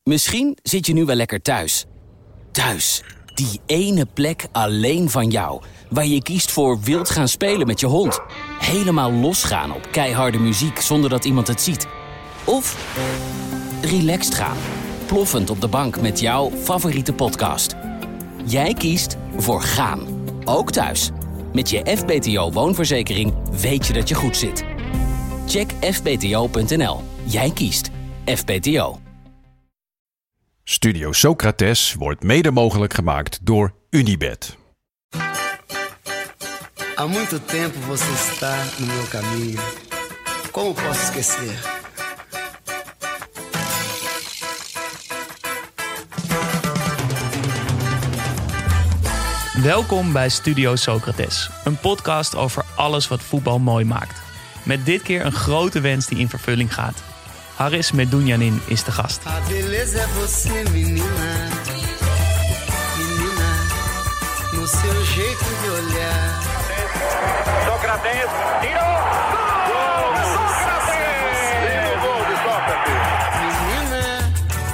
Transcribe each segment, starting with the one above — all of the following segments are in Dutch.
Misschien zit je nu wel lekker thuis. Thuis, die ene plek alleen van jou. Waar je kiest voor wild gaan spelen met je hond. Helemaal losgaan op keiharde muziek zonder dat iemand het ziet. Of relaxed gaan. Ploffend op de bank met jouw favoriete podcast. Jij kiest voor gaan. Ook thuis. Met je FBTO woonverzekering weet je dat je goed zit. Check fbto.nl. Jij kiest FBTO. Studio Socrates wordt mede mogelijk gemaakt door Unibet. Há muito tempo você está no meu caminho. Como posso esquecer? Welkom bij Studio Socrates, een podcast over alles wat voetbal mooi maakt. Met dit keer een grote wens die in vervulling gaat. Haris Medunjanin is de gast. A beleza é você, menina. Menina, no seu jeito de olhar. Socrates, tiro! Gol! Socrates! Lindo gol de Socrates! Menina,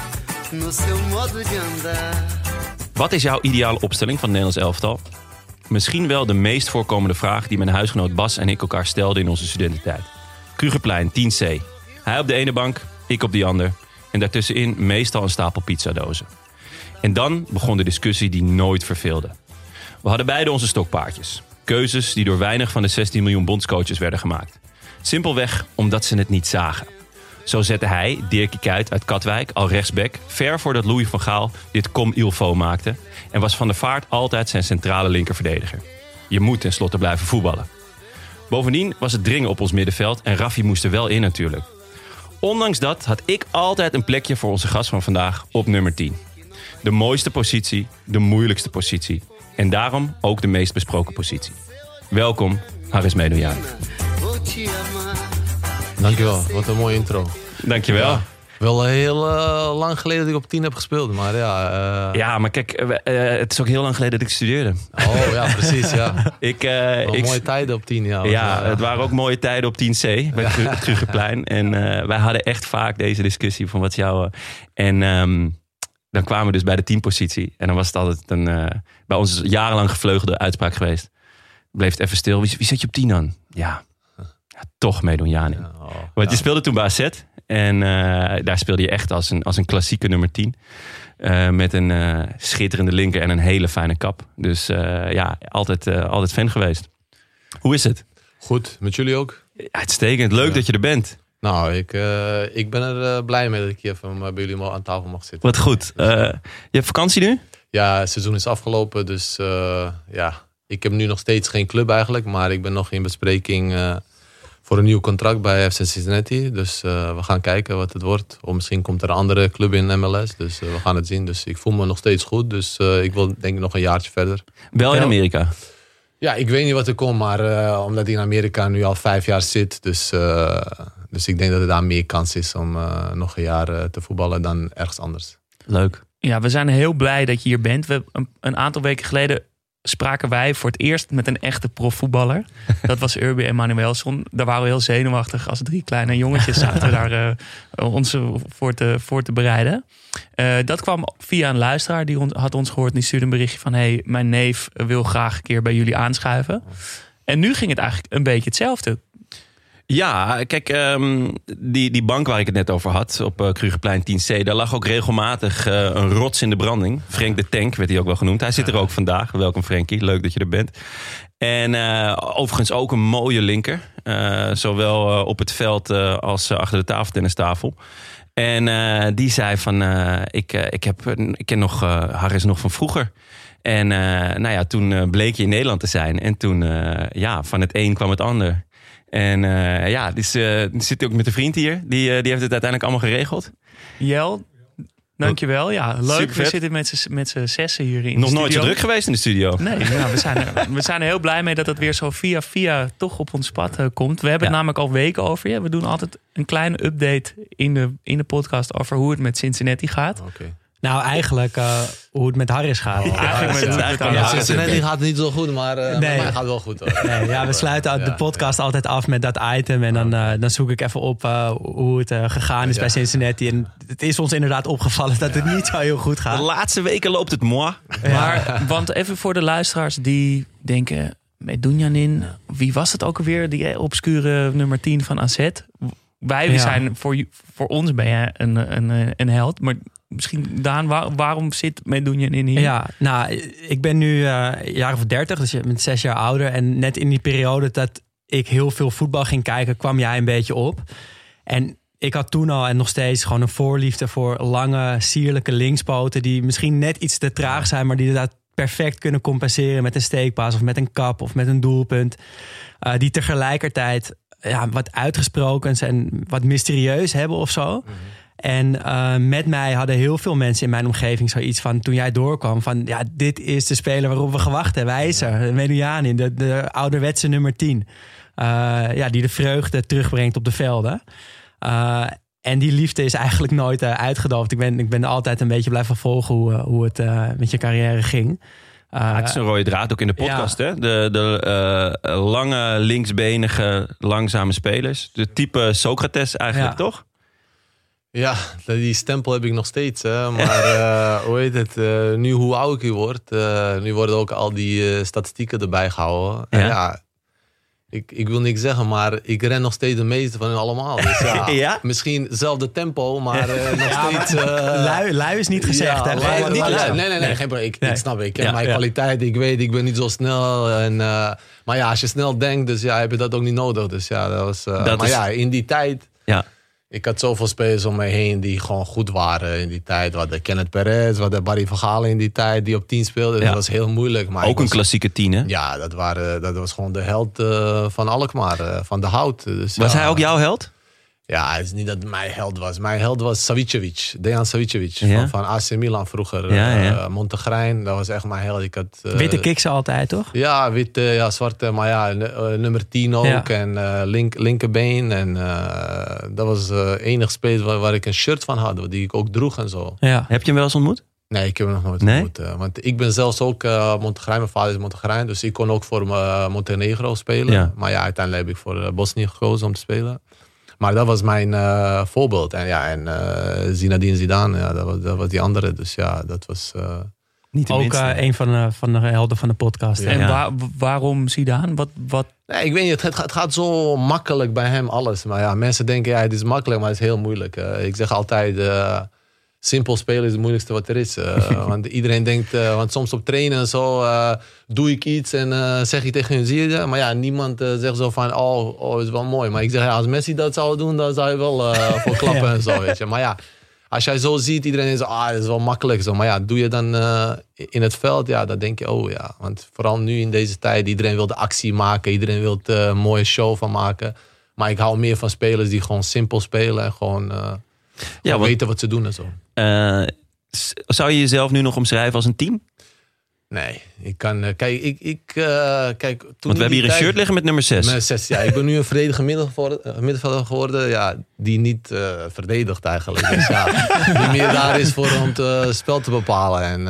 no seu modo de andar. Wat is jouw ideale opstelling van het Nederlands elftal? Misschien wel de meest voorkomende vraag die mijn huisgenoot Bas en ik elkaar stelden in onze studententijd. Krugerplein, 10C. Hij op de ene bank, ik op die ander. En daartussenin meestal een stapel pizzadozen. En dan begon de discussie die nooit verveelde. We hadden beide onze stokpaardjes. Keuzes die door weinig van de 16 miljoen bondscoaches werden gemaakt. Simpelweg omdat ze het niet zagen. Zo zette hij, Dirkie Kuyt uit Katwijk, al rechtsback, ver voordat Louis van Gaal dit comme il faut maakte. En was Van der Vaart altijd zijn centrale linkerverdediger. Je moet tenslotte blijven voetballen. Bovendien was het dringen op ons middenveld en Raffi moest er wel in natuurlijk. Ondanks dat had ik altijd een plekje voor onze gast van vandaag op nummer 10. De mooiste positie, de moeilijkste positie. En daarom ook de meest besproken positie. Welkom, Haris Medunjanin. Vou te amar. Dankjewel, wat een mooie intro. Dankjewel. Ja, wel heel lang geleden dat ik op 10 heb gespeeld, maar ja... Ja, maar kijk, het is ook heel lang geleden dat ik studeerde. Oh ja, precies, ja. Wel mooie tijden op 10, ja. Ja, het waren ook mooie tijden op 10C, bij het Krugerplein. En wij hadden echt vaak deze discussie van wat is jouw... En dan kwamen we dus bij de 10-positie. En dan was het altijd bij ons jarenlang gevleugelde uitspraak geweest. Bleef het even stil. Wie zet je op 10 dan? Ja, toch Medunjanin. Ja, Want je speelde toen bij AZ. En daar speelde je echt als een klassieke nummer 10. Met een schitterende linker en een hele fijne kap. Dus altijd fan geweest. Hoe is het? Goed, met jullie ook? Uitstekend, leuk dat je er bent. Nou, ik ben er blij mee dat ik hier even bij jullie aan tafel mag zitten. Wat goed. Je hebt vakantie nu? Ja, het seizoen is afgelopen, dus ik heb nu nog steeds geen club eigenlijk. Maar ik ben nog in bespreking voor een nieuw contract bij FC Cincinnati. Dus we gaan kijken wat het wordt. Of misschien komt er een andere club in MLS. Dus we gaan het zien. Dus ik voel me nog steeds goed. Dus ik wil denk ik nog een jaartje verder. Wel in Amerika? Ja, ik weet niet wat er komt. Maar omdat ik in Amerika nu al 5 jaar zit. Dus ik denk dat er daar meer kans is om nog een jaar te voetballen dan ergens anders. Leuk. Ja, we zijn heel blij dat je hier bent. Een aantal weken geleden spraken wij voor het eerst met een echte profvoetballer. Dat was Urbi Emanuelson. Daar waren we heel zenuwachtig als 3 kleine jongetjes zaten we daar ons voor te bereiden. Dat kwam via een luisteraar. Die had ons gehoord en die stuurde een berichtje van... hey, mijn neef wil graag een keer bij jullie aanschuiven. En nu ging het eigenlijk een beetje hetzelfde. Ja, kijk, die bank waar ik het net over had, op Krugerplein 10C, daar lag ook regelmatig een rots in de branding. Frank de Tank werd hij ook wel genoemd. Hij zit er ook vandaag. Welkom Frankie, leuk dat je er bent. En overigens ook een mooie linker. Zowel op het veld als achter de tafeltennistafel. En die zei van, ik ken nog Haris nog van vroeger. En toen bleek je in Nederland te zijn. En toen, van het een kwam het ander. En die zit ook met een vriend hier. Die heeft het uiteindelijk allemaal geregeld. Jel, dankjewel. Ja, leuk. Supervet. We zitten met z'n zessen hier in de studio. Nog nooit zo druk geweest in de studio. Nee, we zijn er heel blij mee dat het weer zo via toch op ons pad komt. We hebben het namelijk al weken over je. We doen altijd een kleine update in de podcast over hoe het met Cincinnati gaat. Okay. Nou, eigenlijk hoe het met Harris gaat. Cincinnati gaat niet zo goed, maar met mij gaat het wel goed. Hoor. Nee, we sluiten de podcast altijd af met dat item. En dan zoek ik even op hoe het gegaan is bij Cincinnati. En het is ons inderdaad opgevallen dat het niet zo heel goed gaat. De laatste weken loopt het moi. Maar, want even voor de luisteraars die denken... Medunjanin, wie was het ook alweer? Die obscure nummer 10 van AZ. Wij zijn voor ons ben jij een held. Maar misschien, Daan, waarom zit Medunjanin hier? Ja, nou, ik ben nu een jaar of 30, dus je bent 6 jaar ouder. En net in die periode dat ik heel veel voetbal ging kijken, kwam jij een beetje op. En ik had toen al en nog steeds gewoon een voorliefde voor lange, sierlijke linkspoten. Die misschien net iets te traag zijn, maar die dat perfect kunnen compenseren met een steekpaas of met een kap of met een doelpunt. Die tegelijkertijd wat uitgesprokens en wat mysterieus hebben of zo. En met mij hadden heel veel mensen in mijn omgeving zoiets van, toen jij doorkwam, van ja, dit is de speler waarop we gewacht hebben. Hij is er, Medunjanin, de ouderwetse nummer 10. Die de vreugde terugbrengt op de velden. En die liefde is eigenlijk nooit uitgedoofd. Ik ben altijd een beetje blijven volgen hoe het met je carrière ging. Het is een rode draad ook in de podcast. Hè? De lange, linksbenige, langzame spelers. De type Socrates eigenlijk, toch? Ja, die stempel heb ik nog steeds. Hè. Maar hoe heet het? Nu hoe ouder ik word, nu worden ook al die statistieken erbij gehouden. Ja. Ik wil niks zeggen, maar ik ren nog steeds de meeste van hen allemaal. Dus ja, misschien hetzelfde tempo, maar nog steeds... lui is niet gezegd. Ja, nee, geen probleem. Ik snap het. Ik ken mijn kwaliteit. Ik weet, ik ben niet zo snel. Maar ja, als je snel denkt, dus heb je dat ook niet nodig. Dus ja, dat was... in die tijd... Ja. Ik had zoveel spelers om me heen die gewoon goed waren in die tijd. We hadden Kenneth Perez, we hadden Barry van Gaal in die tijd die op 10 speelde. Dat was heel moeilijk. Maar ook een klassieke 10, hè? Ja, dat was gewoon de held van Alkmaar, van de Hout. Dus, was hij ook jouw held? Ja, het is niet dat het mijn held was. Mijn held was Savicevic, Dejan Savicevic van AC Milan vroeger. Montegrijn, dat was echt mijn held. Ik had, witte kiksen altijd, toch? Ja, witte, zwarte, maar nummer 10 ook. Ja. En linkerbeen. En dat was enig speler waar ik een shirt van had, die ik ook droeg en zo. Ja. Heb je hem wel eens ontmoet? Nee, ik heb hem nog nooit ontmoet. Want ik ben zelfs ook Montegrijn, mijn vader is Montegrijn. Dus ik kon ook voor Montenegro spelen. Ja. Maar ja, uiteindelijk heb ik voor Bosnië gekozen om te spelen. Maar dat was mijn voorbeeld. En Zinedine Zidane, dat was die andere. Dus ja, dat was... Niet ook een van de helden van de podcast. Ja. En waarom Zidane? Wat? Nee, ik weet niet, het gaat zo makkelijk bij hem alles. Maar ja, mensen denken, het is makkelijk, maar het is heel moeilijk. Ik zeg altijd... simpel spelen is het moeilijkste wat er is. Want iedereen denkt, want soms op trainen en zo doe ik iets en zeg ik tegen hun, zie je dat? Maar ja, niemand zegt zo van, is wel mooi. Maar ik zeg, als Messi dat zou doen, dan zou je wel voor klappen en zo, weet je. Maar ja, als jij zo ziet, iedereen zegt, dat is wel makkelijk zo. Maar ja, doe je dan in het veld, ja, dan denk je, Want vooral nu in deze tijd, iedereen wil de actie maken, iedereen wil er een mooie show van maken. Maar ik hou meer van spelers die gewoon simpel spelen en gewoon... weten wat ze doen en zo. Zou je jezelf nu nog omschrijven als een team? Nee, ik kan... Kijk, kijk... Want we hebben hier een shirt liggen met nummer 6. Nummer 6, ja. Ik ben nu een verdedigende middenvelder geworden. Ja, die niet verdedigt eigenlijk. Dus ja, die meer daar is voor om het spel te bepalen.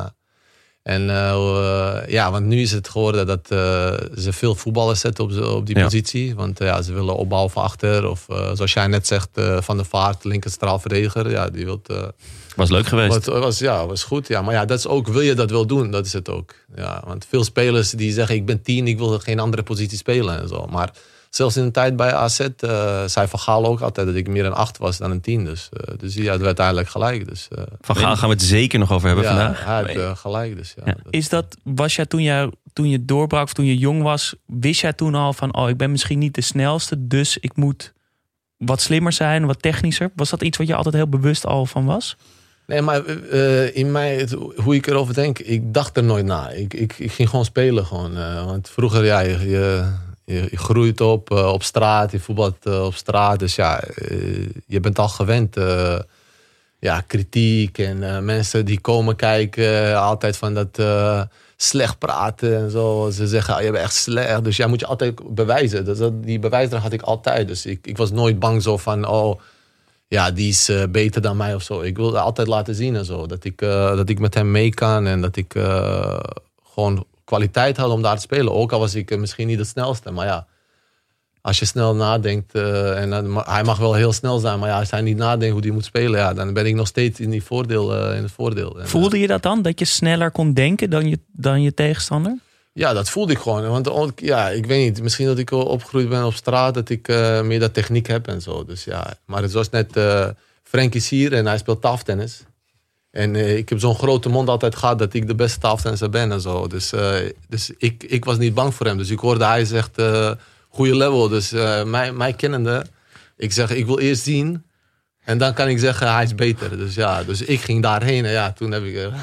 Want nu is het geworden dat ze veel voetballers zetten op die positie. Want ze willen opbouwen van achter. Of zoals jij net zegt, Van der Vaart, linker straalverdediger. Ja, die wilt... was leuk geweest. Was goed. Ja. Maar ja, dat is ook, wil je dat wel doen? Dat is het ook. Ja, want veel spelers die zeggen, ik ben 10, ik wil geen andere positie spelen en zo. Maar zelfs in de tijd bij AZ zei Van Gaal ook altijd dat ik meer een 8 was dan een 10. Dus die had uiteindelijk gelijk. Dus, Van Gaal gaan we het zeker nog over hebben vandaag. Hij had gelijk. Dus, Was jij toen je doorbrak of toen je jong was, wist jij toen al van, ik ben misschien niet de snelste, dus ik moet wat slimmer zijn, wat technischer? Was dat iets wat je altijd heel bewust al van was? Nee, maar in mij, hoe ik erover denk, ik dacht er nooit na. Ik ging gewoon spelen. Want vroeger, je groeit op straat, je voetbalt op straat. Dus ja, je bent al gewend. Kritiek en mensen die komen kijken. Altijd van dat slecht praten en zo. Ze zeggen, je bent echt slecht. Dus jij moet je altijd bewijzen. Dus die bewijsdrang had ik altijd. Dus ik was nooit bang zo van, ja, die is beter dan mij of zo. Ik wil altijd laten zien en zo. Dat ik met hem mee kan en dat ik gewoon kwaliteit had om daar te spelen. Ook al was ik misschien niet het snelste. Maar ja, als je snel nadenkt, hij mag wel heel snel zijn. Maar ja, als hij niet nadenkt hoe hij moet spelen, ja, dan ben ik nog steeds in het voordeel. Voelde je dat dan? Dat je sneller kon denken dan je tegenstander? Ja, dat voelde ik gewoon. Want ja, ik weet niet, misschien dat ik opgegroeid ben op straat, dat ik meer dat techniek heb en zo. Dus ja, maar het was net, Frank is hier en hij speelt tafeltennis. En ik heb zo'n grote mond altijd gehad dat ik de beste tafeltennisser ben en zo. Dus ik was niet bang voor hem. Dus ik hoorde hij zegt, goede level. Dus mij kennende, ik zeg, ik wil eerst zien. En dan kan ik zeggen, hij is beter. Dus ik ging daarheen. En ja, toen heb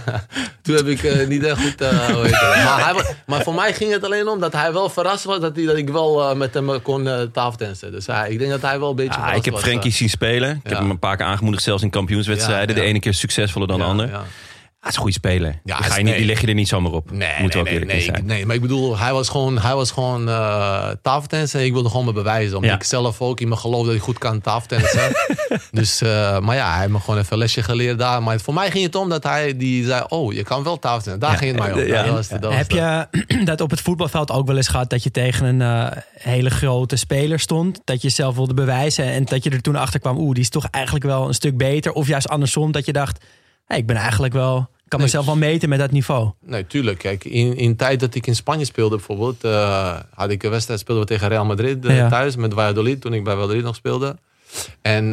ik niet echt goed... maar voor mij ging het alleen om dat hij wel verrast was. Dat ik wel met hem kon tafeltennissen. Dus ik denk dat hij wel een beetje verrast ik heb was. Frenkie zien spelen. Ik heb hem een paar keer aangemoedigd, zelfs in kampioenswedstrijden. De ene keer succesvoller dan de andere. Ja. Hij is een goede speler. Ja, die leg je er niet zomaar op. Nee, maar ik bedoel, hij was gewoon tafeltennissen en ik wilde gewoon me bewijzen. Omdat ik zelf ook in me geloof dat ik goed kan tafeltennissen. Dus, maar ja, hij heeft me gewoon even een lesje geleerd daar. Maar voor mij ging het om dat hij die zei, oh, je kan wel tafeltennissen. Daar ging het mij om. Heb je dat op het voetbalveld ook wel eens gehad dat je tegen een hele grote speler stond? Dat je zelf wilde bewijzen en dat je er toen achter kwam, die is toch eigenlijk wel een stuk beter? Of juist andersom, dat je dacht, ik ben eigenlijk wel... Ik kan mezelf wel meten met dat niveau. Nee, tuurlijk. Kijk, in tijd dat ik in Spanje speelde bijvoorbeeld... had ik een wedstrijd, speelden we tegen Real Madrid thuis met Valladolid. Toen ik bij Valladolid nog speelde. En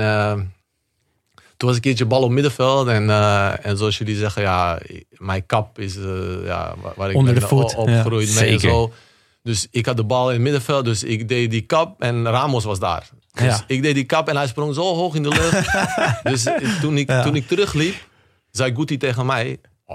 toen was ik een keertje bal op middenveld. En zoals jullie zeggen, ja, mijn kap is waar ik onder ben de voet opgegroeid mee en zo. Dus ik had de bal in het middenveld. Dus ik deed die kap en Ramos was daar. Dus ik deed die kap en hij sprong zo hoog in de lucht. Dus toen ik terugliep, zei Guti tegen mij...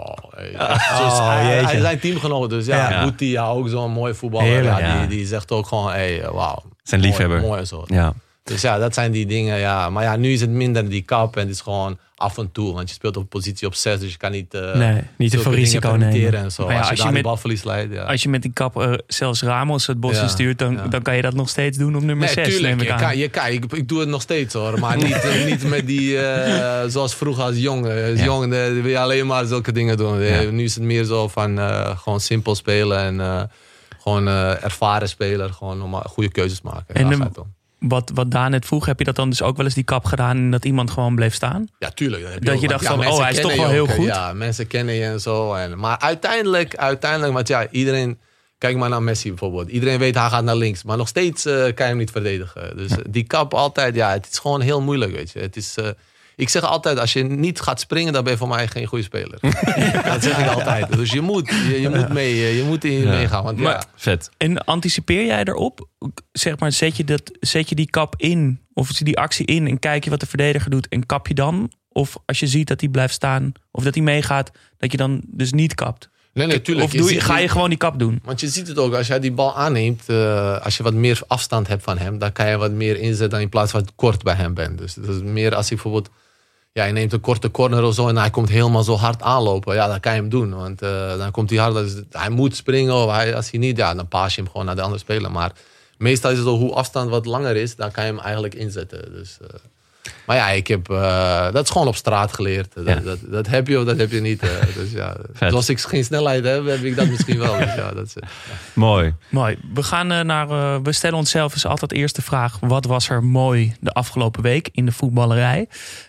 hij is zijn teamgenoot. Dus Guti, ook zo'n mooi voetballer. Die zegt ook gewoon, wauw. Zijn liefhebber. Mooi en zo. Ja. Dus ja, dat zijn die dingen. Ja. Maar ja, nu is het minder die kap. En het is gewoon af en toe. Want je speelt op een positie op 6. Dus je kan niet te veel risico nemen. En zo. Ja, als je daar met balverlies leidt. Ja. Als je met die kap zelfs Ramos het bos instuurt, dan kan je dat nog steeds doen op nummer 6. Tuurlijk. Ik doe het nog steeds hoor. Maar niet met die, zoals vroeger als jongen. Als jongen wil je alleen maar zulke dingen doen. Nu is het meer zo van gewoon simpel spelen. En gewoon ervaren speler. Gewoon goede keuzes maken. En wat Daan net vroeg, heb je dat dan dus ook wel eens die kap gedaan en dat iemand gewoon bleef staan? Ja, tuurlijk. Dat je dacht van, hij is toch wel heel goed. Ja, mensen kennen je en zo. Maar uiteindelijk, want ja, iedereen... Kijk maar naar Messi bijvoorbeeld. Iedereen weet, hij gaat naar links. Maar nog steeds kan je hem niet verdedigen. Dus die kap altijd, het is gewoon heel moeilijk, weet je. Het is... ik zeg altijd, als je niet gaat springen, dan ben je voor mij geen goede speler. Dat zeg ik altijd. Dus je moet mee, je moet meegaan. Want, vet. En anticipeer jij erop? Zeg maar, zet je die kap in, of die actie in en kijk je wat de verdediger doet en kap je dan? Of als je ziet dat hij blijft staan, of dat hij meegaat, dat je dan dus niet kapt? Nee, tuurlijk. Of ga je gewoon die kap doen? Want je ziet het ook, als jij die bal aanneemt, als je wat meer afstand hebt van hem, dan kan je wat meer inzetten in plaats van kort bij hem bent. Dus dat is meer als ik bijvoorbeeld, je neemt een korte corner of zo en hij komt helemaal zo hard aanlopen. Ja, dan kan je hem doen. Want dan komt hij hard, dus hij moet springen. Of als hij niet, dan paas je hem gewoon naar de andere speler. Maar meestal is het zo, hoe afstand wat langer is, dan kan je hem eigenlijk inzetten. Dus... Maar ja, ik heb dat is gewoon op straat geleerd. Dat heb je of dat heb je niet. Dus ja, als ik geen snelheid heb ik dat misschien wel. Dus ja, dat is, Mooi. We gaan we stellen onszelf dus altijd eerst de vraag: wat was er mooi de afgelopen week in de voetballerij?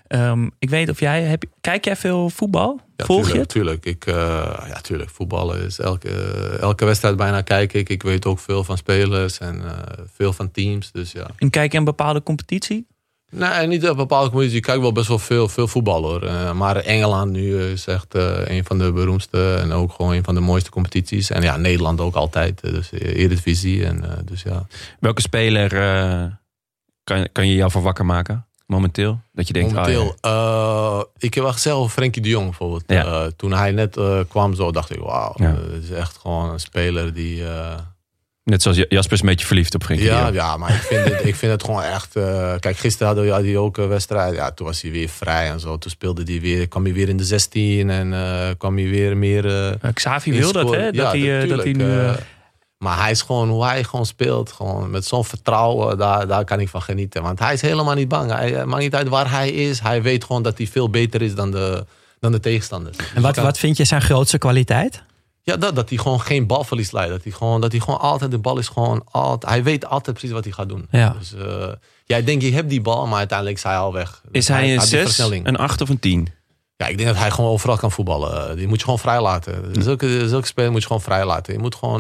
Ik weet of kijk jij veel voetbal? Volg je het? Tuurlijk. Tuurlijk. Voetballen is elke wedstrijd bijna kijk ik. Ik weet ook veel van spelers en veel van teams. Dus ja. En kijk je een bepaalde competitie? Nee, niet op bepaalde competitie. Ik kijk wel best wel veel voetbal hoor. Maar Engeland nu is echt een van de beroemdste en ook gewoon een van de mooiste competities. En ja, Nederland ook altijd. Dus Eredivisie. Dus ja. Welke speler kan je jou voor wakker maken? Momenteel? Dat je denkt, ik heb wel gezegd over Frenkie de Jong bijvoorbeeld. Ja. Toen hij net kwam zo dacht ik, wauw. Het is echt gewoon een speler die... Net zoals Jasper is een beetje verliefd op Frenkie de Jong. Ja, maar ik vind het gewoon echt... kijk, gisteren had hij ook een wedstrijd. Ja, toen was hij weer vrij en zo. Toen kwam hij weer in de 16 en kwam hij weer meer... Xavi wil dat, hè? Dat hij nu... Maar hij is gewoon, hoe hij gewoon speelt, gewoon met zo'n vertrouwen, daar kan ik van genieten. Want hij is helemaal niet bang. Hij maakt niet uit waar hij is. Hij weet gewoon dat hij veel beter is dan de tegenstanders. En wat vind je zijn grootste kwaliteit? Ja, dat hij gewoon geen balverlies leidt. Dat hij gewoon altijd, de bal is gewoon altijd... Hij weet altijd precies wat hij gaat doen. Ja. Dus jij denkt, je hebt die bal, maar uiteindelijk is hij al weg. Dus Is hij een had die 6, versnelling. een 8 of een 10? Ja, ik denk dat hij gewoon overal kan voetballen. Die moet je gewoon vrij laten. Zulke spelen moet je gewoon vrij laten. Je moet gewoon...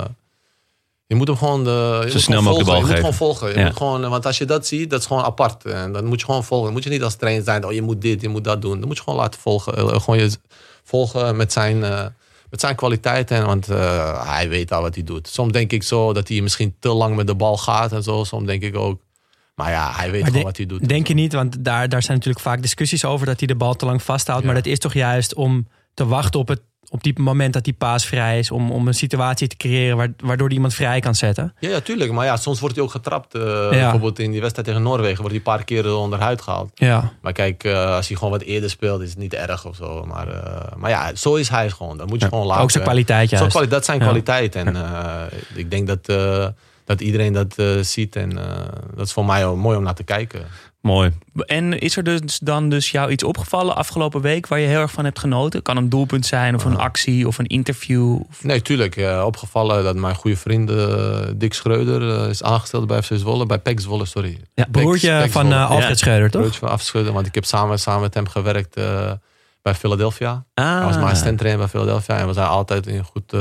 Je moet hem gewoon Zo snel mogelijk de bal geven. Je moet gewoon volgen. Je moet gewoon, want als je dat ziet, dat is gewoon apart. En dan moet je gewoon volgen. Dan moet je niet als trainer zijn, oh, je moet dit, je moet dat doen. Dan moet je gewoon laten volgen. Gewoon je volgen met zijn kwaliteiten. Want hij weet al wat hij doet. Soms denk ik zo dat hij misschien te lang met de bal gaat en zo. Soms denk ik ook. Maar ja, hij weet gewoon wat hij doet. Denk je niet, want daar zijn natuurlijk vaak discussies over dat hij de bal te lang vasthoudt. Ja. Maar dat is toch juist om te wachten op die moment dat die paas vrij is. Om een situatie te creëren waardoor hij iemand vrij kan zetten. Ja, tuurlijk. Maar ja, soms wordt hij ook getrapt. Bijvoorbeeld in die wedstrijd tegen Noorwegen wordt hij een paar keer onderuit gehaald. Ja. Maar kijk, als hij gewoon wat eerder speelt, is het niet erg of zo. Maar ja, zo is hij gewoon. Dat moet je gewoon laten. Ook zijn kwaliteit juist. Dat zijn kwaliteit. En ik denk dat iedereen dat ziet. En dat is voor mij ook mooi om naar te kijken. Mooi. En is er dus jou iets opgevallen afgelopen week waar je heel erg van hebt genoten? Kan een doelpunt zijn of een actie of een interview? Nee, tuurlijk. Opgevallen dat mijn goede vriend Dick Schreuder is aangesteld bij FC Zwolle. Bij PEC Zwolle, sorry. Ja, broertje van Alfred Schreuder, toch? Broertje van Alfred Schreuder, want ik heb samen met hem gewerkt bij Philadelphia. Hij was mijn assistent-trainer bij Philadelphia. En we zijn altijd in goed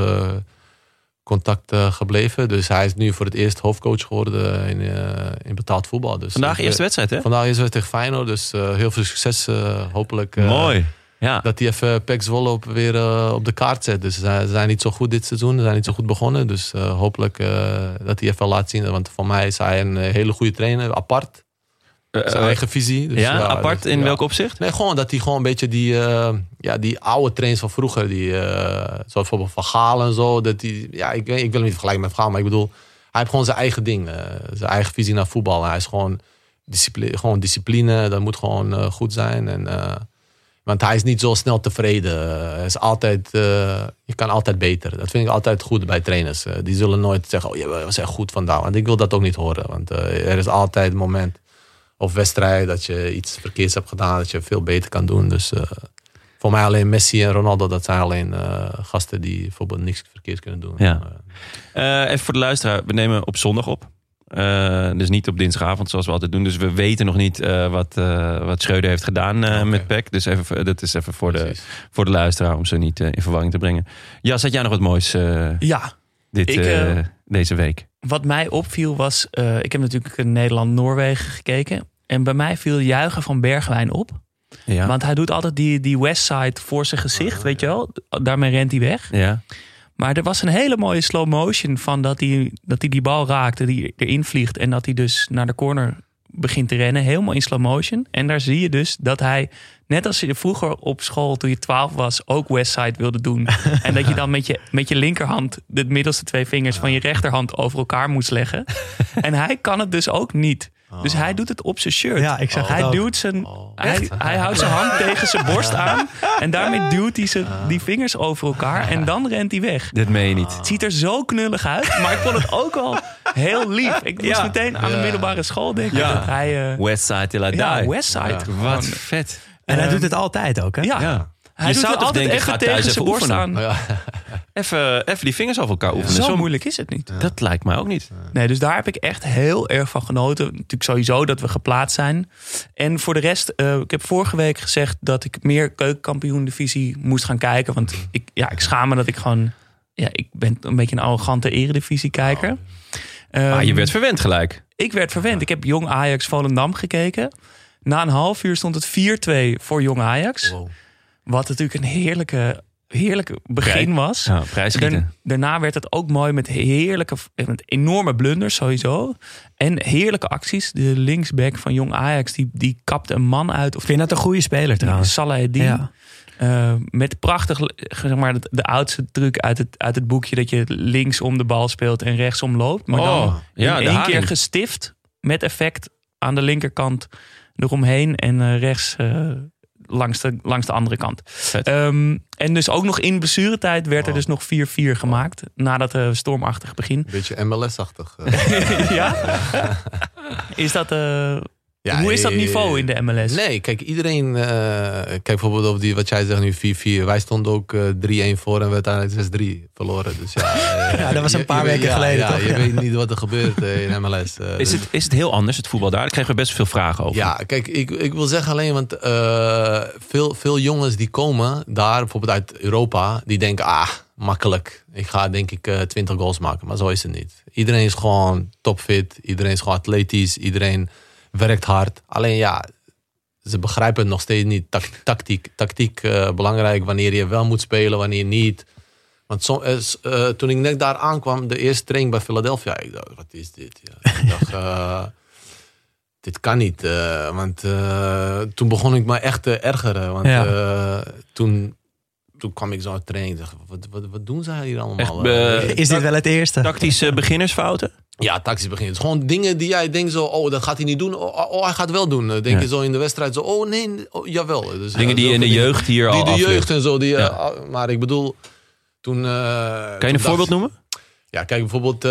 contact gebleven. Dus hij is nu voor het eerst hoofdcoach geworden in betaald voetbal. Dus vandaag eerste wedstrijd, hè? Vandaag eerste wedstrijd tegen Feyenoord. Dus heel veel succes. Hopelijk mooi. Ja. Dat hij even PEC Zwolle weer op de kaart zet. Dus ze zijn niet zo goed dit seizoen. Ze zijn niet zo goed begonnen. Dus hopelijk dat hij even laat zien. Want voor mij is hij een hele goede trainer. Apart. Zijn eigen visie. Dus apart in welk opzicht? Nee, gewoon dat hij gewoon een beetje die oude trainers van vroeger. Zoals bijvoorbeeld Van Gaal en zo. Dat ik wil hem niet vergelijken met Van Gaal. Maar ik bedoel, hij heeft gewoon zijn eigen ding. Zijn eigen visie naar voetbal. En hij is gewoon discipline. Dat moet gewoon goed zijn. Want hij is niet zo snel tevreden. Hij is altijd, je kan altijd beter. Dat vind ik altijd goed bij trainers. Die zullen nooit zeggen, je was echt goed vandaag. Want ik wil dat ook niet horen. Want er is altijd een moment of wedstrijd dat je iets verkeerds hebt gedaan. Dat je veel beter kan doen. Dus voor mij alleen Messi en Ronaldo. Dat zijn alleen gasten die bijvoorbeeld niks verkeerds kunnen doen. Ja. Even voor de luisteraar. We nemen op zondag op. Dus niet op dinsdagavond zoals we altijd doen. Dus we weten nog niet wat Schreuder heeft gedaan met PEC. Dus dat is even voor de luisteraar om ze niet in verwarring te brengen. Jas, had jij nog wat moois deze week? Wat mij opviel was, ik heb natuurlijk in Nederland-Noorwegen gekeken. En bij mij viel juichen van Bergwijn op. Ja. Want hij doet altijd die Westside voor zijn gezicht, weet je wel. Daarmee rent hij weg. Ja. Maar er was een hele mooie slow motion van dat hij die bal raakte, die erin vliegt. En dat hij dus naar de corner begint te rennen. Helemaal in slow motion. En daar zie je dus dat hij, net als je vroeger op school toen je 12 was, ook Westside wilde doen. En dat je dan met je linkerhand de middelste 2 vingers van je rechterhand over elkaar moest leggen. En hij kan het dus ook niet. Dus hij doet het op zijn shirt. Ja, ik zag hij duwt hij houdt zijn hand tegen zijn borst aan. En daarmee duwt hij die vingers over elkaar. En dan rent hij weg. Dat meen je niet. Het ziet er zo knullig uit. Maar ik vond het ook wel heel lief. Ik moest meteen aan de middelbare school denken. Ja. Dat hij, Westside till I die. Ja, Westside. Ja. Wat vet. En hij doet het altijd ook, hè? Ja. Hij doet het altijd even tegen zijn borst aan. Ja. Even die vingers over elkaar oefenen. Zo moeilijk is het niet. Dat lijkt mij ook niet. Nee, dus daar heb ik echt heel erg van genoten. Natuurlijk sowieso dat we geplaatst zijn. En voor de rest, ik heb vorige week gezegd dat ik meer keukenkampioen-divisie moest gaan kijken. Want ik schaam me dat ik gewoon... Ja, ik ben een beetje een arrogante eredivisie-kijker. Maar je werd verwend gelijk. Ik werd verwend. Ik heb Jong Ajax Volendam gekeken. Na een half uur stond het 4-2 voor Jong Ajax. Wow. Wat natuurlijk een heerlijke begin was. Ja, prijsschieten. Daarna werd het ook mooi met enorme blunders sowieso. En heerlijke acties. De linksback van Jong Ajax die kapte een man uit. Ik vind dat een goede speler trouwens. Salahuddin. Ja. Met prachtig, zeg maar, de oudste truc uit het boekje. Dat je links om de bal speelt en rechtsom loopt. Maar dan in één keer gestift met effect aan de linkerkant eromheen. En rechts langs de andere kant. En dus ook nog in blessuretijd werd er dus nog 4-4 gemaakt. Nadat de stormachtig begin. Een beetje MLS-achtig. Ja? Is dat... hoe is dat niveau in de MLS? Nee, kijk, iedereen... kijk bijvoorbeeld op wat jij zegt nu 4-4. Wij stonden ook 3-1 voor en we uiteindelijk 6-3 verloren. Dus ja, dat was een paar weken geleden. Ja, toch? je weet niet wat er gebeurt in MLS. Is het heel anders, het voetbal daar? Daar kregen we best veel vragen over. Ja, kijk, ik wil zeggen alleen, want veel jongens die komen daar, bijvoorbeeld uit Europa, die denken, makkelijk. Ik ga denk ik 20 goals maken, maar zo is het niet. Iedereen is gewoon topfit, iedereen is gewoon atletisch, iedereen werkt hard. Alleen ja, ze begrijpen het nog steeds niet. Tactiek belangrijk, wanneer je wel moet spelen, wanneer niet. Want toen ik net daar aankwam, de eerste training bij Philadelphia, ik dacht, wat is dit? Ja. Ik dacht, dit kan niet. Want toen begon ik me echt te ergeren. Want toen kwam ik zo uit training en dacht, wat doen zij hier allemaal? Is dit wel het eerste? Tactische beginnersfouten? Ja, tactisch beginnen. Het is gewoon dingen die jij denkt zo, dat gaat hij niet doen. Hij gaat wel doen. Denk je zo in de wedstrijd zo, jawel. Dus, dingen die je in de jeugd hier al de afleert. jeugd en zo. Maar ik bedoel, toen... kan je een voorbeeld noemen? Ja, kijk, bijvoorbeeld,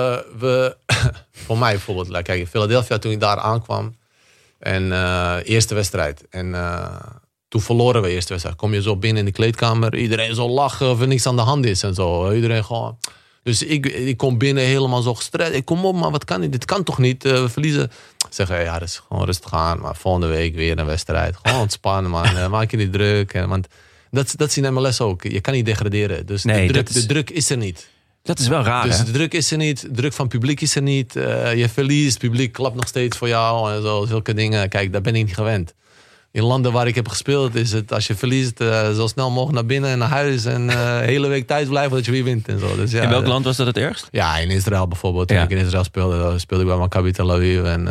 voor mij bijvoorbeeld. Kijk, in Philadelphia toen ik daar aankwam. En eerste wedstrijd. En toen verloren we eerste wedstrijd. Kom je zo binnen in de kleedkamer. Iedereen zo lachen of er niks aan de hand is en zo. Iedereen gewoon... Dus ik kom binnen helemaal zo gestrest. Ik kom op, maar wat kan dit? Dit kan toch niet? We verliezen. Zeggen, ja, dat is gewoon rustig aan. Maar volgende week weer een wedstrijd. Gewoon ontspannen, man. Maak je niet druk. Want dat is in MLS ook. Je kan niet degraderen. Dus de druk is er niet. Dat is wel raar, dus hè? de druk is er niet. De druk van het publiek is er niet. Je verliest. Het publiek klapt nog steeds voor jou. En zo, zulke dingen. Kijk, daar ben ik niet gewend. In landen waar ik heb gespeeld is het, als je verliest, zo snel mogelijk naar binnen en naar huis. En de hele week thuis blijven dat je weer wint. En zo. Dus, ja, in welk land was dat het ergst? Ja, in Israël bijvoorbeeld. Toen ik in Israël speelde ik bij Maccabi Tel Aviv. En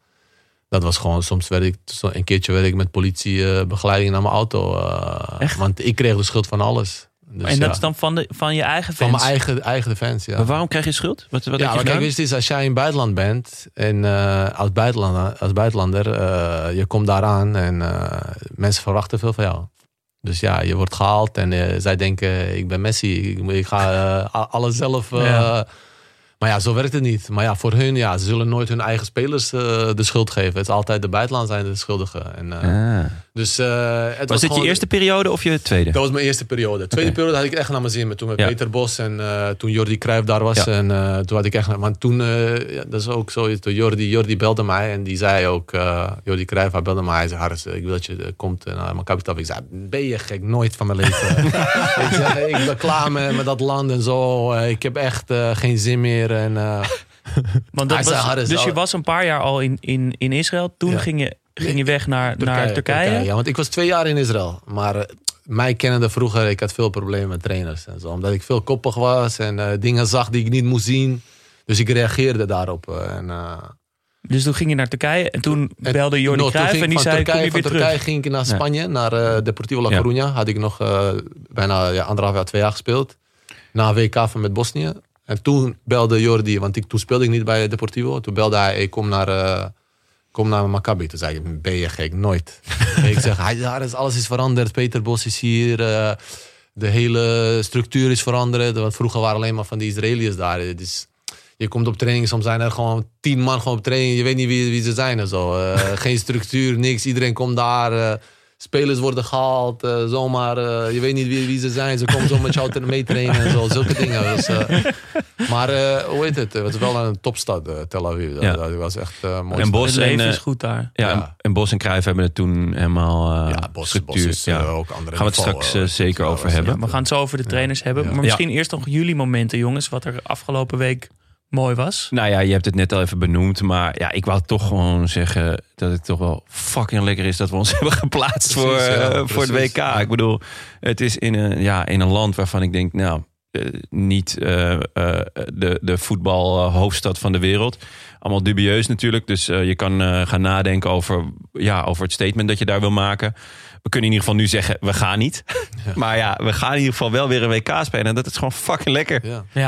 dat was gewoon, een keertje werd ik met politiebegeleiding naar mijn auto. Echt? Want ik kreeg de schuld van alles. Dus, en dat is dan van je eigen fans? Van mijn eigen fans, ja. Maar waarom krijg je schuld? Wat heb je maar kijk, wist is, als jij in het buitenland bent en als buitenlander, je komt daar aan en mensen verwachten veel van jou. Dus ja, je wordt gehaald en zij denken, ik ben Messi, ik ga alles zelf... Maar ja, zo werkt het niet. Maar ja, voor hun, ze zullen nooit hun eigen spelers de schuld geven. Het is altijd de buitenland zijn de schuldigen. En, dus, was dit je eerste periode of je tweede? Dat was mijn eerste periode. Tweede periode had ik echt naar mijn zin. Toen met Peter Bos en toen Jordi Cruijff daar was. Ja. En toen had ik echt... Maar toen, dat is ook zo. Jordi belde mij en die zei ook... Jordi Cruijff, hij belde mij. Hij zei, Harris, ik wil dat je komt naar mijn kapitaal. Ik zei, ben je gek? Nooit van mijn leven. ik ben klaar met dat land en zo. Ik heb echt geen zin meer. En, want dat was, dus je was een paar jaar al in Israël. Toen ging je weg naar Turkije. Ja, want ik was 2 jaar in Israël. Maar mij kennende vroeger, ik had veel problemen met trainers. En zo, omdat ik veel koppig was en dingen zag die ik niet moest zien. Dus ik reageerde daarop. Dus toen ging je naar Turkije en toen belde Jordi Cruijff en die zei, kom je weer terug? Van Turkije ging ik naar Spanje, naar Deportivo La Coruña. Had ik nog bijna 1,5 jaar, 2 jaar gespeeld. Na WK van met Bosnië. En toen belde Jordi, want toen speelde ik niet bij Deportivo. Toen belde hij, kom naar Maccabi. Toen zei ik, ben je gek? Nooit. Ik zeg, alles is veranderd. Peter Bos is hier. De hele structuur is veranderd. Want vroeger waren alleen maar van die Israëliërs daar. Dus je komt op training, soms zijn er gewoon 10 man gewoon op training. Je weet niet wie ze zijn en zo. Geen structuur, niks. Iedereen komt daar. Spelers worden gehaald, zomaar. Je weet niet wie ze zijn. Ze komen zo met jou mee trainen en zo. Zulke dingen. Dus, maar hoe heet het? Het was wel een topstad, Tel Aviv. Dat was echt mooi. En Bos is goed daar. En Bos en Cruijff hebben het toen helemaal Bos is ook andere. Gaan we het straks zeker over hebben. We gaan het zo over de trainers hebben. Maar misschien eerst nog jullie momenten, jongens. Wat er afgelopen week mooi was. Nou ja, je hebt het net al even benoemd. Maar ja, ik wou toch gewoon zeggen dat het toch wel fucking lekker is dat we ons hebben geplaatst voor het WK. Ja. Ik bedoel, het is in een land waarvan ik denk, niet de voetbalhoofdstad van de wereld. Allemaal dubieus natuurlijk. Dus je kan gaan nadenken over het statement dat je daar wil maken. We kunnen in ieder geval nu zeggen, we gaan niet. Ja. Maar we gaan in ieder geval wel weer een WK spelen. En dat is gewoon fucking lekker. Ja. Toch?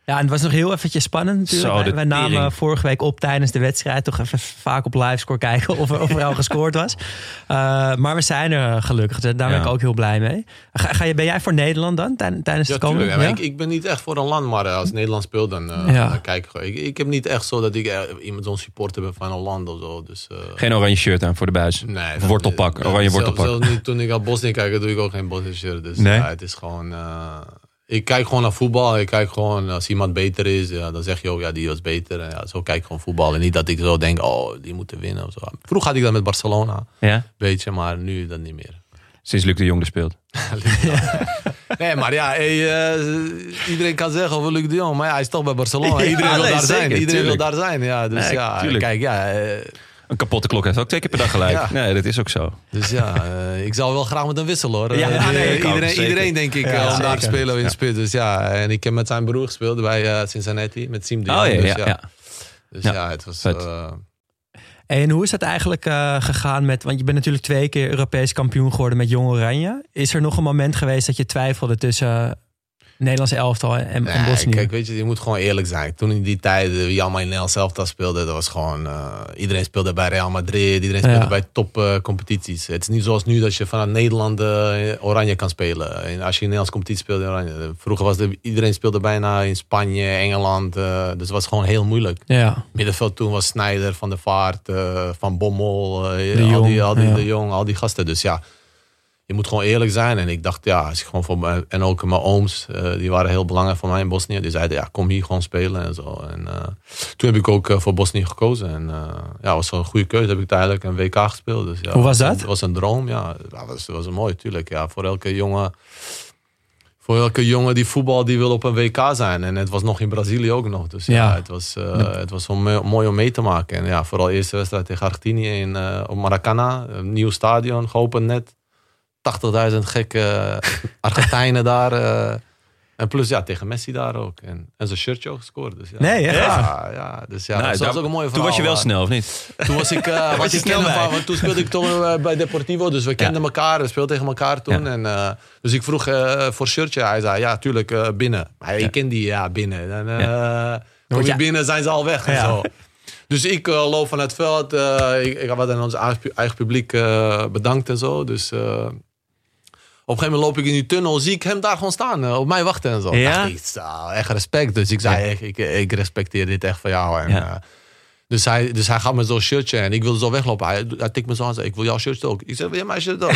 Ja, en het was nog heel eventjes spannend natuurlijk. Zo, Wij namen tering. vorige week op tijdens de wedstrijd toch even vaak op livescore kijken of er al gescoord was. Maar we zijn er gelukkig. Daar ben ik ook heel blij mee. Ben jij voor Nederland dan tijdens het komen? Ja, ik ben niet echt voor een land, maar als Nederland speelt, dan kijk ik heb niet echt zo dat ik iemand zo'n supporter ben van een land of zo. Dus, Geen oranje shirt aan voor de buis. Nee, Wortelpak, oranje wortelpak. Zelfs niet toen ik al Bosnië kijk, doe ik ook geen Bosnië shirt. Dus Nee? het is gewoon... ik kijk gewoon naar voetbal. Ik kijk gewoon, als iemand beter is, dan zeg je ook, ja, die was beter. En zo kijk ik gewoon voetbal. En niet dat ik zo denk, die moeten winnen of zo. Vroeger had ik dat met Barcelona, beetje, maar nu dat niet meer. Sinds Luc de Jong er speelt. Nee, maar ja, iedereen kan zeggen over Luc de Jong, maar hij is toch bij Barcelona. Iedereen wil daar zijn. Iedereen wil daar zijn. Ja, dus kijk, een kapotte klok heeft ook 2 keer per dag gelijk. Ja. Nee, dat is ook zo. Dus ik zou wel graag met hem wisselen, hoor. Zeker. Iedereen denk ik, om daar te spelen in de spits. Dus en ik heb met zijn broer gespeeld bij Cincinnati, met Siem de Jong. Dus het was... En hoe is dat eigenlijk gegaan met... Want je bent natuurlijk 2 keer Europees kampioen geworden met Jong Oranje. Is er nog een moment geweest dat je twijfelde tussen Nederlandse elftal en Bosnië? Kijk, weet je moet gewoon eerlijk zijn. Toen in die tijd, wie allemaal in Nederlands elftal speelde, dat was gewoon... iedereen speelde bij Real Madrid, iedereen speelde bij topcompetities. Het is niet zoals nu dat je vanuit Nederland Oranje kan spelen. En als je in Nederlandse competitie speelde in Oranje. Vroeger was iedereen speelde bijna in Spanje, Engeland. Dus het was gewoon heel moeilijk. Ja. Middenveld toen was Sneijder, Van der Vaart, Van Bommel, de Jong, al die gasten. Dus ja... Je moet gewoon eerlijk zijn. En ik dacht, als ik gewoon en ook mijn ooms, die waren heel belangrijk voor mij in Bosnië. Die zeiden, kom hier gewoon spelen en zo. En toen heb ik ook voor Bosnië gekozen. En het was een goede keuze. Heb ik uiteindelijk een WK gespeeld. Dus, hoe was dat? Het was een droom, Het was mooi, natuurlijk. Ja, voor elke jongen die voetbal, die wil op een WK zijn. En het was nog in Brazilië ook nog. Dus het was wel mooi om mee te maken. En vooral de eerste wedstrijd tegen Argentinië op Maracana. Een nieuw stadion, geopend net. 80.000 gekke Argentijnen daar. En plus tegen Messi daar ook. En zijn shirtje ook gescoord. Dus dus dat was ook een mooie verhaal. Toen was je wel snel, of niet? Toen was ik... want toen speelde ik toch bij Deportivo. Dus we kenden elkaar. We speelden tegen elkaar toen. En, dus ik vroeg voor shirtje. Hij zei, ja, tuurlijk, binnen. Maar ik ken die, binnen. Dan kom je binnen, zijn ze al weg. En zo. Dus ik loop van het veld. Ik had aan ons eigen publiek bedankt en zo. Dus... op een gegeven moment loop ik in die tunnel, zie ik hem daar gewoon staan, op mij wachten en zo. Ja? Dacht ik, echt respect. Dus ik zei, ik respecteer dit echt van jou. En, dus hij gaat met zo'n shirtje en ik wilde zo weglopen. Hij tikt me zo aan en zei, ik wil jouw shirt ook. Ik zei, wil jij mijn shirt ook?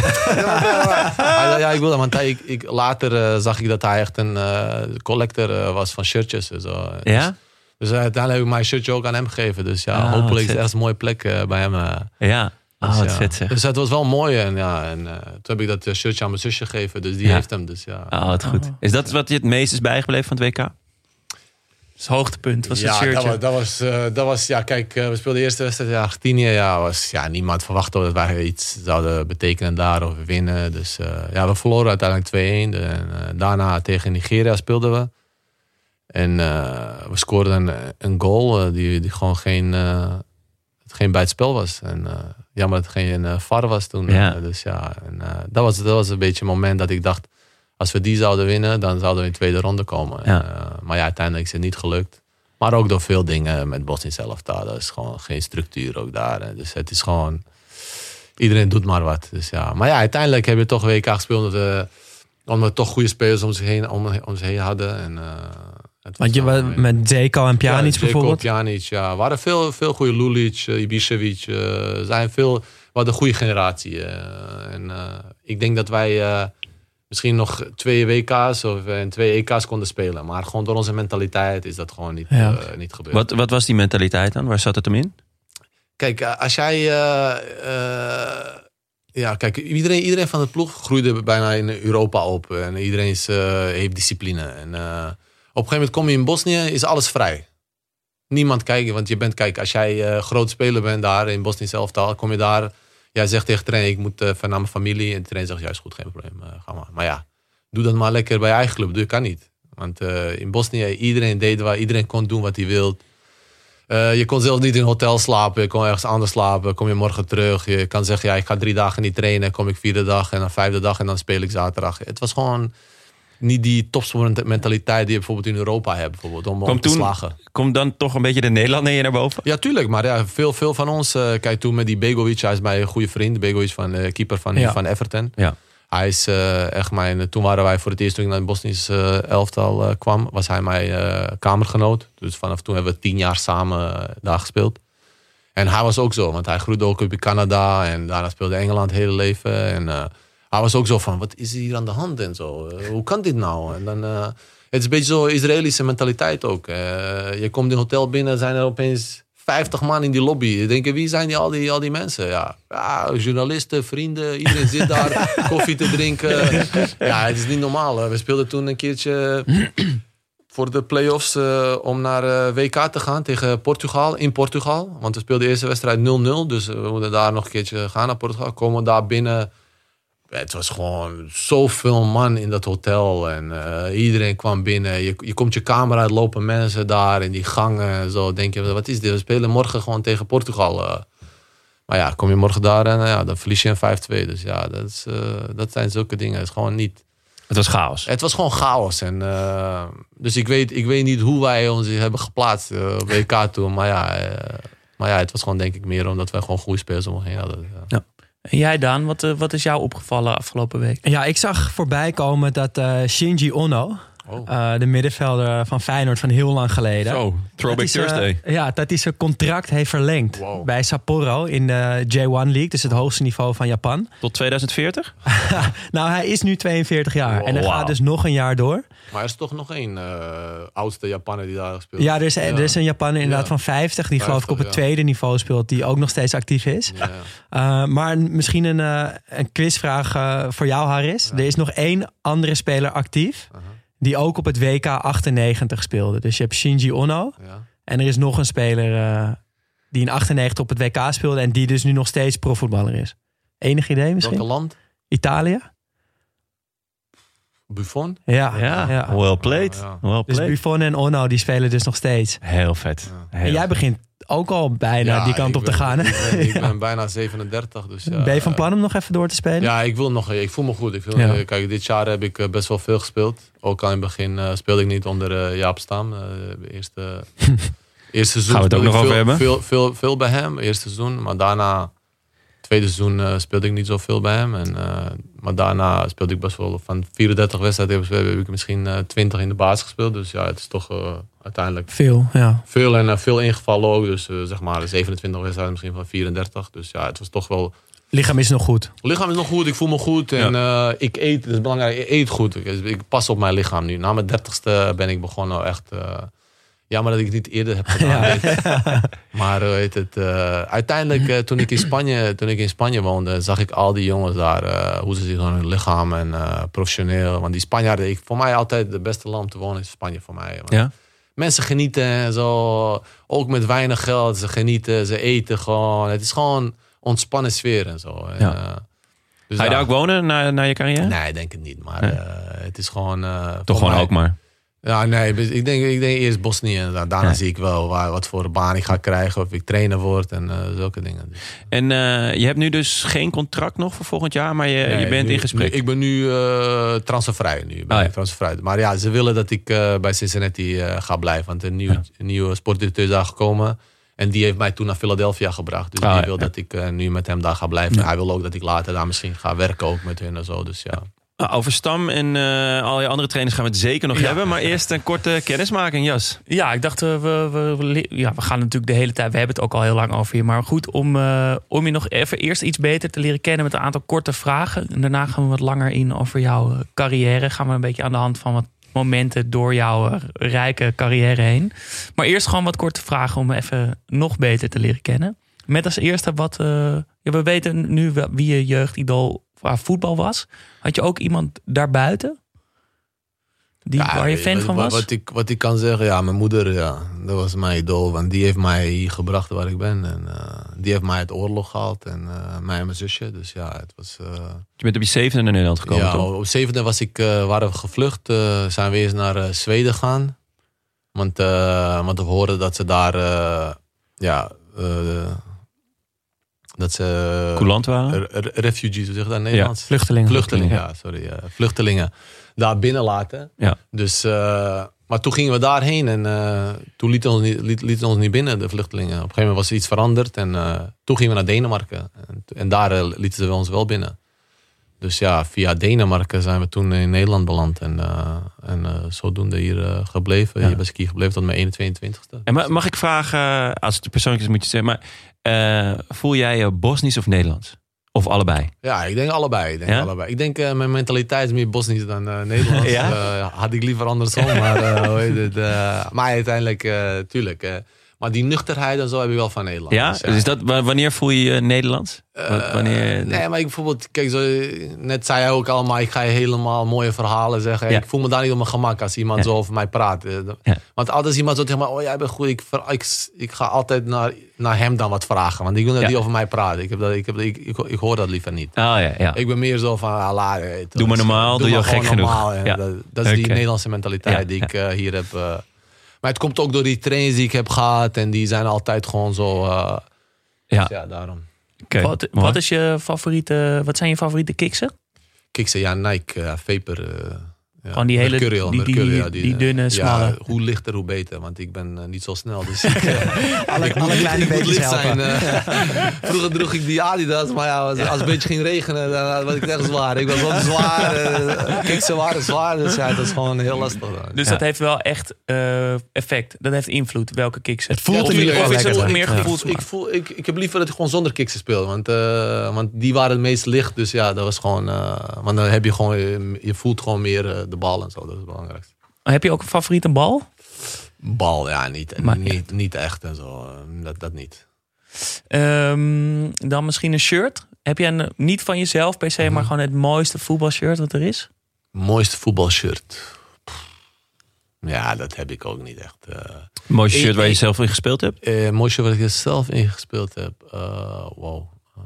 Hij zei, ik wil dat. Want later zag ik dat hij echt een collector was van shirtjes. En zo. Ja? Dus uiteindelijk heb ik mijn shirtje ook aan hem gegeven. Dus hopelijk is het echt een mooie plek bij hem. Wat vet zeg. Dus het was wel mooi. En toen heb ik dat shirtje aan mijn zusje gegeven. Dus die heeft hem. Dus wat goed. Is dat wat je het meest is bijgebleven van het WK? Het hoogtepunt was het shirtje. Dat was kijk, we speelden de eerste wedstrijd in Argentinië. Niemand verwachtte dat wij iets zouden betekenen daar of winnen. Dus we verloren uiteindelijk 2-1. Daarna tegen Nigeria speelden we. En we scoorden een goal die gewoon geen bij het spel was. En jammer dat het geen VAR was toen. Dus dat was een beetje het moment dat ik dacht... als we die zouden winnen, dan zouden we in de tweede ronde komen. Maar uiteindelijk is het niet gelukt. Maar ook door veel dingen met Bosnië zelf. Dat is gewoon geen structuur ook daar. Dus het is gewoon... Iedereen doet maar wat. Dus maar uiteindelijk hebben we toch WK gespeeld... omdat we toch goede spelers om zich heen hadden. En... Want je was met Zeko en Pjanic bijvoorbeeld? Zeko, Pjanic, er waren veel goede Lulic, Ibišević. We hadden een goede generatie. Ik denk dat wij misschien nog 2 WK's of 2 EK's konden spelen. Maar gewoon door onze mentaliteit is dat gewoon niet gebeurd. Wat was die mentaliteit dan? Waar zat het hem in? Kijk, als jij... kijk, iedereen van de ploeg groeide bijna in Europa op. En iedereen heeft discipline. En... op een gegeven moment kom je in Bosnië, is alles vrij. Niemand kijkt, want als jij groot speler bent daar in Bosnië zelf, kom je daar. Jij zegt tegen de trainer, ik moet van naar mijn familie. En de trainer zegt, juist goed, geen probleem, ga maar. Maar doe dat maar lekker bij je eigen club. Dat kan niet. Want in Bosnië, iedereen kon doen wat hij wil. Je kon zelfs niet in een hotel slapen, je kon ergens anders slapen. Kom je morgen terug, je kan zeggen, ik ga 3 dagen niet trainen. Kom ik 4e dag en dan 5e dag en dan speel ik zaterdag. Het was gewoon... niet die topsportmentaliteit die je bijvoorbeeld in Europa hebt. Bijvoorbeeld, om te slagen. Komt dan toch een beetje de Nederlander in je naar boven? Ja, tuurlijk. Maar ja, veel van ons... kijk, toen met die Begovic, hij is mijn goede vriend. Begovic, keeper van Everton. Ja. Hij is echt mijn... Toen waren wij voor het eerst, toen ik naar het Bosnische elftal kwam... was hij mijn kamergenoot. Dus vanaf toen hebben we 10 jaar samen daar gespeeld. En hij was ook zo, want hij groeide ook op in Canada. En daarna speelde Engeland het hele leven. En hij was ook zo van, wat is hier aan de hand en zo? Hoe kan dit nou? En dan... het is een beetje zo Israëlische mentaliteit ook. Je komt in een hotel binnen, zijn er opeens 50 man in die lobby. Je denkt, wie zijn al die mensen? Ja, journalisten, vrienden, iedereen zit daar koffie te drinken. Ja, het is niet normaal. We speelden toen een keertje voor de play-offs om naar WK te gaan tegen Portugal, in Portugal. Want we speelden de eerste wedstrijd 0-0. Dus we moeten daar nog een keertje gaan naar Portugal. Komen daar binnen... Het was gewoon zoveel man in dat hotel. En iedereen kwam binnen. Je komt je kamer uit, lopen mensen daar in die gangen. En zo denk je, wat is dit? We spelen morgen gewoon tegen Portugal. Maar ja, kom je morgen daar en dan verlies je een 5-2. Dus ja, dat zijn zulke dingen. Het is gewoon niet... Het was chaos. Het was gewoon chaos. En, dus ik weet niet hoe wij ons hebben geplaatst op WK toen. Maar ja, het was gewoon denk ik meer omdat wij gewoon goede spelers omheen hadden. Ja. En jij, Daan, wat is jou opgevallen afgelopen week? Ja, ik zag voorbij komen dat Shinji Ono, de middenvelder van Feyenoord van heel lang geleden. Zo, Throwback Thursday. Dat hij zijn contract heeft verlengd bij Sapporo in de J1 League. Dus het hoogste niveau van Japan. Tot 2040? Nou, hij is nu 42 jaar. En hij gaat dus nog een jaar door. Maar er is toch nog één oudste Japaner die daar speelt. Ja, er is een Japaner inderdaad van 50. Die geloof ik op het tweede niveau speelt. Die ook nog steeds actief is. Ja. Maar misschien een quizvraag voor jou, Haris. Ja. Er is nog 1 andere speler actief. Die ook op het WK 98 speelde. Dus je hebt Shinji Ono. Ja. En er is nog een speler die in 98 op het WK speelde. En die dus nu nog steeds profvoetballer is. Enig idee misschien? Welk land? Italië. Buffon? Ja. Well played. Well played. Dus Buffon en Ono die spelen dus nog steeds. Heel vet. Ja. En jij begint ook al bijna die kant op te gaan. Ik ben bijna 37. Dus ben je van plan om nog even door te spelen? Ja, ik voel me goed. Kijk, dit jaar heb ik best wel veel gespeeld. Ook al in het begin speelde ik niet onder Jaap Stam. Eerste seizoen gaan we het ook nog over hebben? Veel bij hem, eerste seizoen. Maar daarna, tweede seizoen speelde ik niet zoveel bij hem. Maar daarna speelde ik best wel van 34 wedstrijden heb ik misschien 20 in de basis gespeeld. Dus ja, het is toch uiteindelijk veel. Ja. Veel en veel ingevallen ook. Dus zeg maar 27 wedstrijden misschien van 34. Dus ja, het was toch wel... Lichaam is nog goed. Lichaam is nog goed, ik voel me goed. En ik eet, dat is belangrijk, ik eet goed. Ik pas op mijn lichaam nu. Na mijn 30ste ben ik begonnen echt... jammer dat ik het niet eerder heb gedaan. Ja. Maar uiteindelijk toen ik in Spanje woonde, zag ik al die jongens daar, hoe ze zich aan hun lichaam en professioneel. Want die Spanjaarden, voor mij altijd het beste land om te wonen is Spanje voor mij. Ja. Mensen genieten en zo, ook met weinig geld. Ze genieten, ze eten gewoon. Het is gewoon ontspannen sfeer en zo. Ja. Dus ga je daar ook wonen na je carrière? Nee, ik denk het niet. Maar het is gewoon... toch gewoon ook maar. Ja, nee, ik denk eerst Bosnië. En daarna zie ik wel wat voor baan ik ga krijgen. Of ik trainer word en zulke dingen. En je hebt nu dus geen contract nog voor volgend jaar. Maar je bent in gesprek. Ik ben nu transfervrij. Transfervrij. Maar ja, ze willen dat ik bij Cincinnati ga blijven. Want een nieuwe sportdirecteur is daar gekomen. En die heeft mij toen naar Philadelphia gebracht. Dus die wil dat ik nu met hem daar ga blijven. Ja. Hij wil ook dat ik later daar misschien ga werken ook met hun en zo. Dus ja. Over Stam en al je andere trainers gaan we het zeker nog hebben. Maar eerst een korte kennismaking, Jas. Ja, ik dacht, we gaan natuurlijk de hele tijd... We hebben het ook al heel lang over je. Maar goed, om je nog even eerst iets beter te leren kennen... met een aantal korte vragen. En daarna gaan we wat langer in over jouw carrière. Gaan we een beetje aan de hand van wat momenten door jouw rijke carrière heen. Maar eerst gewoon wat korte vragen om even nog beter te leren kennen. Met als eerste we weten nu wie je jeugdidool voetbal was. Had je ook iemand daarbuiten? Waar je fan van was? Wat ik kan zeggen, mijn moeder, dat was mijn idool. Want die heeft mij hier gebracht waar ik ben. En die heeft mij uit de oorlog gehaald. En mij en mijn zusje. Dus ja, het was... Je bent op je 7e naar Nederland gekomen, ja, toch? Op 7e waren we gevlucht. Zijn we eerst naar Zweden gegaan. Want we hoorden dat ze daar... Dat ze Coulant waren? refugees, hoe zeg je dat in Nederlands? Vluchtelingen. Vluchtelingen daar binnen laten. Ja. Dus, maar toen gingen we daarheen en toen lieten ons niet binnen, de vluchtelingen. Op een gegeven moment was er iets veranderd en toen gingen we naar Denemarken. En daar lieten ze ons wel binnen. Dus ja, via Denemarken zijn we toen in Nederland beland. En zodoende hier gebleven. Hier ben ik hier gebleven tot mijn 21ste. En mag ik vragen, als het persoonlijk is moet je zeggen, maar voel jij je Bosnisch of Nederlands? Of allebei? Ja, ik denk allebei. Ik denk mijn mentaliteit is meer Bosnisch dan Nederlands. Had ik liever andersom. Maar, maar uiteindelijk, tuurlijk. Maar die nuchterheid en zo heb ik wel van Nederland. Ja? Dus dat, wanneer voel je je Nederlands? Nee, maar ik bijvoorbeeld, kijk, net zei hij ook allemaal, ik ga je helemaal mooie verhalen zeggen. Ja. Ik voel me daar niet op mijn gemak als iemand zo over mij praat. Want altijd iemand zo tegen mij, oh jij bent goed, ik ga altijd naar hem dan wat vragen. Want ik wil dat hij over mij praat. Ik hoor dat liever niet. Ja. Ik ben meer zo van, doe maar normaal, doe je al gek genoeg. Dat is die Nederlandse mentaliteit die ik hier heb. Maar het komt ook door die trainers die ik heb gehad. En die zijn altijd gewoon zo. Dus ja, daarom. Okay, wat is je favoriete? Wat zijn je favoriete kiksen? Kiksen, ja, Nike, Vapor. Gewoon die hele Mercurial, die dunne, smalle. Ja, hoe lichter, hoe beter. Want ik ben niet zo snel. Dus alle kleine beetjes helpen. Vroeger droeg ik die Adidas. Maar ja, als het een beetje ging regenen, dan was ik echt zwaar. Ik was wel zwaar. Kiksen waren zwaar. Dus ja, dat is gewoon heel lastig. Dus dat heeft wel echt effect. Dat heeft invloed, welke kiksen. Het voelt in ieder geval lekker. Meer gevoelsmaak. Ik heb liever dat ik gewoon zonder kiksen speel. Want die waren het meest licht. Dus ja, dat was gewoon... want dan heb je gewoon... Je voelt gewoon meer de bal en zo. Dat is het belangrijkste. Heb je ook een favoriete bal? Bal, ja, niet echt en zo. Dat niet. Dan misschien een shirt. Heb je niet van jezelf per se, maar gewoon het mooiste voetbalshirt wat er is? Mooiste voetbalshirt? Ja, dat heb ik ook niet echt. Mooiste shirt waar je zelf in gespeeld hebt? Mooiste waar ik zelf in gespeeld heb? Wow.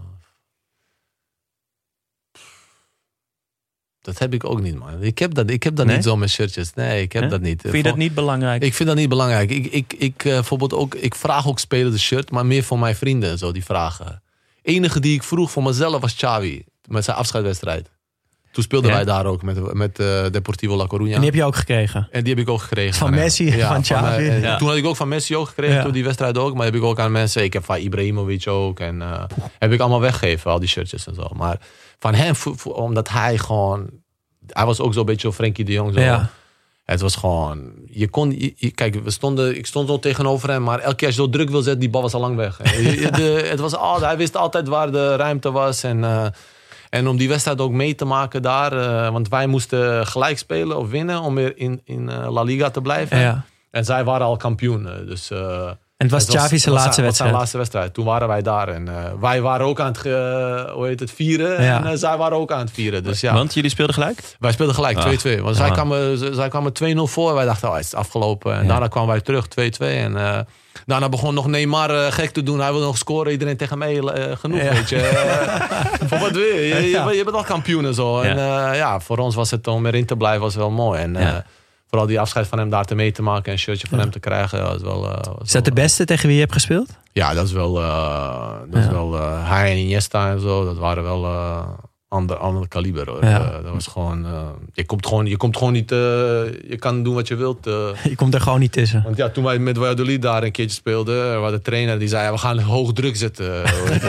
Dat heb ik ook niet, man. Ik heb dat niet zo met shirtjes. Nee, ik heb dat niet. Vind je dat niet belangrijk? Ik vind dat niet belangrijk. Ik bijvoorbeeld ook, ik vraag ook spelers de shirt, maar meer voor mijn vrienden en zo, die vragen. Enige die ik vroeg voor mezelf was Xavi, met zijn afscheidswedstrijd. Toen speelden wij daar ook met Deportivo La Coruña. En die heb je ook gekregen? En die heb ik ook gekregen. Van Messi, van Xavi. Toen had ik ook van Messi ook gekregen, toen die wedstrijd ook. Maar heb ik ook aan mensen, ik heb van Ibrahimovic ook. En heb ik allemaal weggegeven, al die shirtjes en zo. Maar van hem, omdat hij gewoon... Hij was ook zo'n beetje Frenkie de Jong. Zo. Ja. Het was gewoon... Kijk, ik stond zo tegenover hem. Maar elke keer als je zo druk wil zetten, die bal was al lang weg. Hij wist altijd waar de ruimte was. En om die wedstrijd ook mee te maken daar. Want wij moesten gelijk spelen of winnen om weer in La Liga te blijven. Ja. En zij waren al kampioen. Dus... En het was Xavi's laatste wedstrijd. Zijn laatste wedstrijd. Toen waren wij daar. En wij waren ook aan het vieren. Ja. En zij waren ook aan het vieren. Dus, ja. Want jullie speelden gelijk? Wij speelden gelijk, 2-2. Want zij kwamen 2-0 voor. Wij dachten, het is afgelopen. En daarna kwamen wij terug, 2-2. En daarna begon nog Neymar gek te doen. Hij wilde nog scoren. Iedereen tegen mij genoeg, weet je. Voor wat wil je? Je bent al kampioen en zo. En voor ons was het om erin te blijven was wel mooi. En vooral die afscheid van hem daar mee te maken en een shirtje van hem te krijgen. Was wel, is dat de beste tegen wie je hebt gespeeld? Ja, dat is wel... hij en Iniesta en zo. Dat waren wel ander kaliber. Hoor. Dat was gewoon... Je komt gewoon niet... je kan doen wat je wilt. Je komt er gewoon niet tussen. Want ja, toen wij met Valladolid daar een keertje speelden... waar de trainer die zei... we gaan hoog druk zetten.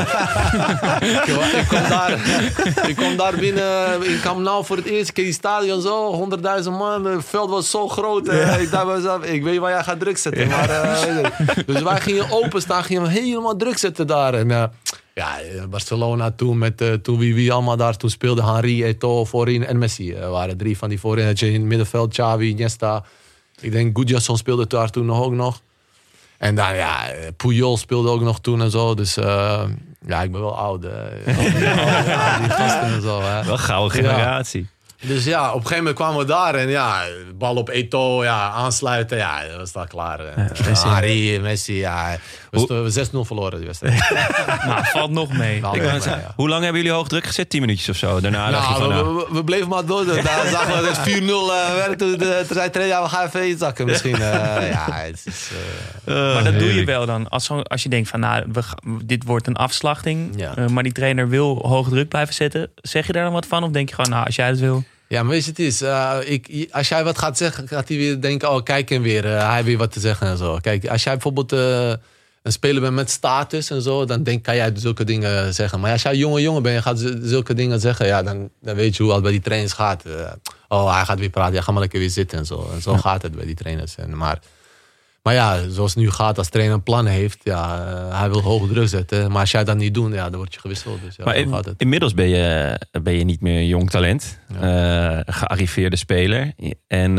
ik kom daar binnen... Ik kwam nou voor het eerste keer in het stadion zo... 100.000 man. Het veld was zo groot. Ik dacht bij mezelf... Ik weet waar jij gaat druk zetten. Maar, dus wij gingen openstaan. Gingen we helemaal druk zetten daar. En... Barcelona toen wie allemaal daar toen speelde. Henry, Eto'o voorin en Messi. Waren 3 van die voorin. In het middenveld, Xavi, Iniesta. Ik denk Gudjasson speelde daar toen ook nog. En dan Puyol speelde ook nog toen en zo. Dus ik ben wel oud. Die gasten en zo. Wel gouden generatie. Dus ja, op een gegeven moment kwamen we daar en ja, bal op Eto'o, ja, aansluiten, ja, dat was daar klaar. Harry, Messi, ja. We 6-0 verloren die wedstrijd. Maar valt nog mee. Hoe lang hebben jullie hoog druk gezet? 10 minuutjes of zo? Daarna dacht je van, we bleven maar door. Daar zagen we dat 4-0 werd. Toen zei trainer, ja, we gaan even iets zakken misschien. Het is... maar dat doe je wel dan. Als je denkt van, nou, dit wordt een afslachting. Ja. Maar die trainer wil hoog druk blijven zetten. Zeg je daar dan wat van? Of denk je gewoon, nou, als jij het wil... Ja, maar weet je, het is... als jij wat gaat zeggen, gaat hij weer denken... Oh, kijk hem weer. Hij heeft weer wat te zeggen en zo. Kijk, als jij bijvoorbeeld een speler bent met status en zo... dan kan jij zulke dingen zeggen. Maar als jij jongen bent en gaat zulke dingen zeggen... ja, dan weet je hoe het bij die trainers gaat. Hij gaat weer praten. Ja, ga maar lekker weer zitten en zo. En zo gaat het bij die trainers. Maar ja, zoals het nu gaat, als trainer een plan heeft... ja, hij wil hoge druk zetten. Maar als jij dat niet doet, ja, dan word je gewisseld. Dus ja, maar gaat het. Inmiddels ben je niet meer jong talent. Gearriveerde speler. En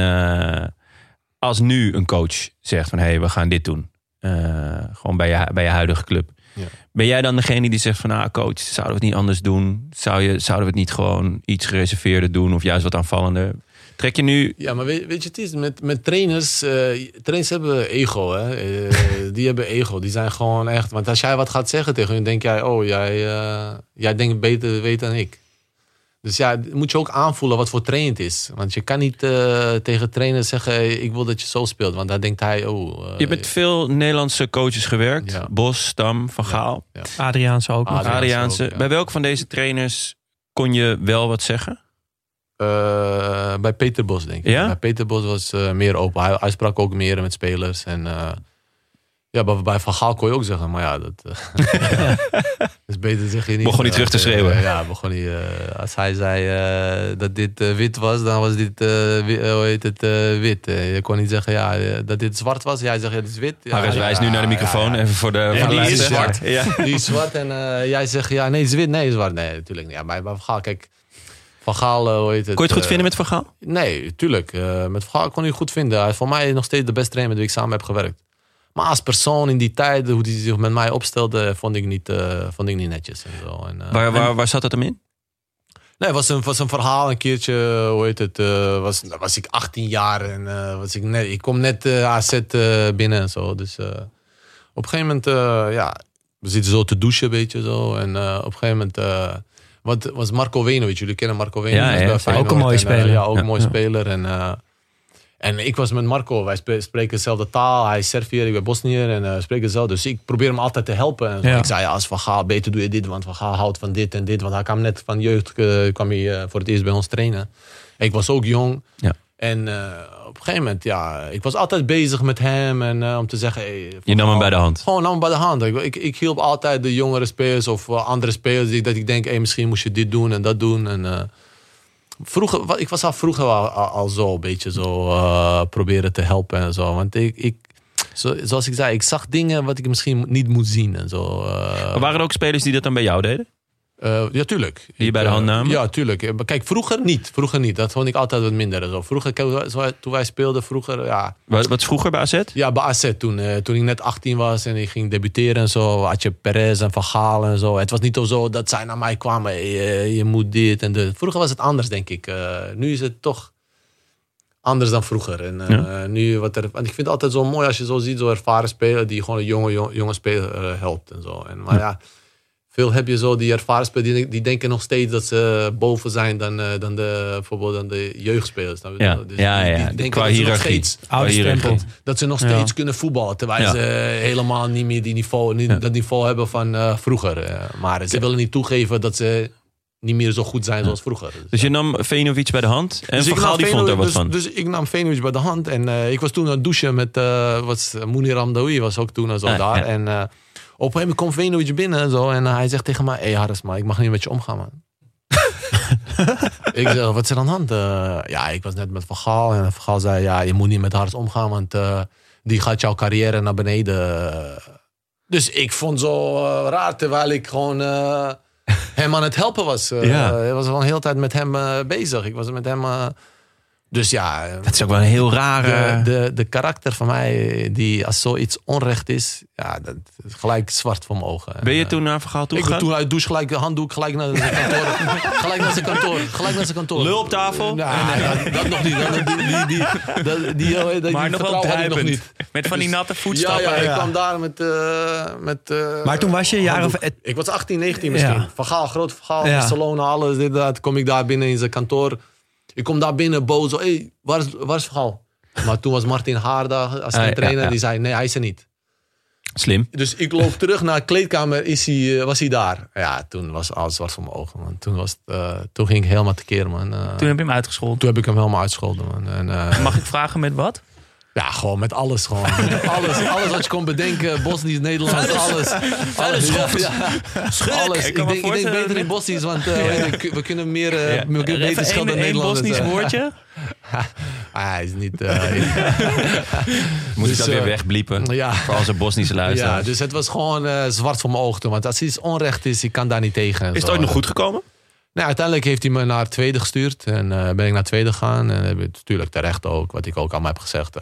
als nu een coach zegt van... hé, we gaan dit doen. Gewoon bij je huidige club. Ja. Ben jij dan degene die zegt van... nou, coach, zouden we het niet anders doen? Zouden we het niet gewoon iets gereserveerder doen? Of juist wat aanvallender? Trek je nu... Ja, maar weet je, het is met trainers... trainers hebben ego, hè. Die hebben ego. Die zijn gewoon echt... Want als jij wat gaat zeggen tegen hun... denk jij, jij denkt beter weten dan ik. Dus ja, moet je ook aanvoelen wat voor trainer het is. Want je kan niet tegen trainers zeggen... ik wil dat je zo speelt. Want dan denkt hij... je hebt met veel Nederlandse coaches gewerkt. Ja. Bos, Stam, Van Gaal. Ja. Adriaanse ook. Adriaanse. Bij welke van deze trainers kon je wel wat zeggen? Bij Peter Bos, denk ik. Ja? Bij Peter Bos was meer open. Hij sprak ook meer met spelers. En bij Van Gaal kon je ook zeggen. Maar ja, dat is beter zeg je niet. Begon niet terug te schreeuwen. Begon niet. Als hij zei dat dit wit was, dan was dit wit. Je kon niet zeggen dat dit zwart was. Jij zegt dit is wit. Harris wijst nu naar de microfoon. Even voor de die is zwart. Die is zwart. En jij zegt nee, het is wit. Nee, het is zwart. Nee, natuurlijk niet. Ja, bij Van Gaal, kijk... Van Gaal, Kon je het goed vinden met Van Gaal? Nee, tuurlijk. Met Van Gaal kon ik het goed vinden. Hij is voor mij nog steeds de beste trainer met wie ik samen heb gewerkt. Maar als persoon in die tijd, hoe hij zich met mij opstelde, vond ik niet netjes. En zo. Waar zat het hem in? Nee, het was een verhaal een keertje. Was ik 18 jaar en ik kom net AZ binnen en zo. Dus op een gegeven moment, we zitten zo te douchen, weet je zo. En op een gegeven moment... Wat was Marco Venovic? Jullie kennen Marco Venovic. Ja, ook een mooie speler. Een mooie speler. En ik was met Marco. Wij spreken dezelfde taal. Hij is Serviër, ik ben Bosniër. En spreken hetzelfde. Dus ik probeer hem altijd te helpen. En ik zei, als Van Gaal, beter doe je dit. Want Van Gaal houdt van dit en dit. Want hij kwam net van jeugd. Kwam hij voor het eerst bij ons trainen. Ik was ook jong. Ja. En op een gegeven moment, ik was altijd bezig met hem. En om te zeggen... je nam hem bij de hand? Gewoon nam hem bij de hand. Ik hielp altijd de jongere spelers of andere spelers. Dat ik denk, misschien moest je dit doen en dat doen. En vroeger, ik was vroeger al zo een beetje zo proberen te helpen en zo. Want zoals ik zei, ik zag dingen wat ik misschien niet moet zien en zo. Maar waren er ook spelers die dat dan bij jou deden? Ja, tuurlijk. Die je bij de hand namen? Ja, tuurlijk. Kijk, vroeger niet. Dat vond ik altijd wat minder. Zo. Vroeger, toen wij speelden, ja. Wat is vroeger bij AZ? Ja, bij AZ. Toen ik net 18 was en ik ging debuteren en zo. Had je Perez en Van Gaal en zo. Het was niet zo dat zij naar mij kwamen. Je moet dit en dat. Vroeger was het anders, denk ik. Nu is het toch anders dan vroeger. En nu want ik vind het altijd zo mooi als je zo ziet, zo'n ervaren speler die gewoon een jonge speler helpt en zo. Maar veel heb je zo die ervaren spelers die denken nog steeds dat ze boven zijn dan bijvoorbeeld dan de jeugdspelers. Dus die denken qua hiërarchie. Dat ze nog steeds kunnen voetballen. Terwijl ze helemaal niet meer dat niveau hebben van vroeger. Maar ze willen niet toegeven dat ze niet meer zo goed zijn zoals vroeger. Dus je nam Venovic bij de hand en Van Gaal die vond er wat van. Dus ik nam Venovic bij de hand en ik was toen aan het douchen met Mounir Amdaoui was ook toen zo daar. En op een gegeven moment komt Venovic binnen en zo. En hij zegt tegen mij, hey Harris, maar ik mag niet met je omgaan, man. Ik zeg, wat is er aan de hand? Ik was net met Van Gaal. En Van Gaal zei, je moet niet met Harris omgaan. Want die gaat jouw carrière naar beneden. Dus ik vond zo raar, terwijl ik gewoon hem aan het helpen was. Ik was gewoon de hele tijd met hem bezig. Ik was met hem... Dus ja, Dat is ook wel een heel rare... de karakter van mij, die als zoiets onrecht is, ja, dat is gelijk zwart voor mijn ogen. Ben je toen naar Vergaal toe Ik ben gegaan? toen uit douche gelijk de handdoek, gelijk naar zijn kantoor. Gelijk naar zijn kantoor. Lul op tafel? Nee, dat nog niet. Maar nog wel nog druipend. niet. Met van die natte voetstappen. Ja, ik kwam daar met Maar toen was je jaren of... ik was 18, 19 misschien. Ja. Vergaal, groot Vergaal, Ja. Barcelona, alles. Dit, dat. Kom ik daar binnen in zijn kantoor. Ik kom daar binnen boos. Hey, waar is Vergaal? Maar toen was Martin Haarda als zijn trainer. ja. Die zei, nee, hij is er niet. Slim. Dus ik loop terug naar de kleedkamer. Was hij daar? Ja, toen was alles zwart voor mijn ogen, man. Toen ging ik helemaal tekeer, man. Toen heb je hem uitgescholden. Toen heb ik hem helemaal uitgescholden, man. En, Mag ik vragen met wat? ja, gewoon met alles. Gewoon. Met alles wat je kon bedenken. Bosnisch, Nederlands, alles. Alles. Alles. Ik denk beter in Bosnisch, want we kunnen meer beter schelden dan Eén Nederlanders. Bosnisch woordje. Hij is niet... Moet ik Dus, dat weer wegbliepen? ja. Voor onze Bosnische ja, luisteraars. dus het was gewoon zwart voor mijn ogen toen. Want als iets onrecht is, ik kan daar niet tegen. Is het ooit nog goed gekomen? Nou, uiteindelijk heeft hij me naar tweede gestuurd. En ben ik naar tweede gegaan. En heb ik natuurlijk terecht ook, wat ik ook allemaal heb gezegd.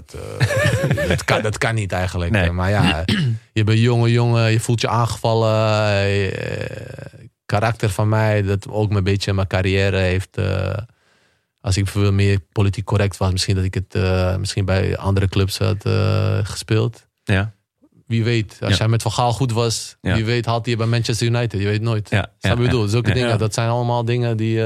Dat kan niet eigenlijk. Nee. Maar ja, je bent jongen, je voelt je aangevallen. Karakter van mij, dat ook een beetje mijn carrière heeft... als ik veel meer politiek correct was, misschien dat ik het misschien bij andere clubs had gespeeld. Ja. Wie weet, als jij met Van Gaal goed was, Ja. wie weet haalt hij bij Manchester United. Je weet nooit. Ja. Snap je bedoel? Zulke Ja. dingen, dat zijn allemaal dingen die...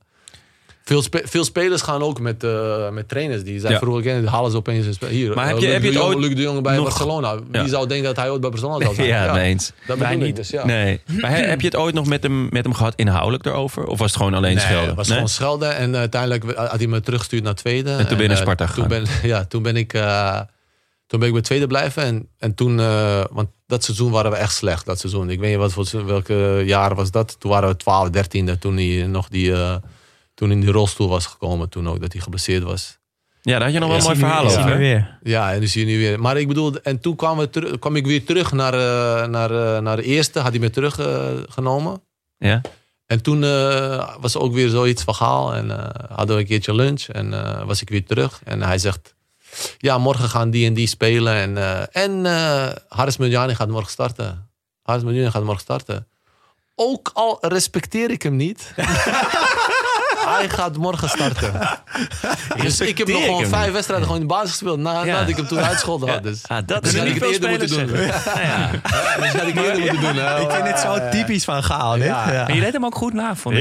Veel spelers gaan ook met trainers. Die zijn vroeger kennen, die halen ze opeens een speler. Hier, Maar heb je het ooit Luc de Jong bij nog- Barcelona. Wie Ja. zou denken dat hij ooit bij Barcelona zou zijn? Ja, mee eens. Dat bedoel ik dus, ja. Nee. Maar heb je het ooit nog met hem gehad inhoudelijk erover? Of was het gewoon alleen schelden? Het was gewoon schelden. En uiteindelijk had hij me teruggestuurd naar tweede. En toen ben je naar Sparta gegaan. Toen ben ik bij tweede blijven. En toen, want dat seizoen waren we echt slecht. Dat seizoen. Ik weet niet welke jaren was dat. Toen waren we 12, 13e. Toen hij nog toen in die rolstoel was gekomen. Toen ook dat hij geblesseerd was. Ja, daar had je nog wel een Ja. mooi verhaal Is hij over. nu weer. Ja, en dus hier nu weer. Maar ik bedoel, en toen kwam ik weer terug naar de eerste. Had hij me teruggenomen. Ja? En toen was ook weer zoiets van Gaal. En hadden we een keertje lunch. En was ik weer terug. En hij zegt... Ja, morgen gaan die en die spelen. En Haris Medjani gaat morgen starten. Ook al respecteer ik hem niet... Hij gaat morgen starten. Dus ik heb nog gewoon 5 wedstrijden gewoon in de basis gespeeld. Nadat ik hem toen uitscholden had. Dus, dat dus is had ik niet het veel eerder moeten doen. spelers zeggen. Dus had ik het eerder moeten doen. Ik vind dit zo typisch van Gaal. Dit. Ja. Ja. Maar je deed hem ook goed na, vond ik.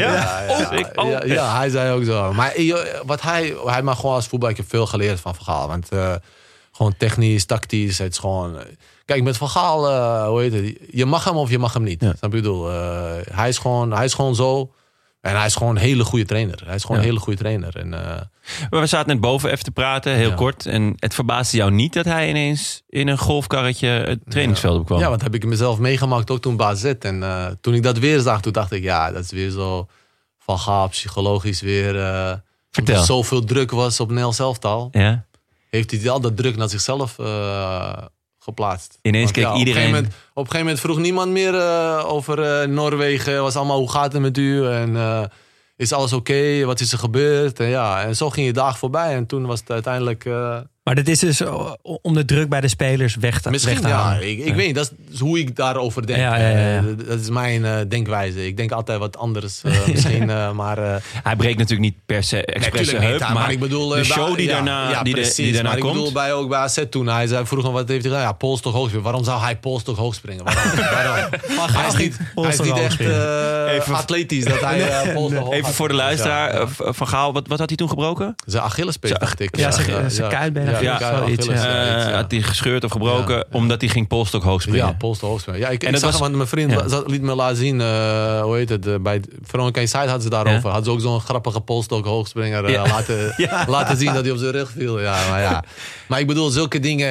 Ja, hij zei ook zo. Maar wat hij mag gewoon als voetbal... Ik heb veel geleerd van Van Gaal. Want gewoon technisch, tactisch. Het is gewoon... Kijk, met Van Gaal, hoe heet het? Je mag hem of je mag hem niet. Snap je? Ik bedoel, hij is gewoon zo... En hij is gewoon een hele goede trainer. En, Maar we zaten net boven even te praten, heel kort. En het verbaasde jou niet dat hij ineens in een golfkarretje het trainingsveld opkwam? Ja, want heb ik mezelf meegemaakt ook toen bij AZ. En toen ik dat weer zag, toen dacht ik... Ja, dat is weer zo Van Gaal, psychologisch weer... Vertel. Omdat er zoveel druk was op Nederlands elftal. Ja? Heeft hij al dat druk naar zichzelf geplaatst. Ineens keek iedereen... Op een gegeven moment vroeg niemand meer over Noorwegen. Was allemaal, hoe gaat het met u? En is alles oké? Wat is er gebeurd? En zo ging je dag voorbij. En toen was het uiteindelijk... Maar dat is dus om de druk bij de spelers weg te Misschien, halen. ik weet niet. Dat is hoe ik daarover denk. Ja. Dat is mijn denkwijze. Ik denk altijd wat anders misschien. Maar hij breekt natuurlijk niet per se expres zijn heup. Maar ik bedoel, de show die daarna, die daarna maar komt. ik bedoel, ook bij AZ toen. Hij zei vroeger, wat heeft hij gedaan? Ja, polstok hoog springen. Waarom zou hij polstok hoog springen? Waarom? Hij is niet echt atletisch dat hij polstok hoog Even voor de luisteraar. Van Gaal, wat had hij toen gebroken? Zijn Achillespees, dacht ik. Ja, zijn kuitbeen. Had hij gescheurd of gebroken omdat hij ging polstok hoog springen. Ja, polstok hoog springen. Ja, ik dat zag was- hem, want mijn vriend liet me laten zien, hoe heet het, bij Veronica Inside hadden ze daarover. Hadden ze ook zo'n grappige polstok hoogspringer laten zien dat hij op zijn rug viel. Maar ik bedoel, zulke dingen,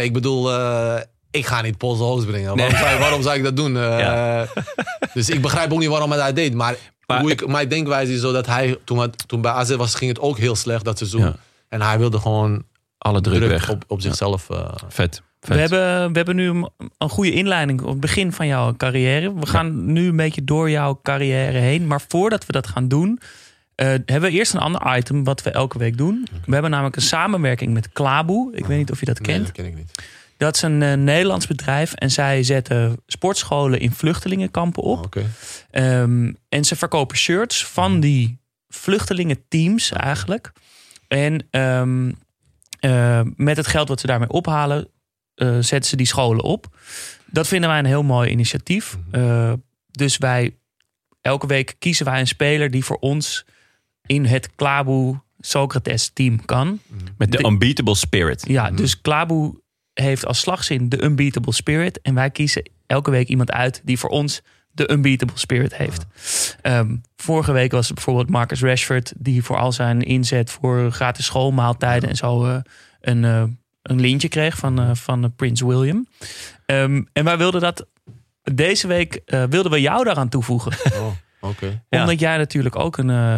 ik ga niet polstok hoog springen. Waarom zou ik dat doen? Dus ik begrijp ook niet waarom hij dat deed. Maar mijn denkwijze is zo dat hij, toen bij AZ was, ging het ook heel slecht dat seizoen. Ja. En hij wilde gewoon Alle druk weg. op zichzelf. Vet. We hebben nu een goede inleiding op het begin van jouw carrière. We gaan nu een beetje door jouw carrière heen. Maar voordat we dat gaan doen, hebben we eerst een ander item wat we elke week doen. We hebben namelijk een samenwerking met Klaboe. Ik weet niet of je dat kent. Nee, dat ken ik niet. Dat is een Nederlands bedrijf en zij zetten sportscholen in vluchtelingenkampen op. Oké. En ze verkopen shirts van die vluchtelingenteams eigenlijk. En met het geld wat ze daarmee ophalen, zetten ze die scholen op. Dat vinden wij een heel mooi initiatief. Dus elke week kiezen wij een speler die voor ons in het Klaboe Socrates team kan. Met de unbeatable spirit. Ja, dus Klaboe heeft als slagzin de unbeatable spirit. En wij kiezen elke week iemand uit die voor ons de unbeatable spirit heeft. Vorige week was het bijvoorbeeld Marcus Rashford, die voor al zijn inzet voor gratis schoolmaaltijden en zo een lintje kreeg van Prins William. En wij wilden dat deze week wilden we jou daaraan toevoegen. Oké. Omdat jij natuurlijk ook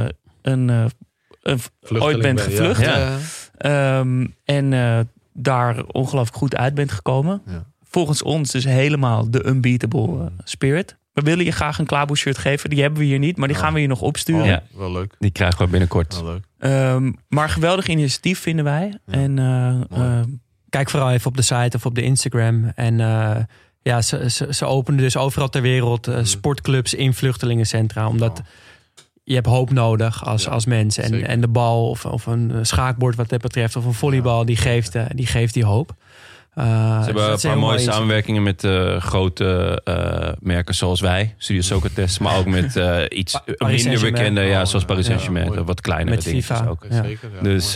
ooit bent gevlucht. En daar ongelooflijk goed uit bent gekomen. Ja. Volgens ons dus helemaal de unbeatable spirit. We willen je graag een Klaboe shirt geven. Die hebben we hier niet, maar die gaan we je nog opsturen. Ja, wel leuk. Die krijgen we binnenkort. Wel leuk. Maar geweldig initiatief vinden wij. Ja. En kijk vooral even op de site of op de Instagram. En ze openen dus overal ter wereld sportclubs in vluchtelingencentra. Omdat je hebt hoop nodig als mens. En de bal of een schaakbord wat dat betreft. Of een volleybal, die geeft die hoop. Ze hebben een paar mooie samenwerkingen met grote merken zoals wij. Studio Socrates. Maar ook met iets minder bekende. Zoals Paris Saint-Germain. Wat kleinere dingen ook. Ja. Zeker, ja. Dus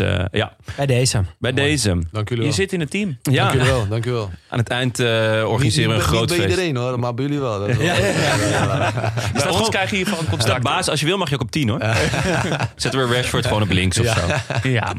Bij deze. Dank jullie wel. Je zit in het team. Ja. Dank jullie wel. Aan het eind organiseren we een groot feest. Niet bij iedereen hoor, maar bij jullie wel. Dat Bij ons krijg je hiervan een contact. Baas, als je wil mag je ook op 10 hoor. Zetten we Rashford gewoon op links of zo. Ja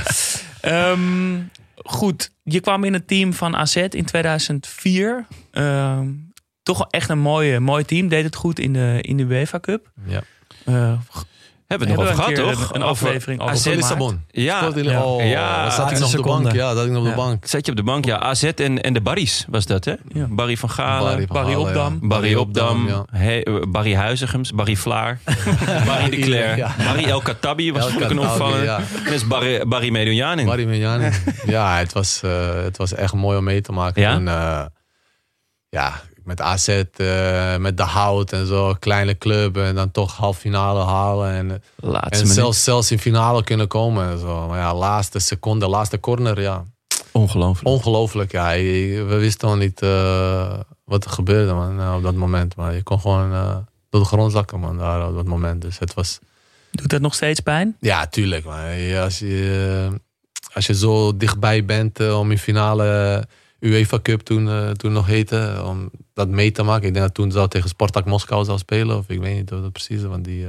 man. Goed, je kwam in het team van AZ in 2004. Toch echt een mooi team. Deed het goed in de UEFA Cup. Ja. Hebben we het nog over gehad, toch? Een aflevering over AZ Lissabon. Ja. Zat ik nog op de bank? Ja, dat ik nog op de bank. Zat je op de bank? Ja, AZ en de Barry's was dat, hè? Ja. Barry van Galen, Barry Opdam. Ja. Barry Opdam, Barry Huizigems, Barry Vlaar, Barry de Cler, Barry El Khattabi was vroeger een opvanger. Ja. En is Barry Medunjanin. Barry Medunjanin. Ja, het was echt mooi om mee te maken. Ja? En, met AZ, met de Hout en zo, kleine club en dan toch halve finale halen en zelfs in finale kunnen komen en zo. Maar ja, laatste seconde, laatste corner, ja. Ongelooflijk, ja. We wisten nog niet wat er gebeurde, man, op dat moment. Maar je kon gewoon door de grond zakken, man, daar op dat moment. Dus het was... Doet dat nog steeds pijn? Ja, tuurlijk, man. Als je zo dichtbij bent om in finale... UEFA Cup toen nog heette, om dat mee te maken. Ik denk dat toen zou tegen Spartak Moskou zou spelen. Of ik weet niet of dat precies is. Want die,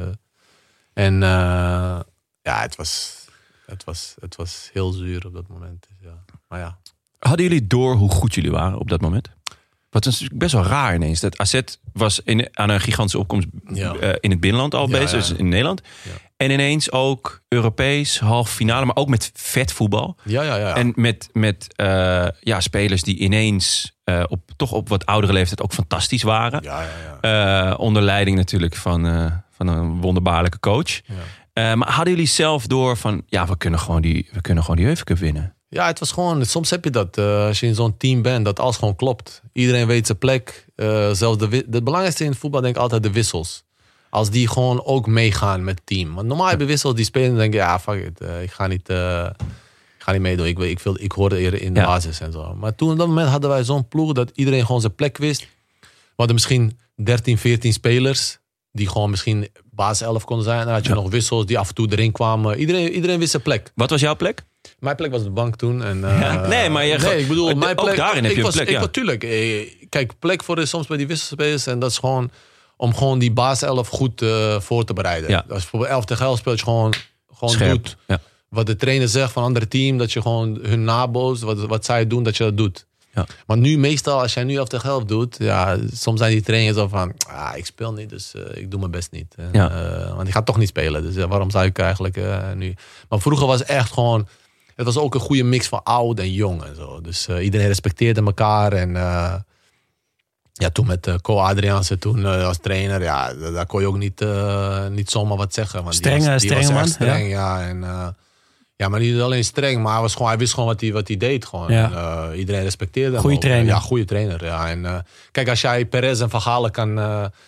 het was heel zuur op dat moment. Ja. Maar ja. Hadden jullie door hoe goed jullie waren op dat moment? Wat is natuurlijk best wel raar ineens. Dat AZ was aan een gigantische opkomst in het binnenland al bezig. Dus in Nederland. Ja. En ineens ook Europees, halve finale. Maar ook met vet voetbal. Ja. En met spelers die ineens op wat oudere leeftijd ook fantastisch waren. Ja. Onder leiding natuurlijk van een wonderbaarlijke coach. Ja. Maar hadden jullie zelf door van... Ja, we kunnen gewoon die UEFA Cup winnen? Ja, het was gewoon... Soms heb je dat als je in zo'n team bent, dat alles gewoon klopt. Iedereen weet zijn plek. Zelfs het belangrijkste in het voetbal denk ik altijd de wissels. Als die gewoon ook meegaan met het team. Want normaal hebben wissels die spelen en denken... Ja, fuck it, ik ga niet meedoen. Ik hoorde eerder in de basis en zo. Maar toen op dat moment hadden wij zo'n ploeg dat iedereen gewoon zijn plek wist. We hadden misschien 13, 14 spelers... die gewoon misschien basis 11 konden zijn. En dan had je nog wissels die af en toe erin kwamen. Iedereen wist zijn plek. Wat was jouw plek? Mijn plek was de bank toen. En, ik bedoel, mijn plek, ook daarin heb je een plek. Natuurlijk. Kijk, plek voor is soms bij die wisselspelers. En dat is gewoon om gewoon die basis 11 goed voor te bereiden. Ja. Als je bijvoorbeeld 11 tegen 11 speelt, je gewoon doet wat de trainer zegt van een ander team. Dat je gewoon hun nabootst, wat zij doen, dat je dat doet. Ja. Maar nu meestal, als jij nu 11 tegen 11 doet, soms zijn die trainers zo van, ik speel niet, dus ik doe mijn best niet. Want ik ga toch niet spelen, dus waarom zou ik eigenlijk nu? Maar vroeger was het echt gewoon, het was ook een goede mix van oud en jong en zo. Dus iedereen respecteerde elkaar en Ja, toen met Co Adriaanse toen als trainer, ja, daar kon je ook niet zomaar wat zeggen. Want die was streng man. echt streng, ja. En, maar niet alleen streng, maar hij wist gewoon wat hij deed. Gewoon. Ja. En, iedereen respecteerde hem. Goeie trainer. Ja, goede trainer. Ja. En, kijk, als jij Perez en Van Gaalen kan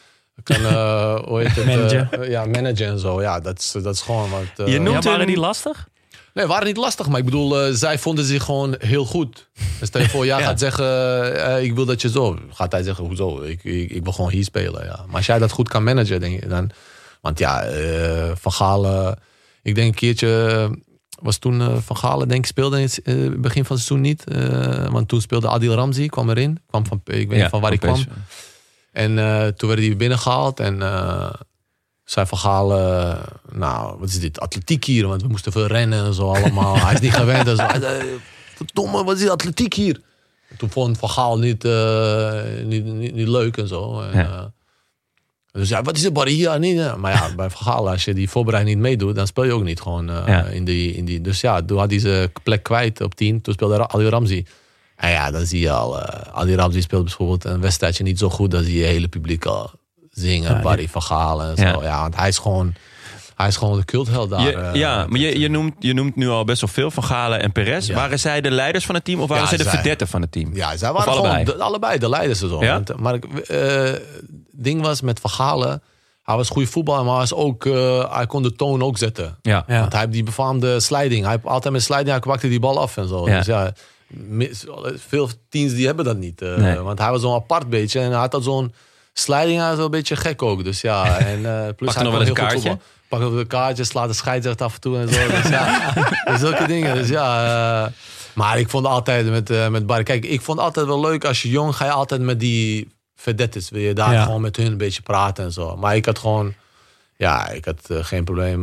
hoe heet het, managen en zo. Ja, dat is gewoon wat... waren die lastig? Nee, waren niet lastig, maar ik bedoel, zij vonden zich gewoon heel goed. Dus stel je voor, jij gaat zeggen, ik wil dat je zo... Gaat hij zeggen, hoezo? Ik wil gewoon hier spelen, ja. Maar als jij dat goed kan managen, denk je dan... Want ja, Van Gaalen... Ik denk een keertje... Was toen Van Gaalen, denk ik, speelde in het begin van het seizoen niet. Want toen speelde Adil Ramzi, kwam erin. Ik weet niet van waar hij kwam. En toen werd hij binnengehaald en... zei Van Gaalen, nou, wat is dit, atletiek hier? Want we moesten veel rennen en zo allemaal. Hij is niet gewend en zo. Hij zei, verdomme, wat is dit, atletiek hier? En toen vond Van Gaal niet leuk en zo. En, dus ja, wat is het, barrière? Niet, maar ja, bij Van Gaal, als je die voorbereiding niet meedoet, dan speel je ook niet gewoon in die... Dus ja, toen had hij zijn plek kwijt op 10. Toen speelde Adil Ramzi. En ja, dan zie je al, Adil Ramzi speelt bijvoorbeeld een wedstrijdje niet zo goed, dan zie je hele publiek al zingen, Barry Van Gaal en zo. Ja, want hij is gewoon de cultheld daar. Maar je noemt nu al best wel veel Van Galen en Perez. Ja. Waren zij de leiders van het team of waren zij de verdetten van het team? Ja, zij waren allebei de leiders. Zo. Ja? Maar het ding was met Van Galen, hij was goede voetballer, maar hij kon de toon ook zetten. Ja. Want hij heeft die befaamde sliding. Hij heeft altijd met sliding, hij kwakte die bal af en zo. Ja. Dus ja, veel teams die hebben dat niet. Want hij was zo'n apart beetje en hij had dat zo'n sliding, hij is wel een beetje gek ook. Dus ja, en plus hij nog wel eens een kaartje. Pak op een kaartje, slaat de scheidsrechter af en toe en zo. Dus ja, zulke dingen. Dus ja, maar ik vond altijd met Barry... Kijk, ik vond altijd wel leuk als je jong ga je altijd met die vedettes. Wil je daar gewoon met hun een beetje praten en zo. Maar ik had gewoon... Ja, ik had geen probleem...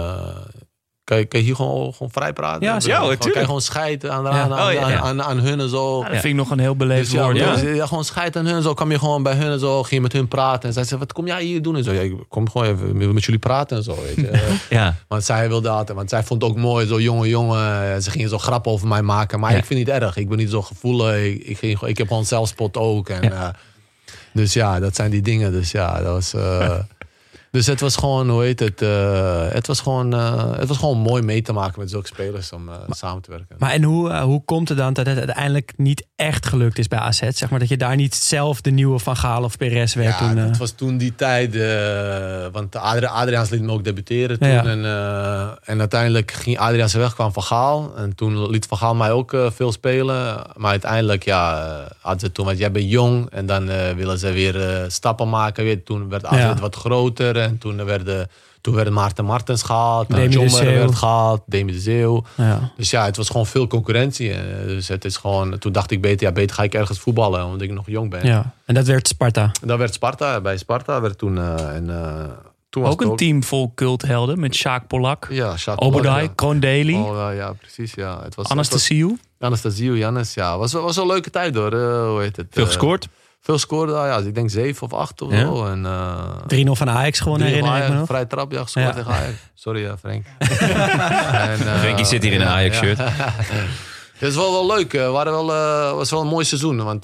Kan je hier gewoon vrij praten? Ja, natuurlijk. Kan je gewoon scheiden aan hun en zo. Ja, dat vind ik nog een heel beleefd woord. Ja, gewoon scheiden aan hun en zo. Kwam je gewoon bij hun en zo. Ging je met hun praten. En zij zei, wat kom jij hier doen? En zo. Ja, ik kom gewoon even met jullie praten en zo. Weet je. Want zij wilde altijd. Want zij vond het ook mooi. Zo jongen. Ze gingen zo grappen over mij maken. Maar ik vind het niet erg. Ik ben niet zo gevoelig. Ik heb gewoon zelfspot ook. En, dus ja, dat zijn die dingen. Dus ja, dat was... Dus het was gewoon, het was gewoon mooi mee te maken met zulke spelers om samen te werken. Maar en hoe komt het dan dat het uiteindelijk niet echt gelukt is bij AZ? Zeg maar dat je daar niet zelf de nieuwe Van Gaal of Perez werd toen? Het was toen die tijd, want Adriaans liet me ook debuteren toen. Ja. En uiteindelijk ging Adriaans weg, kwam Van Gaal. En toen liet Van Gaal mij ook veel spelen. Maar uiteindelijk, hadden ze toen, want jij bent jong. En dan willen ze weer stappen maken. Toen werd AZ wat groter. En toen werd Maarten Martens gehaald. Jommer werd gehaald. Demi de Zeeuw. Ja. Dus ja, het was gewoon veel concurrentie. Dus het is gewoon... Toen dacht ik beter ga ik ergens voetballen. Omdat ik nog jong ben. Ja. En dat werd Sparta? Dat werd Sparta. Bij Sparta werd toen... toen ook een team vol culthelden. Met Sjaak Polak. Ja, Sjaak Obadai, Kroon Daly. Ja, precies. Ja. Anastasiou. Jannes, ja. Was een leuke tijd hoor. Hoe heet het? Veel gescoord? Veel scoorde, ik denk 7 of 8 of zo. En, 3-0 van Ajax gewonnen, herinner ik me nog. Vrij trap, gescoord tegen Ajax. Sorry, Frank. Frankie zit hier in een Ajax-shirt. Het is wel leuk. Was wel een mooi seizoen. Want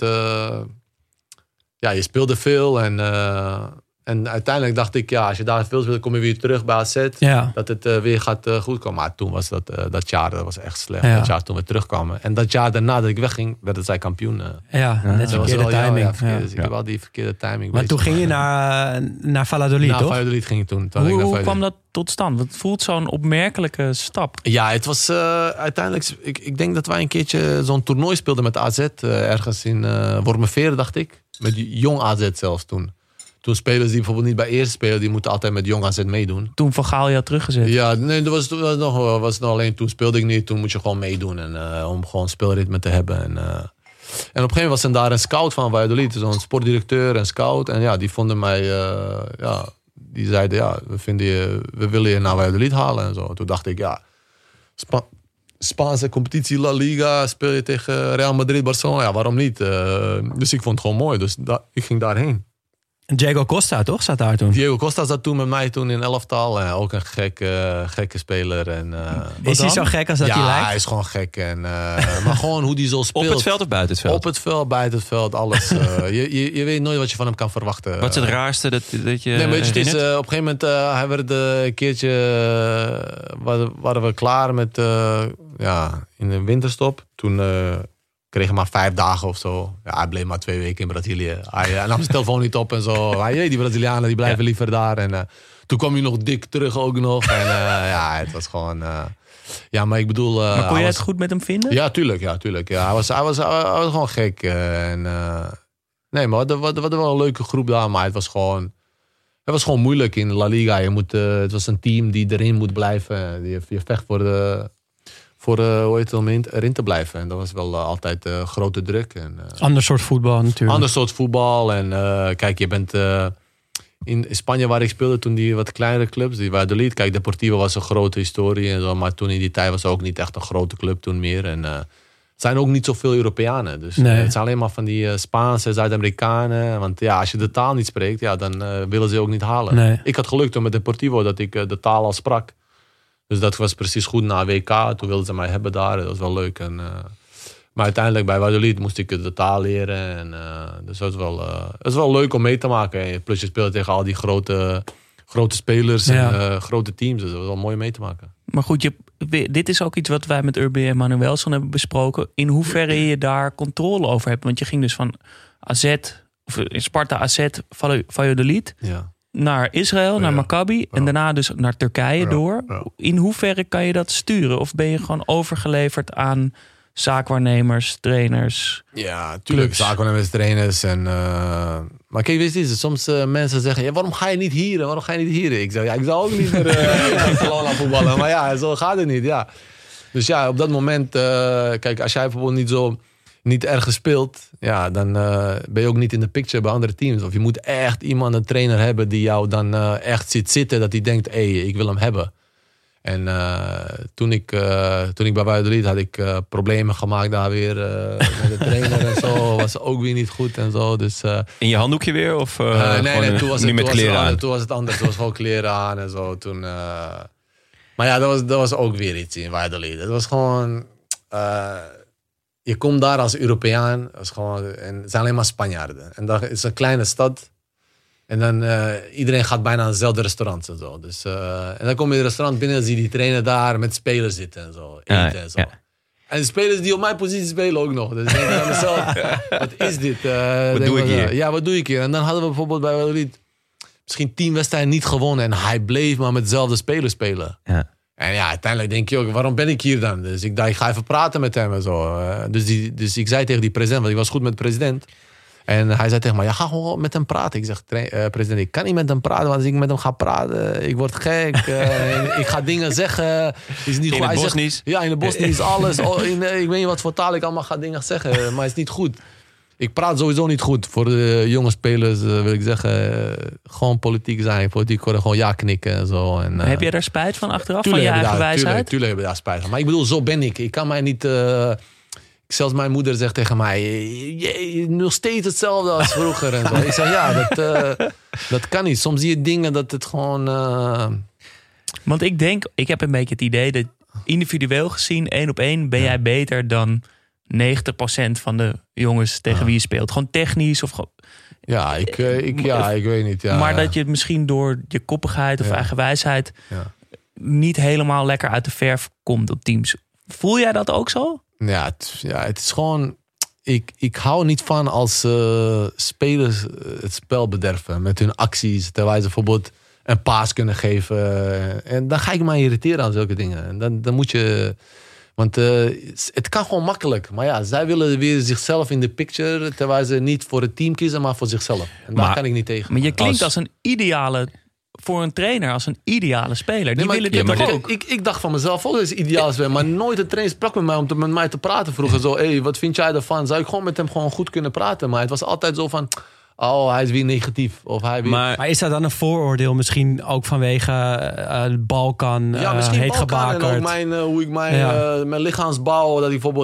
je speelde veel. En uiteindelijk dacht ik, als je daar veel speelt, kom je weer terug bij AZ. Ja. Dat het weer gaat goed komen. Maar toen was dat jaar, dat was echt slecht. Dat jaar toen we terugkwamen. En dat jaar daarna dat ik wegging, werden zij kampioen. Net verkeerde timing. Dus ik heb wel die verkeerde timing. Maar toen ging je naar Valladolid, toch? Naar Valladolid ging ik toen. Hoe kwam dat tot stand? Het voelt zo'n opmerkelijke stap. Ja, het was uiteindelijk... Ik denk dat wij een keertje zo'n toernooi speelden met AZ. Ergens in Wormerveer, dacht ik. Met jong AZ zelfs toen. Toen spelers die bijvoorbeeld niet bij eerste spelen, die moeten altijd met jong AZ meedoen. Toen Van Gaal je had teruggezet? Ja, nee, dat was nog alleen. Toen speelde ik niet. Toen moet je gewoon meedoen. Om gewoon speelritme te hebben. En op een gegeven moment was er daar een scout van Valladolid. Zo'n sportdirecteur en scout. En die vonden mij... die zeiden, we willen je naar Valladolid halen. En zo. Toen dacht ik, Spaanse competitie, La Liga. Speel je tegen Real Madrid, Barcelona. Ja, waarom niet? Dus ik vond het gewoon mooi. Dus ik ging daarheen. Diego Costa, toch? Zat daar toen. Diego Costa zat toen met mij in elftal. Ook een gekke speler. En, is hij zo gek als dat hij lijkt? Ja, hij is gewoon gek. En, maar gewoon hoe hij zo speelt. Op het veld of buiten het veld? Op het veld, buiten het veld, alles. Je weet nooit wat je van hem kan verwachten. Wat is het raarste dat je weet je, het is, op een gegeven moment, hij werd een keertje... waren we klaar met... in de winterstop. Toen... kregen maar 5 dagen of zo. Ja, hij bleef maar 2 weken in Brazilië. Hij nam zijn telefoon niet op en zo. Die Brazilianen die blijven liever daar. En toen kwam hij nog dik terug ook nog. En het was gewoon... maar ik bedoel... maar kon jij het goed met hem vinden? Ja, tuurlijk. Ja, hij was gewoon gek. Nee, maar we hadden wel een leuke groep daar. Maar het was gewoon moeilijk in La Liga. Het was een team die erin moet blijven. Je vecht voor erin te blijven. En dat was wel altijd grote druk. Ander soort voetbal natuurlijk. Ander soort voetbal. En kijk, je bent in Spanje waar ik speelde toen die wat kleinere clubs, die Valladolid. Kijk, Deportivo was een grote historie en zo, maar toen in die tijd was het ook niet echt een grote club toen meer. En het zijn ook niet zoveel Europeanen. Dus het zijn alleen maar van die Spaanse, Zuid-Amerikanen. Want ja, als je de taal niet spreekt, dan willen ze ook niet halen. Nee. Ik had geluk toen met Deportivo dat ik de taal al sprak. Dus dat was precies goed na WK. Toen wilden ze mij hebben daar. Dat was wel leuk. Maar uiteindelijk bij Valladolid moest ik de taal leren. Dus dat is wel leuk om mee te maken. Plus je speelt tegen al die grote spelers en grote teams. Dus dat was wel mooi mee te maken. Maar goed, dit is ook iets wat wij met Urbi en Manuelson hebben besproken. In hoeverre je daar controle over hebt. Want je ging dus van AZ, of Sparta AZ, Valladolid... Ja. Naar Israël, naar Maccabi en daarna dus naar Turkije door. Ja. In hoeverre kan je dat sturen? Of ben je gewoon overgeleverd aan zaakwaarnemers, trainers? Ja, tuurlijk. Zaakwaarnemers, trainers. Maar kijk, weet je, soms mensen zeggen... waarom ga je niet hier? Waarom ga je niet hier? Ik zeg, ik zou ook niet naar Barcelona voetballen. Maar ja, zo gaat het niet. Ja. Dus ja, op dat moment... kijk, als jij bijvoorbeeld niet ergens speelt, dan ben je ook niet in de picture bij andere teams. Of je moet echt een trainer hebben die jou dan echt ziet zitten, dat hij denkt, ik wil hem hebben. En toen ik bij Valladolid had ik problemen gemaakt daar weer met de trainer en zo. Was ook weer niet goed en zo. Dus, in je handdoekje weer? Of nee, toen was het met kleren aan? Toen was het anders. Toen was gewoon kleren aan en zo. Toen, maar ja, dat was ook weer iets in Valladolid. Het was gewoon... je komt daar als Europeaan. En het zijn alleen maar Spanjaarden. En dat is een kleine stad. En dan iedereen gaat bijna naar hetzelfde restaurant en zo. Dus, en dan kom je in het restaurant binnen en zie je die trainer daar met spelers zitten en zo. Eten en zo. Ja. En de spelers die op mijn positie spelen ook nog. Dus ik denk aan mezelf, wat is dit? Wat doe ik hier? Ja, wat doe ik hier? En dan hadden we bijvoorbeeld bij Valladolid misschien 10 wedstrijden niet gewonnen. En hij bleef maar met dezelfde spelers spelen. Ja. En ja, uiteindelijk denk je ook, waarom ben ik hier dan? Dus ik dacht, ik ga even praten met hem en zo. Dus ik zei tegen die president, want ik was goed met de president. En hij zei tegen mij, ga gewoon met hem praten. Ik zeg, president, ik kan niet met hem praten. Want als ik met hem ga praten, ik word gek. Ik ga dingen zeggen. Is niet in goed. het Bosnisch? Ja, in het Bosnisch, alles. Ik weet niet wat voor taal ik allemaal ga dingen zeggen. Maar het is niet goed. Ik praat sowieso niet goed. Voor de jonge spelers wil ik zeggen, gewoon politiek zijn. Politiek worden, gewoon ja knikken en zo. En, heb jij daar spijt van achteraf, van je eigen wijsheid? Tuurlijk heb je daar spijt van. Maar ik bedoel, zo ben ik. Ik kan mij niet... zelfs mijn moeder zegt tegen mij, je nog steeds hetzelfde als vroeger. En zo. Ik zeg, ja, dat kan niet. Soms zie je dingen dat het gewoon... Want ik heb een beetje het idee dat individueel gezien, 1 op 1, ben jij beter dan 90% van de jongens tegen wie je speelt. Gewoon technisch of gewoon... Ja, ik weet niet. Ja, maar dat je het misschien door je koppigheid of eigenwijsheid niet helemaal lekker uit de verf komt op teams. Voel jij dat ook zo? Ja, het is gewoon... Ik hou niet van als spelers het spel bederven met hun acties. Terwijl ze bijvoorbeeld een paas kunnen geven. En dan ga ik me irriteren aan zulke dingen. En dan moet je... Want het kan gewoon makkelijk. Maar ja, zij willen weer zichzelf in de picture. Terwijl ze niet voor het team kiezen, maar voor zichzelf. En daar kan ik niet tegen. Maar je klinkt als een ideale... voor een trainer als een ideale speler. Die willen dit toch ook? Ik dacht van mezelf ook dat is ideaal speler. Maar nooit de trainer sprak met mij om met mij te praten. Vroeger zo, wat vind jij ervan? Zou ik gewoon met hem gewoon goed kunnen praten? Maar het was altijd zo van... hij is weer negatief. Of hij weer... Maar is dat dan een vooroordeel misschien ook vanwege Balkan? Ja, misschien heet Balkan gebakerd. en ook hoe ik mijn lichaamsbouw... dat ik bijvoorbeeld...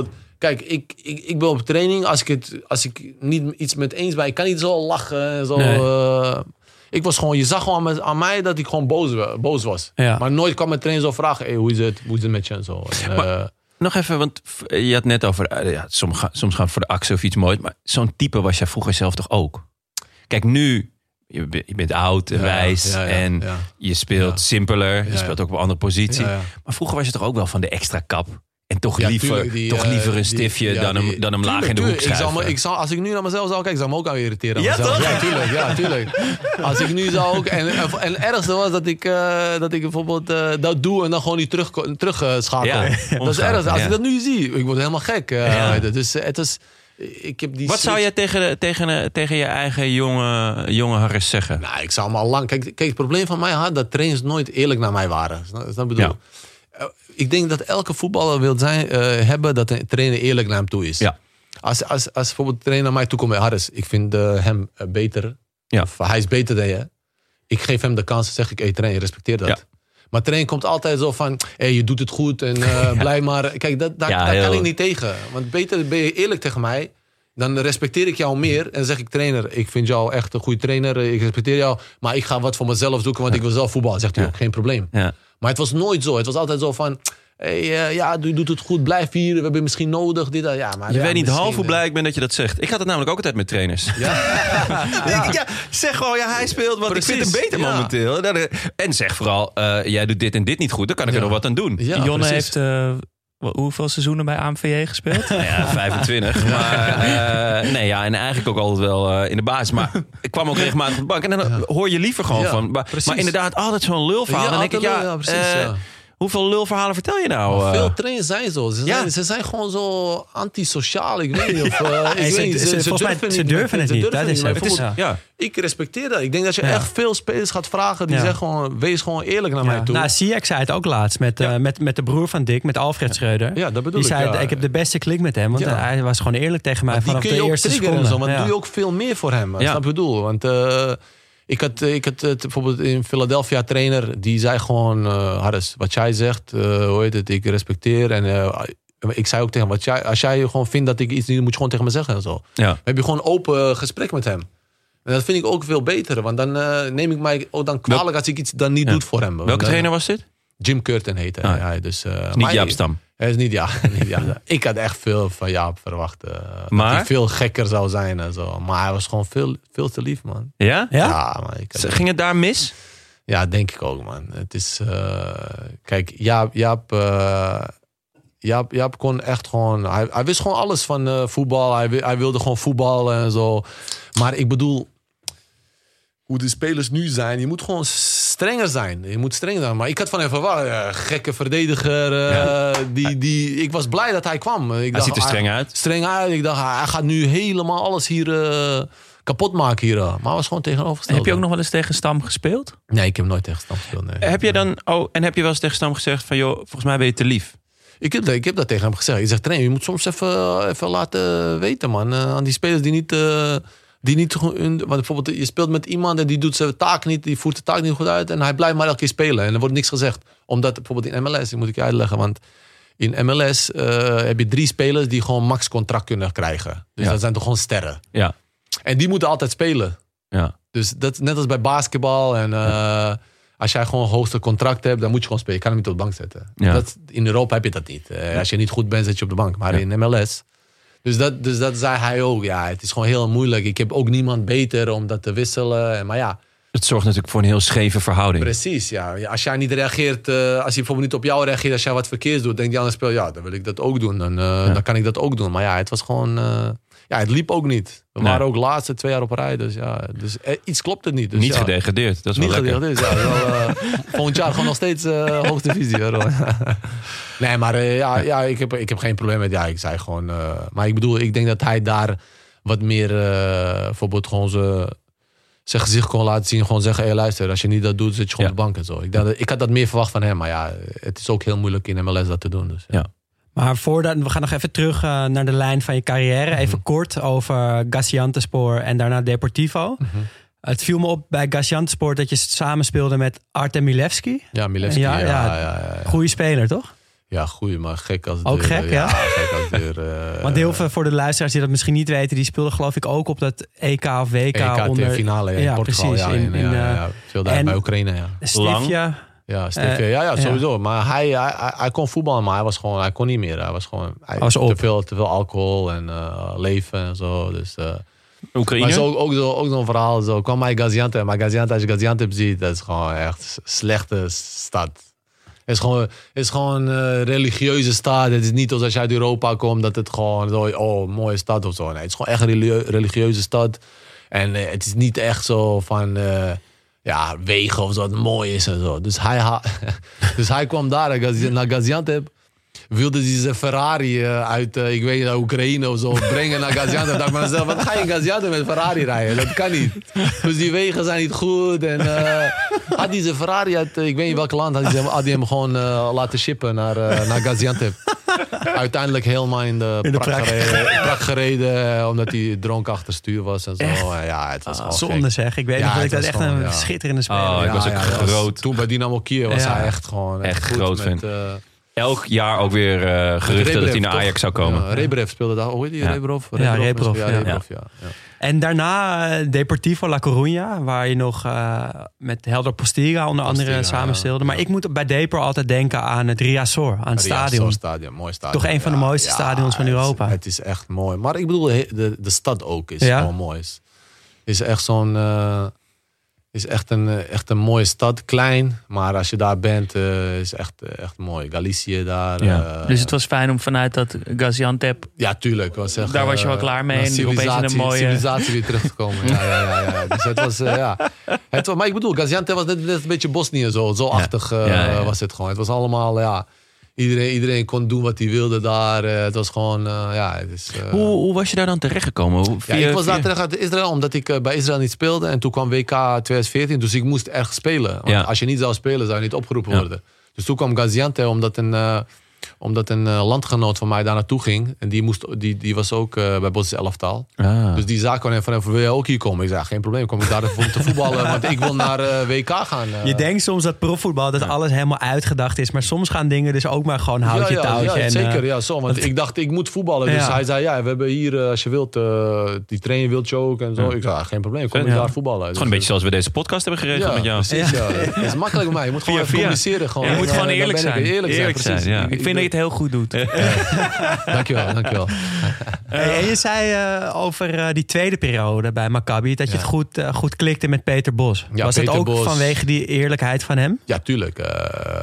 Kijk, ik ben op training. Als ik niet iets met eens ben, ik kan niet zo lachen en zo. Nee. Ik was gewoon, je zag gewoon aan mij dat ik gewoon boos was. Ja. Maar nooit kwam mijn trainer zo vragen, hey, hoe is het met je en zo. Nog even, want je had net over, soms gaan voor de actie of iets moois. Maar zo'n type was jij vroeger zelf toch ook? Kijk, nu, je bent oud en wijs en je speelt simpeler. Je speelt ook op een andere positie. Ja. Maar vroeger was je toch ook wel van de extra kap? En toch Ja, liever, tuurlijk, liever een stiftje dan hem laag in de hoek schuiven. Als ik nu naar mezelf zou kijken, zou ik me ook al irriteren. Ja, toch? Ja, tuurlijk. Als ik nu zou ook... En het ergste was dat ik bijvoorbeeld dat doe en dan gewoon niet terug schakel. Ja, dat is het ergste. Als ik dat nu zie, ik word helemaal gek. Dus het is... Ik heb die Wat zou jij tegen je eigen jonge Harris zeggen? Nou, ik zou hem al lang... Kijk, het probleem van mij had dat trainers nooit eerlijk naar mij waren. Snap bedoel? Ja. Ik denk dat elke voetballer wil hebben dat een trainer eerlijk naar hem toe is. Ja. Als bijvoorbeeld de trainer naar mij toe komt, Harris, ik vind hem beter. Ja. Of hij is beter dan je. Ik geef hem de kans, zeg ik, hey trainer, respecteer dat. Ja. Maar trainer komt altijd zo van, hey, je doet het goed en blij maar. Kijk, daar kan ik niet tegen. Want beter ben je eerlijk tegen mij. Dan respecteer ik jou meer en zeg ik, trainer, ik vind jou echt een goede trainer. Ik respecteer jou, maar ik ga wat voor mezelf zoeken, want ik wil zelf voetballen. Zegt hij ook, geen probleem. Ja. Maar het was nooit zo. Het was altijd zo van, hey, je doet het goed, blijf hier. We hebben je misschien nodig. Dit, ja, maar Je weet niet misschien, half hoe blij ik ben dat je dat zegt. Ik had het namelijk ook altijd met trainers. Ja, zeg gewoon, hij speelt, want Precies, ik vind hem beter momenteel. En zeg vooral, jij doet dit en dit niet goed. Dan kan ik er nog wat aan doen. Ja, Jonne precies. heeft hoeveel seizoenen bij AMVJ gespeeld? Nou ja, 25. Maar en eigenlijk ook altijd wel in de basis. Maar ik kwam ook regelmatig op de bank. En dan hoor je liever gewoon van. Maar inderdaad, altijd zo'n lulverhaal. Dan denk ik, precies. hoeveel lulverhalen vertel je nou? Veel trainers zijn zo. Ze zijn gewoon zo antisociaal. Ik weet niet of... Ze durven het niet. Dat is Ik respecteer dat. Ik denk dat je echt veel spelers gaat vragen. Die zeggen gewoon, wees gewoon eerlijk naar mij toe. Nou, Ziyech zei het ook laatst met de broer van Dick, met Alfred Schreuder. Ja, dat bedoel die zei, ik heb de beste klik met hem. Want hij was gewoon eerlijk tegen mij vanaf de eerste seconde. Want doe je ook veel meer voor hem. Snap je bedoel? Want... Ik had bijvoorbeeld in Philadelphia trainer, die zei gewoon, Harris, wat jij zegt, hoe heet het, ik respecteer. En ik zei ook tegen hem, als jij gewoon vindt dat ik iets niet, moet je gewoon tegen me zeggen en zo. Ja. Dan heb je gewoon open gesprek met hem. En dat vind ik ook veel beter, want dan neem ik mij ook dan kwalijk als ik iets dan niet doe voor hem. Welke trainer was dit? Jim Curtin heette hij. Dus, niet Jaap Stam. Hij is niet Jaap. Ik had echt veel van Jaap verwacht. Maar? Dat hij veel gekker zou zijn en zo. Maar hij was gewoon veel te lief, man. Ja? Ja, maar ging het daar mis? Ja, denk ik ook, man. Het is... kijk, Jaap kon echt gewoon... Hij wist gewoon alles van voetbal. Hij wilde gewoon voetballen en zo. Maar ik bedoel... Hoe de spelers nu zijn, je moet gewoon strenger zijn. Maar ik had van hem verwacht, gekke verdediger. Ik was blij dat hij kwam. Hij ziet er streng uit. Streng uit. Ik dacht, hij gaat nu helemaal alles hier kapot maken hier. Maar hij was gewoon tegenovergesteld. Heb je ook nog wel eens tegen Stam gespeeld? Nee, ik heb nooit tegen Stam gespeeld. Nee. Heb je dan, heb je wel eens tegen Stam gezegd van, joh, volgens mij ben je te lief? Ik heb dat tegen hem gezegd. Je zegt, trainer, je moet soms even laten weten, man. Aan die spelers die niet, want bijvoorbeeld je speelt met iemand en die doet zijn taak niet, die voert de taak niet goed uit en hij blijft maar elke keer spelen en er wordt niks gezegd. Omdat bijvoorbeeld in MLS, moet ik je uitleggen, want in MLS heb je 3 spelers die gewoon max contract kunnen krijgen. Dus dat zijn toch gewoon sterren. Ja. En die moeten altijd spelen. Ja. Dus dat net als bij basketbal en als jij gewoon hoogste contract hebt, dan moet je gewoon spelen. Je kan hem niet op de bank zetten. Ja. In Europa heb je dat niet. Als je niet goed bent, zet je op de bank. Maar in MLS... Dus dat zei hij ook. Ja, het is gewoon heel moeilijk. Ik heb ook niemand beter om dat te wisselen. Maar ja. Het zorgt natuurlijk voor een heel scheve verhouding. Precies, ja. Als jij niet reageert, als hij bijvoorbeeld niet op jou reageert, als jij wat verkeers doet, denkt die andere speler, ja, dan wil ik dat ook doen. Dan kan ik dat ook doen. Maar ja, het was gewoon... het liep ook niet. We waren ook laatste 2 jaar op rij. Dus ja, iets klopt het niet. Dus, niet gedegradeerd. Dat is wel niet lekker. Gedegradeerd, ja. Volgend jaar gewoon nog steeds hoogste divisie. Nee, maar ik heb geen probleem met... Ja, ik zei gewoon... maar ik bedoel, ik denk dat hij daar wat meer... bijvoorbeeld gewoon zijn gezicht kon laten zien. Gewoon zeggen, hey, luister, als je niet dat doet, zit je gewoon op de bank en zo. Ik had dat meer verwacht van hem. Maar ja, het is ook heel moeilijk in MLS dat te doen. Dus, ja. Maar we gaan nog even terug naar de lijn van je carrière. Even kort over Gaziantepspor en daarna Deportivo. Het viel me op bij Gaziantepspor dat je samen speelde met Artem Milevski. Ja, Milevski. Ja. Goeie speler, toch? Ja, goeie, maar gek als Ook gek, ja? gek als deur. Want heel veel voor de luisteraars die dat misschien niet weten, die speelden geloof ik ook op dat EK of WK EK onder finale in Portugal. precies. Veel daar bij Oekraïne, ja. Stivia. Ja, Stevie, sowieso. Maar hij kon voetballen, maar hij kon niet meer. Hij was gewoon te veel alcohol en leven en zo. Dus, Oekraïne? Maar ook zo'n verhaal. Zo kwam bij Gaziantep. Maar Gaziantep, als je Gaziantep ziet, dat is gewoon echt een slechte stad. Het is gewoon een religieuze stad. Het is niet als je uit Europa komt dat het gewoon zo, mooie stad of zo. Nee, het is gewoon echt een religieuze stad. En het is niet echt zo van wegen of zo, dat mooi is en zo. Dus hij kwam daar naar Gaziantep. Wilde hij zijn Ferrari uit, ik weet niet, Oekraïne of zo brengen naar Gaziantep. Dacht ik bij mezelf, wat ga je in Gaziantep met Ferrari rijden? Dat kan niet. Dus die wegen zijn niet goed. En had hij zijn Ferrari uit, ik weet niet welk land, had hij hem gewoon laten shippen naar Gaziantep. Uiteindelijk helemaal in de prak gereden, omdat hij dronken achter stuur was en zo. Het was gewoon zonde gek. zeg. Ik weet nog dat ik dat echt een schitterende speler. Ik was ook groot. Toen bij Dynamo Kiev was hij echt gewoon echt goed groot met, elk jaar ook weer geruchten dat hij naar Ajax zou komen. Ja, Rebrev speelde daar. Hoe heet die? Rebrov? Rebrov. Ja. En daarna Deportivo La Coruña, waar je nog met Helder Postiga onder andere samenspeelde. Maar ik moet bij Depor altijd denken aan het Riazor, aan het stadion. Mooi stadion. Toch een van de mooiste stadions van Europa. Het is echt mooi. Maar ik bedoel, de stad ook is gewoon mooi. Is echt zo'n... is echt een mooie stad. Klein, maar als je daar bent, is echt mooi. Galicië daar. Ja. Dus het was fijn om vanuit dat Gaziantep... Ja, tuurlijk. Daar was je wel klaar mee. En opeens in een mooie... civilisatie weer terug te komen. Ja. Dus het was, maar ik bedoel, Gaziantep was net een beetje Bosnië zo achtig was het gewoon. Het was allemaal, Iedereen kon doen wat hij wilde daar. Het was gewoon, Hoe was je daar dan terechtgekomen? Ik was daar terecht uit Israël, omdat ik bij Israël niet speelde. En toen kwam WK 2014, dus ik moest echt spelen. Want als je niet zou spelen, zou je niet opgeroepen worden. Dus toen kwam Gaziantep, omdat een landgenoot van mij daar naartoe ging. En die was ook bij Bosnisch elftal. Dus die zaak kwam van wil jij ook hier komen? Ik zei, geen probleem, kom ik daar om te voetballen. Want ik wil naar WK gaan. Je denkt soms dat profvoetbal, dat alles helemaal uitgedacht is. Maar soms gaan dingen dus ook maar gewoon houtje touwtje. Ja, zeker. Want ik dacht, ik moet voetballen. Dus hij zei, we hebben hier, als je wilt, die trainer wilt je ook. En zo. Ik zei, geen probleem, kom ik daar voetballen. Het is gewoon een beetje zoals we deze podcast hebben geregeld met jou. Precies, Het is makkelijk bij mij. Je moet gewoon communiceren. Je moet gewoon eerlijk zijn. Eerlijk zijn. Ik vind dat je het heel goed doet. Dankjewel. En je zei over die tweede periode bij Maccabi dat je het goed klikte met Peter Bos. Was het ook vanwege die eerlijkheid van hem? Ja, tuurlijk.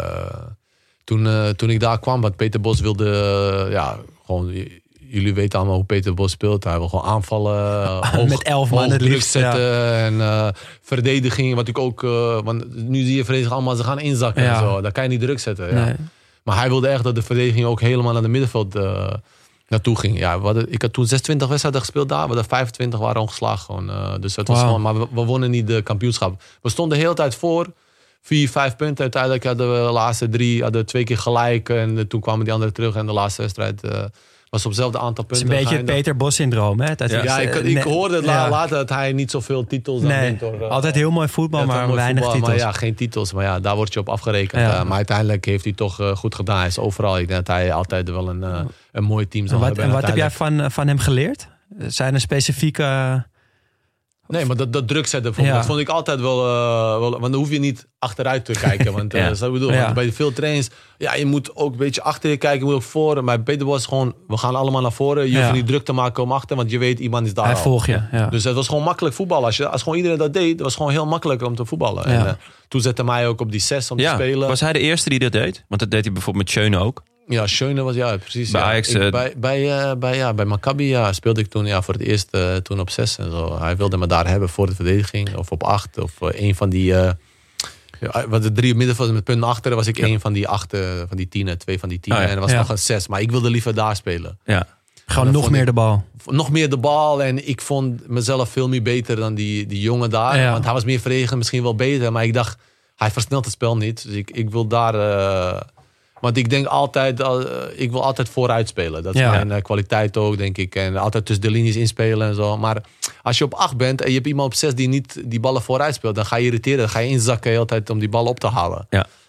Toen ik daar kwam, want Peter Bos wilde gewoon... Jullie weten allemaal hoe Peter Bos speelt. Hij wil gewoon aanvallen, hoog, met 11 man het druk liefst, zetten en verdediging. Wat ik ook, want nu zie je verdediging allemaal, ze gaan inzakken en zo. Daar kan je niet druk zetten. Nee. Maar hij wilde echt dat de verdediging ook helemaal naar de middenveld naartoe ging. Ja, ik had toen 26 wedstrijden gespeeld daar. De 25 waren ongeslagen gewoon. Dus het was gewoon, maar we wonnen niet de kampioenschap. We stonden de hele tijd voor. 4-5 punten. Uiteindelijk hadden we de laatste 3 2 keer gelijk. En toen kwamen die anderen terug. En de laatste wedstrijd was op hetzelfde aantal punten. Het is een beetje het Peter Bos-syndroom. Hè? Ik hoorde het later dat hij niet zoveel titels wint. Altijd heel mooi voetbal, maar weinig titels. Maar geen titels. Maar daar word je op afgerekend. Maar uiteindelijk heeft hij toch goed gedaan. Hij is overal. Ik denk dat hij altijd wel een mooi team zal hebben. En wat heb jij van hem geleerd? Zijn er specifieke... Nee, maar dat druk zetten, dat vond ik altijd wel... want dan hoef je niet achteruit te kijken. Want, zo bedoel, want bij veel trainers... Ja, je moet ook een beetje achter je kijken, je moet ook voor. Maar bij Peter Bos gewoon... We gaan allemaal naar voren. Je hoeft niet druk te maken om achter, want je weet, iemand is daar Hij volgt je. Ja. Dus het was gewoon makkelijk voetballen. Als gewoon iedereen dat deed, het was gewoon heel makkelijk om te voetballen. Ja. En toen zette mij ook op die 6 om te spelen. Was hij de eerste die dat deed? Want dat deed hij bijvoorbeeld met Schöne ook. Ja, Schöne was precies. Bij Ajax, bij Maccabi speelde ik toen voor het eerst toen op 6 en zo. Hij wilde me daar hebben voor de verdediging of op 8 of een van die. Wat de 3 middenvelders met punten achter was ik een van die 8 van die 10, 2 van die 10 en er was nog een 6. Maar ik wilde liever daar spelen. Ja. Gewoon nog meer de bal. Nog meer de bal en ik vond mezelf veel meer beter dan die jongen daar. Ja. Want hij was meer verdedigend, misschien wel beter, maar ik dacht hij versnelt het spel niet. Dus ik wil daar. Want ik denk altijd, ik wil altijd vooruit spelen. Dat is mijn kwaliteit ook, denk ik. En altijd tussen de linies inspelen en zo. Maar als je op 8 bent en je hebt iemand op 6 die niet die ballen vooruit speelt, dan ga je irriteren. Dan ga je inzakken de hele tijd om die bal op te halen. Ja.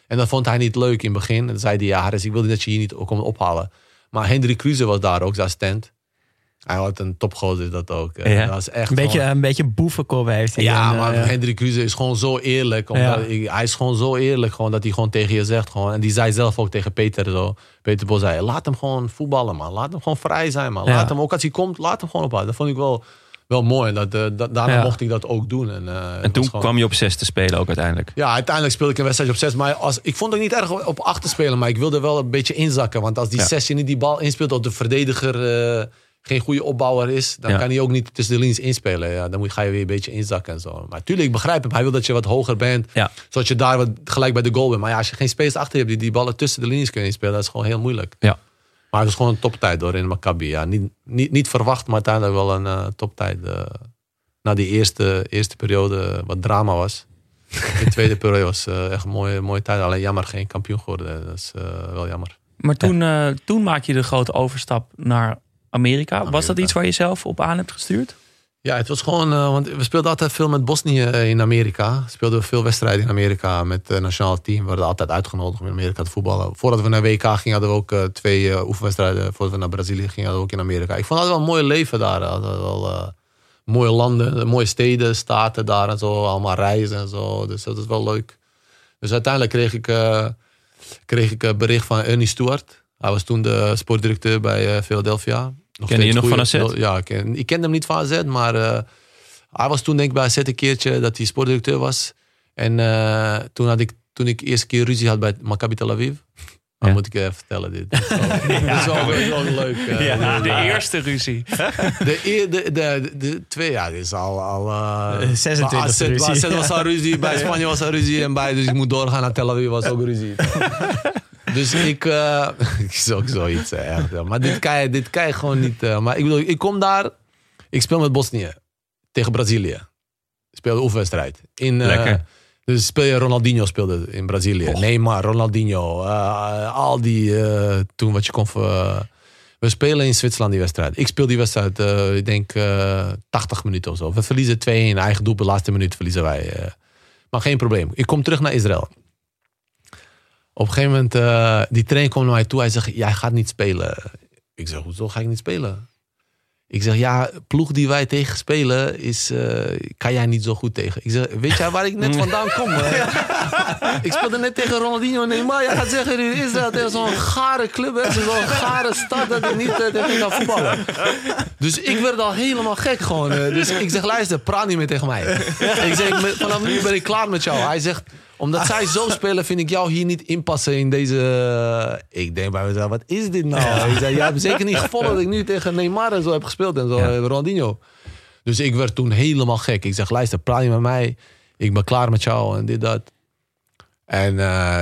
En dat vond hij niet leuk in het begin. En dan zei hij, ja Harris, ik wilde dat je hier niet komt ophalen. Maar Hendrik Kruse was daar ook, zijn assistent. Hij had een topgozer dat ook. Ja. Dat was echt een beetje boevenkop heeft hij. Ja, en, maar Hendrik Kruse is gewoon zo eerlijk. Hij is gewoon zo eerlijk gewoon, dat hij gewoon tegen je zegt. Gewoon, en die zei zelf ook tegen Peter zo. Peter Bos zei, laat hem gewoon voetballen, man. Laat hem gewoon vrij zijn, man. Laat hem, ook als hij komt, laat hem gewoon ophalen. Dat vond ik wel mooi. Daarna mocht ik dat ook doen. En toen kwam je op 6 te spelen ook uiteindelijk. Ja, uiteindelijk speelde ik een wedstrijd op 6. Maar ik vond het niet erg op 8 te spelen. Maar ik wilde wel een beetje inzakken. Want als die 6 je niet die bal inspeelt, of de verdediger geen goede opbouwer is, dan kan hij ook niet tussen de linies inspelen. Ja, dan ga je weer een beetje inzakken en zo. Maar natuurlijk, ik begrijp hem. Hij wil dat je wat hoger bent. Ja. Zodat je daar gelijk bij de goal bent. Maar ja, als je geen spelers achter je hebt die ballen tussen de linies kunnen inspelen, dat is gewoon heel moeilijk. Ja. Maar het is gewoon een toptijd door in Maccabi. Ja, niet verwacht, maar uiteindelijk wel een toptijd. Na die eerste periode wat drama was. De tweede periode was echt een mooie tijd. Alleen jammer, geen kampioen geworden. Dat is wel jammer. Maar toen maak je de grote overstap naar Amerika. Was dat iets waar je zelf op aan hebt gestuurd? Ja, het was gewoon, want we speelden altijd veel met Bosnië in Amerika. We speelden veel wedstrijden in Amerika met het nationale team. We werden altijd uitgenodigd om in Amerika te voetballen. Voordat we naar WK gingen hadden we ook 2 oefenwedstrijden. Voordat we naar Brazilië gingen hadden we ook in Amerika. Ik vond het wel een mooi leven daar. Wel mooie landen, mooie steden, staten daar en zo. Allemaal reizen en zo. Dus dat is wel leuk. Dus uiteindelijk kreeg ik bericht van Ernie Stewart. Hij was toen de sportdirecteur bij Philadelphia. Ken je nog van AZ? Ja, ik kende hem niet van AZ, maar hij was toen denk ik bij AZ een keertje dat hij sportdirecteur was. En toen ik eerste keer ruzie had bij Maccabi Tel Aviv. Dan moet ik even vertellen dit. Dat is wel leuk. De eerste ruzie. De twee, ja, dit is al 26 ruzie. AZ was al ruzie, bij Spanje was al ruzie en dus ik moet doorgaan naar Tel Aviv was ook ruzie. Dus ik is ook zoiets echt. Maar dit kan je gewoon niet. Maar ik bedoel, ik kom daar. Ik speel met Bosnië tegen Brazilië. Ik speel de oefenwedstrijd. Lekker. Dus Ronaldinho speelde in Brazilië. Neymar, Ronaldinho. Al die toen wat je kon. We spelen in Zwitserland die wedstrijd. Ik speel die wedstrijd, ik denk 80 minuten of zo. We verliezen 2-1. Eigen doel, de laatste minuut verliezen wij. Maar geen probleem. Ik kom terug naar Israël. Op een gegeven moment, die trainer komt naar mij toe. Hij zegt, jij gaat niet spelen. Ik zeg, hoezo ga ik niet spelen? Ik zeg, ja, ploeg die wij tegen spelen, kan jij niet zo goed tegen. Ik zeg, weet jij waar ik net vandaan kom? Ik speelde net tegen Ronaldinho en Neymar. Jij gaat zeggen, Israël tegen zo'n gare club, zo'n gare stad, dat ik niet tegen kan voetballen. Dus ik werd al helemaal gek gewoon. Dus ik zeg, luister, praat niet meer tegen mij. Ik zeg, vanaf nu ben ik klaar met jou. Hij zegt, omdat zij zo spelen, vind ik jou hier niet inpassen in deze. Ik denk bij mezelf, wat is dit nou? Ik zei, jij hebt zeker niet gevolgd dat ik nu tegen Neymar en zo heb gespeeld en zo, Ronaldinho. Dus ik werd toen helemaal gek. Ik zeg, luister, praat je met mij. Ik ben klaar met jou en dit, dat. En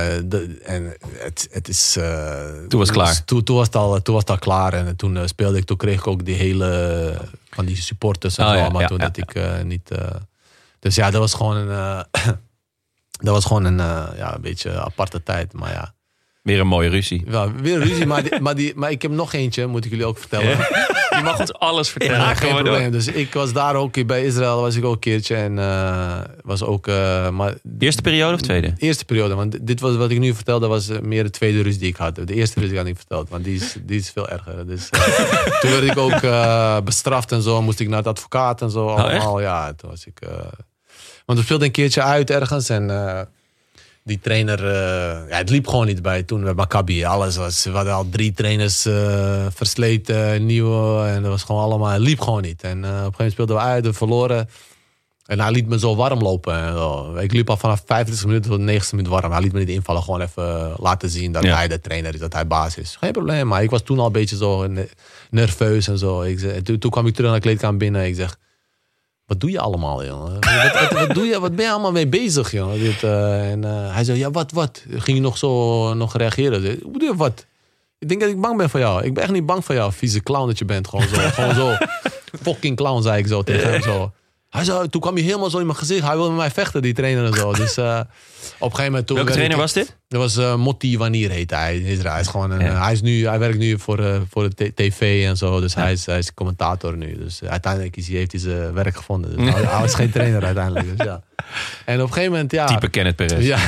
het is. Toen was het klaar. Toen was het al klaar. En toen speelde ik. Toen kreeg ik ook die hele van die supporters en zo. Maar toen dat ik niet. Dus ja, dat was gewoon een. Dat was gewoon een beetje aparte tijd, maar ja. Weer een mooie ruzie. Ja, weer een ruzie, maar ik heb nog eentje, moet ik jullie ook vertellen. Je mag ons alles vertellen. Ja, geen probleem. Dus ik was daar ook, bij Israël was ik ook een keertje. En was ook... maar, eerste periode of tweede? Eerste periode, want dit was wat ik nu vertelde, was meer de tweede ruzie die ik had. De eerste ruzie had ik niet verteld, want die is veel erger. Dus toen werd ik ook bestraft en zo, moest ik naar het advocaat en zo. Allemaal, ja, toen was ik... Want we speelden een keertje uit ergens en die trainer, het liep gewoon niet bij toen met Maccabi. We hadden al 3 trainers versleten, nieuwe en dat was gewoon allemaal, het liep gewoon niet. En op een gegeven moment speelden we uit, we verloren. En hij liet me zo warm lopen. En zo. Ik liep al vanaf 25 minuten tot de 90 minuut warm. Hij liet me niet invallen, gewoon even laten zien dat hij de trainer is, dat hij baas is. Geen probleem, maar ik was toen al een beetje zo nerveus en zo. Toen kwam ik terug naar de kleedkamer binnen en ik zeg... Wat doe je allemaal, jongen? Wat doe je? Wat ben je allemaal mee bezig, jongen? Hij zei, ja, wat? Ging je nog reageren? Hoe doe je wat? Ik denk dat ik bang ben voor jou. Ik ben echt niet bang voor jou, vieze clown dat je bent. Gewoon zo. Fucking clown, zei ik zo tegen hem. Zo. Hij zei, toen kwam hij helemaal zo in mijn gezicht. Hij wilde met mij vechten, die trainer en zo. Dus op een gegeven moment... Welke trainer was dit? Dat was Motti Wanneer heet hij in Israël. Hij is gewoon hij werkt nu voor de tv en zo. Dus hij is commentator nu. Dus uiteindelijk heeft hij zijn werk gevonden. Dus hij was geen trainer uiteindelijk. Dus ja. En op een gegeven moment, ja. Type Kenneth Perez. Ja.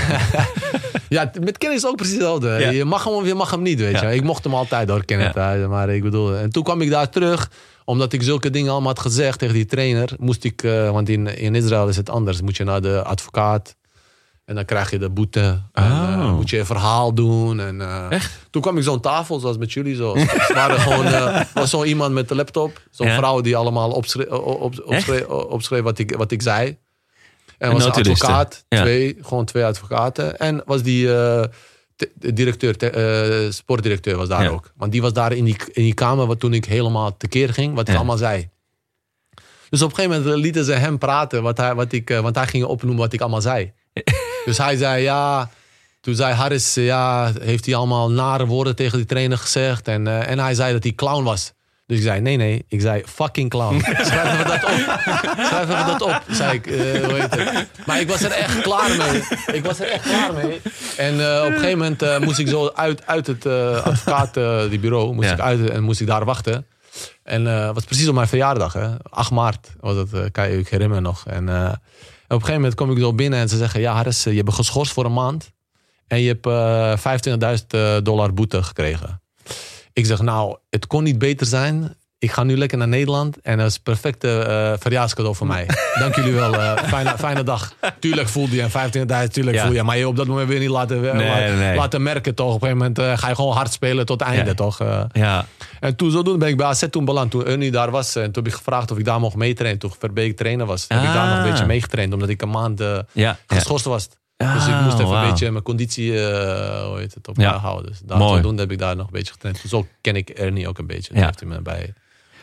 Ja, met Kenneth is het ook precies hetzelfde. Ja. Je mag hem of je mag hem niet, weet je. Ik mocht hem altijd door Kenneth. Ja. Maar ik bedoel... En toen kwam ik daar terug. Omdat ik zulke dingen allemaal had gezegd tegen die trainer. Moest ik... want in Israël is het anders. Moet je naar de advocaat. En dan krijg je de boete. En, moet je een verhaal doen. En, Echt? Toen kwam ik zo'n tafel, zoals met jullie. Zo. Het waren gewoon, was zo iemand met de laptop. Zo'n vrouw die allemaal opschreef wat ik zei. En was een advocaat. Gewoon twee advocaten. En was die directeur, sportdirecteur was daar ook. Want die was daar in die kamer toen ik helemaal tekeer ging. Wat ik allemaal zei. Dus op een gegeven moment lieten ze hem praten. Want hij ging opnoemen wat ik allemaal zei. Dus hij zei toen zei Harris, heeft hij allemaal nare woorden tegen die trainer gezegd. En hij zei dat hij clown was. Dus ik zei, nee, ik zei fucking clown. Schrijf even dat op. Zei ik, hoe heet het? Maar ik was er echt klaar mee. En op een gegeven moment moest ik zo uit het die bureau. Moest ik daar wachten. En was precies op mijn verjaardag. Hè? 8 maart was het, kan je ik herinneren nog. En op een gegeven moment kom ik zo binnen en ze zeggen... Ja, Harris, je bent geschorst voor een maand. En je hebt $25.000 boete gekregen. Ik zeg, nou, het kon niet beter zijn. Ik ga nu lekker naar Nederland. En dat is een perfecte verjaarscadeau voor mij. Dank jullie wel. Fijne dag. Tuurlijk voelde je 25.000, voel je. Maar je op dat moment weer niet laten merken, toch? Op een gegeven moment ga je gewoon hard spelen tot het einde, toch? En toen zodoende ben ik bij AZ beland. Toen Ernie daar was. En toen heb ik gevraagd of ik daar mocht meetrainen. Toen Verbeek trainer was. Heb ik daar nog een beetje meegetraind. Omdat ik een maand geschorst was. Dus ik moest even een beetje mijn conditie op houden. Dus zodoende heb ik daar nog een beetje getraind. Zo ken ik Ernie ook een beetje. Heeft hij me bij...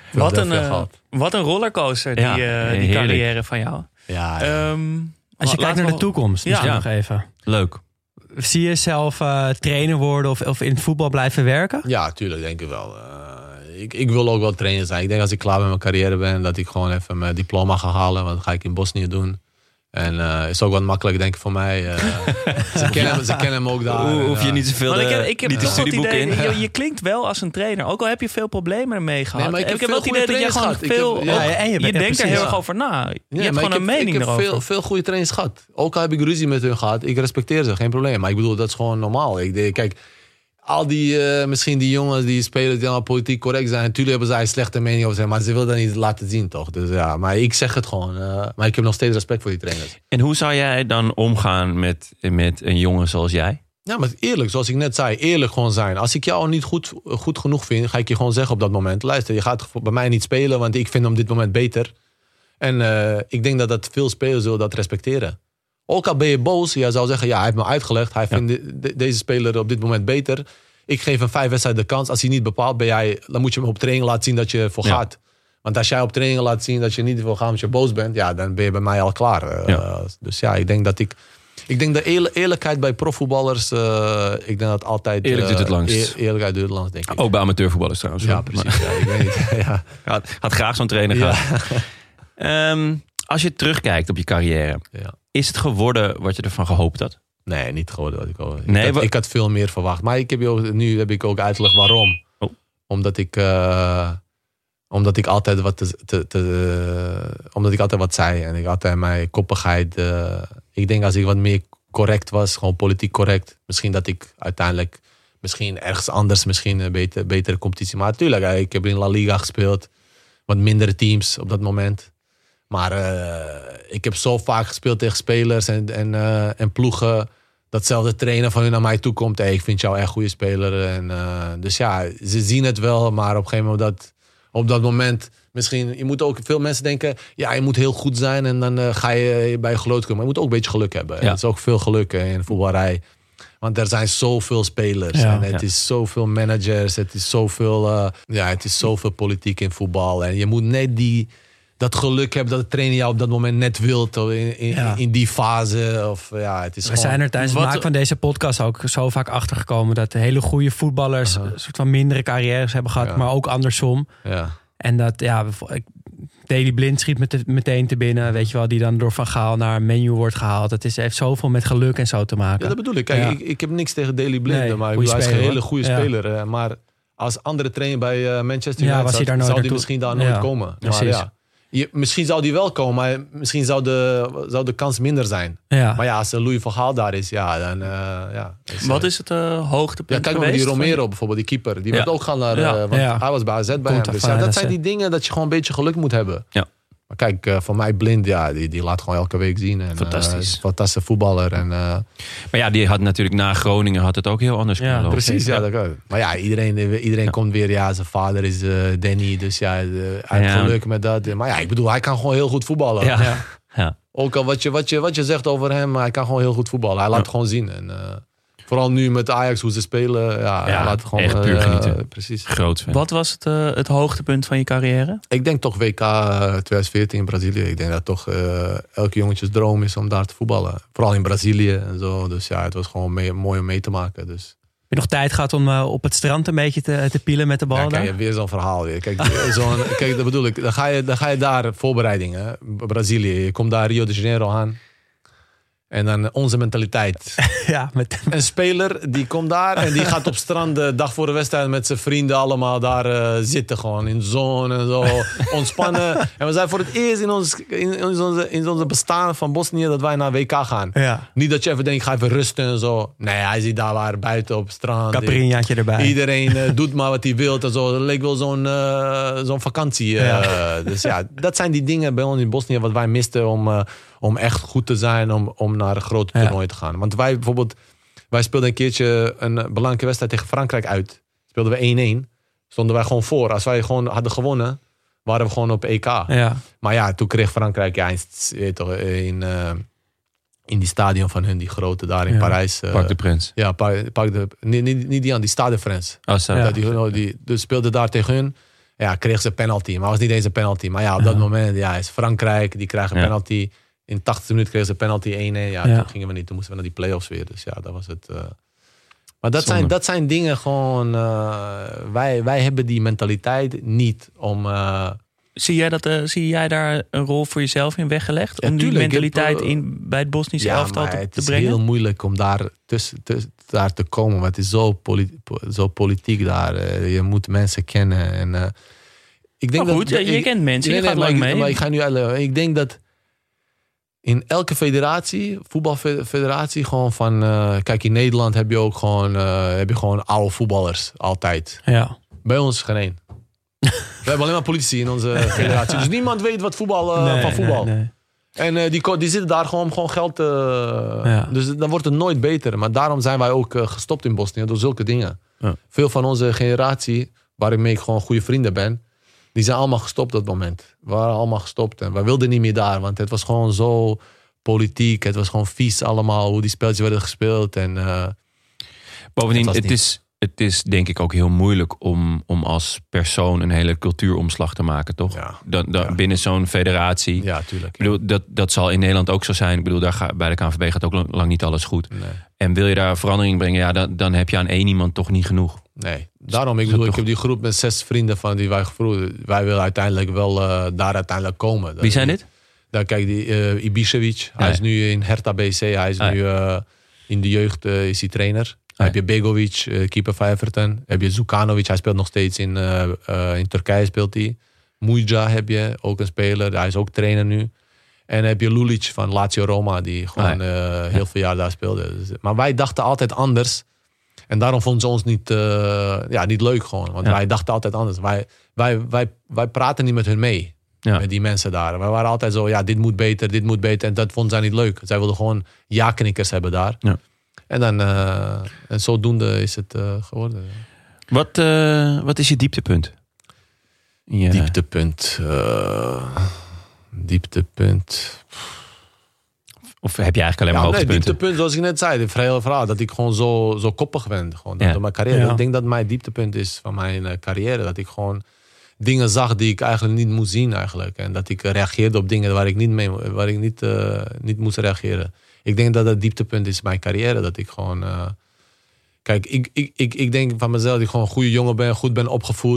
Wat een rollercoaster, die carrière van jou. Als je kijkt naar de toekomst, misschien nog even. Leuk. Zie je zelf trainer worden of in het voetbal blijven werken? Ja, tuurlijk, denk ik wel. Ik wil ook wel trainer zijn. Ik denk als ik klaar met mijn carrière ben, dat ik gewoon even mijn diploma ga halen. Want dat ga ik in Bosnië doen. En is ook wat makkelijk, denk ik, voor mij. Ze kennen hem ook daar. Hoef je niet zoveel ik heb toch het idee, je klinkt wel als een trainer. Ook al heb je veel problemen ermee gehad. Nee, maar ik heb wel het idee dat je gewoon veel... Je denkt er heel erg over na. Je hebt gewoon een mening erover. Ik heb veel goede trainers gehad. Ook al heb ik ruzie met hun gehad. Ik respecteer ze, geen probleem. Maar ik bedoel, dat is gewoon normaal. Kijk... Al die, misschien die jongens die spelen die allemaal politiek correct zijn. Natuurlijk hebben zij een slechte mening over zijn. Maar ze willen dat niet laten zien, toch? Dus ja, maar ik zeg het gewoon. Maar ik heb nog steeds respect voor die trainers. En hoe zou jij dan omgaan met een jongen zoals jij? Ja, maar eerlijk, zoals ik net zei. Eerlijk gewoon zijn. Als ik jou niet goed genoeg vind, ga ik je gewoon zeggen op dat moment. Luister, je gaat bij mij niet spelen, want ik vind hem op dit moment beter. En ik denk dat veel spelers zullen dat respecteren. Ook al ben je boos, jij zou zeggen, hij heeft me uitgelegd. Hij vindt deze speler op dit moment beter. Ik geef hem 5 wedstrijden de kans. Als hij niet bepaalt, dan moet je hem op training laten zien dat je ervoor gaat. Want als jij op training laat zien dat je niet ervoor gaat omdat je boos bent, dan ben je bij mij al klaar. Dus ik denk dat ik denk de eerlijkheid bij profvoetballers, ik denk dat altijd... Eerlijk doet het langst. Eerlijkheid doet het langst, denk ik. Ook bij amateurvoetballers trouwens. Ja, precies. Ik weet niet. Had graag zo'n trainer gehad. Als je terugkijkt op je carrière, is het geworden wat je ervan gehoopt had? Nee, niet geworden wat ik hoopte. Ik had veel meer verwacht. Maar nu heb ik ook uitgelegd waarom. Oh. Omdat ik altijd wat zei. En ik altijd mijn koppigheid... ik denk als ik wat meer correct was, gewoon politiek correct. Misschien dat ik uiteindelijk ergens anders een betere competitie. Maar natuurlijk, ik heb in La Liga gespeeld. Wat mindere teams op dat moment. Maar ik heb zo vaak gespeeld tegen spelers en ploegen. Datzelfde trainer van hun naar mij toe komt. Hey, ik vind jou echt een goede speler. Dus ja, ze zien het wel. Maar op een gegeven moment op dat moment... Misschien, je moet ook veel mensen denken... Ja, je moet heel goed zijn en dan ga je bij je geloof komen. Maar je moet ook een beetje geluk hebben. Het is ook veel geluk in de voetballerij. Want er zijn zoveel spelers. En het is zoveel managers. Het is zoveel politiek in voetbal. En je moet net dat geluk hebben dat de trainer jou op dat moment net wilt in die fase. We zijn er tijdens het maken van deze podcast ook zo vaak achtergekomen dat de hele goede voetballers een soort van mindere carrières hebben gehad, maar ook andersom. Ja. En dat, Daley Blind schiet meteen te binnen. Weet je wel, die dan door Van Gaal naar Menu wordt gehaald. Het heeft zoveel met geluk en zo te maken. Ja, dat bedoel ik. Kijk, ik heb niks tegen Daley Blind. Nee, maar goeie hij is een speler, hele goede speler. Maar als andere trainer bij Manchester United was hij daar nooit zou hij naartoe. misschien daar nooit komen. Precies. Maar misschien zou die wel komen, maar misschien zou de kans minder zijn. Ja. Maar als Louis van Gaal daar is, dan... Wat is het hoogtepunt kijk maar geweest? die Romero bijvoorbeeld, die keeper. Die werd ook gaan naar... want hij was bij AZ bij hem. Dus dat zijn die dingen dat je gewoon een beetje geluk moet hebben. Ja. Maar kijk, voor mij Blind, die laat gewoon elke week zien. En, Fantastisch. Is een fantastische voetballer. En, Maar ja, die had natuurlijk na Groningen had het ook heel anders kunnen lopen. precies, dat kan. Maar ja, iedereen komt weer. Ja, zijn vader is Danny. Dus hij heeft geluk met dat. Maar ja, ik bedoel, hij kan gewoon heel goed voetballen. Ja. Ook al wat je zegt over hem, hij kan gewoon heel goed voetballen. Hij laat het gewoon zien. En, vooral nu met Ajax, hoe ze spelen. Hij laat gewoon, echt puur genieten. Precies. Groot fan. Wat was het hoogtepunt van je carrière? Ik denk toch WK 2014 in Brazilië. Ik denk dat toch elke jongetjes droom is om daar te voetballen. Vooral in Brazilië en zo. Dus ja, het was gewoon mooi om mee te maken. Dus. Heb je nog tijd gehad om op het strand een beetje te pielen met de bal daar? Kijk, weer zo'n verhaal weer. Kijk, dat bedoel ik. Dan ga je daar voorbereidingen. Brazilië. Je komt daar Rio de Janeiro aan. En dan onze mentaliteit. Ja, Een speler die komt daar en die gaat op strand de dag voor de wedstrijd met zijn vrienden allemaal daar zitten. Gewoon in de zon en zo. Ontspannen. En we zijn voor het eerst in onze bestaan van Bosnië dat wij naar WK gaan. Ja. Niet dat je even denkt, ga even rusten en zo. Nee, hij zit daar waar buiten op het strand. Caipirinhaatje erbij. Iedereen doet maar wat hij wil en zo. Dat leek wel zo'n vakantie. Dus ja, dat zijn die dingen bij ons in Bosnië wat wij misten om echt goed te zijn, om naar een groot toernooi te gaan. Want wij speelden een keertje een belangrijke wedstrijd tegen Frankrijk uit. Speelden we 1-1. Stonden wij gewoon voor. Als wij gewoon hadden gewonnen, waren we gewoon op EK. Ja. Maar ja, toen kreeg Frankrijk in die stadion van hun, die grote daar in Parijs. Parc de Prins. Ja, niet die aan, die Stade de France. Dus speelde daar tegen hun. Ja, kreeg ze penalty. Maar het was niet eens een penalty. Maar ja, op dat moment is Frankrijk, die krijgen een penalty. In 80 minuten kregen ze penalty 1-1. Toen gingen we niet. Toen moesten we naar die play-offs weer. Dus ja, dat was het. Maar dat zijn dingen gewoon... wij hebben die mentaliteit niet om... Zie jij daar een rol voor jezelf in weggelegd? Om die mentaliteit bij het Bosnische elftal te brengen? Het is heel moeilijk om daar te komen. Want het is zo politiek daar. Je moet mensen kennen. En, ik denk je kent mensen, je gaat lang mee. Maar ik ga nu uitleggen. Ik denk dat in elke federatie, voetbalfederatie, gewoon van... kijk, in Nederland heb je ook gewoon oude voetballers. Altijd. Ja. Bij ons geen één. We hebben alleen maar politici in onze federatie. Dus niemand weet wat van voetbal. Nee. En die zitten daar gewoon om geld te... Dus dan wordt het nooit beter. Maar daarom zijn wij ook gestopt in Bosnië door zulke dingen. Ja. Veel van onze generatie, waarmee ik gewoon goede vrienden ben, die zijn allemaal gestopt op dat moment. We waren allemaal gestopt. En wij wilden niet meer daar. Want het was gewoon zo politiek. Het was gewoon vies allemaal. Hoe die spelletjes werden gespeeld. En, bovendien, het is denk ik ook heel moeilijk om als persoon een hele cultuuromslag te maken, toch? Ja. Binnen zo'n federatie. Ja, tuurlijk. Ik bedoel, dat zal in Nederland ook zo zijn. Ik bedoel, bij de KNVB gaat ook lang niet alles goed. Nee. En wil je daar verandering brengen, dan heb je aan één iemand toch niet genoeg. Nee, daarom, ik heb die groep met 6 vrienden van die wij gevoerd. Wij willen uiteindelijk wel daar uiteindelijk komen. Wie zijn dit? Daar kijk, die Ibišević. Hij is nu in Hertha BC. Hij is nu in de jeugd is hij trainer. Heb je Begovic, keeper van Everton. Heb je Zukanovic, hij speelt nog steeds in Turkije speelt hij. Muja heb je, ook een speler. Hij is ook trainer nu. En heb je Lulic van Lazio Roma, die gewoon heel veel jaar daar speelde. Dus, maar wij dachten altijd anders. En daarom vonden ze ons niet leuk gewoon. Want wij dachten altijd anders. Wij praten niet met hun mee. Ja. Met die mensen daar. Wij waren altijd zo, dit moet beter. En dat vonden zij niet leuk. Zij wilden gewoon ja-knikkers hebben daar. Ja. En dan, en zodoende is het geworden. Wat is je dieptepunt? Dieptepunt. Of heb je eigenlijk alleen maar hoogtepunten? Dieptepunt, zoals ik net zei. Het hele verhaal. Dat ik gewoon zo koppig ben. Gewoon, door mijn carrière. Ja. Ik denk dat mijn dieptepunt is van mijn carrière. Dat ik gewoon dingen zag die ik eigenlijk niet moest zien eigenlijk. En dat ik reageerde op dingen waar ik niet moest reageren. Ik denk dat het dieptepunt is in mijn carrière. Dat ik gewoon... kijk, ik denk van mezelf dat ik gewoon een goede jongen ben. Goed ben opgevoed.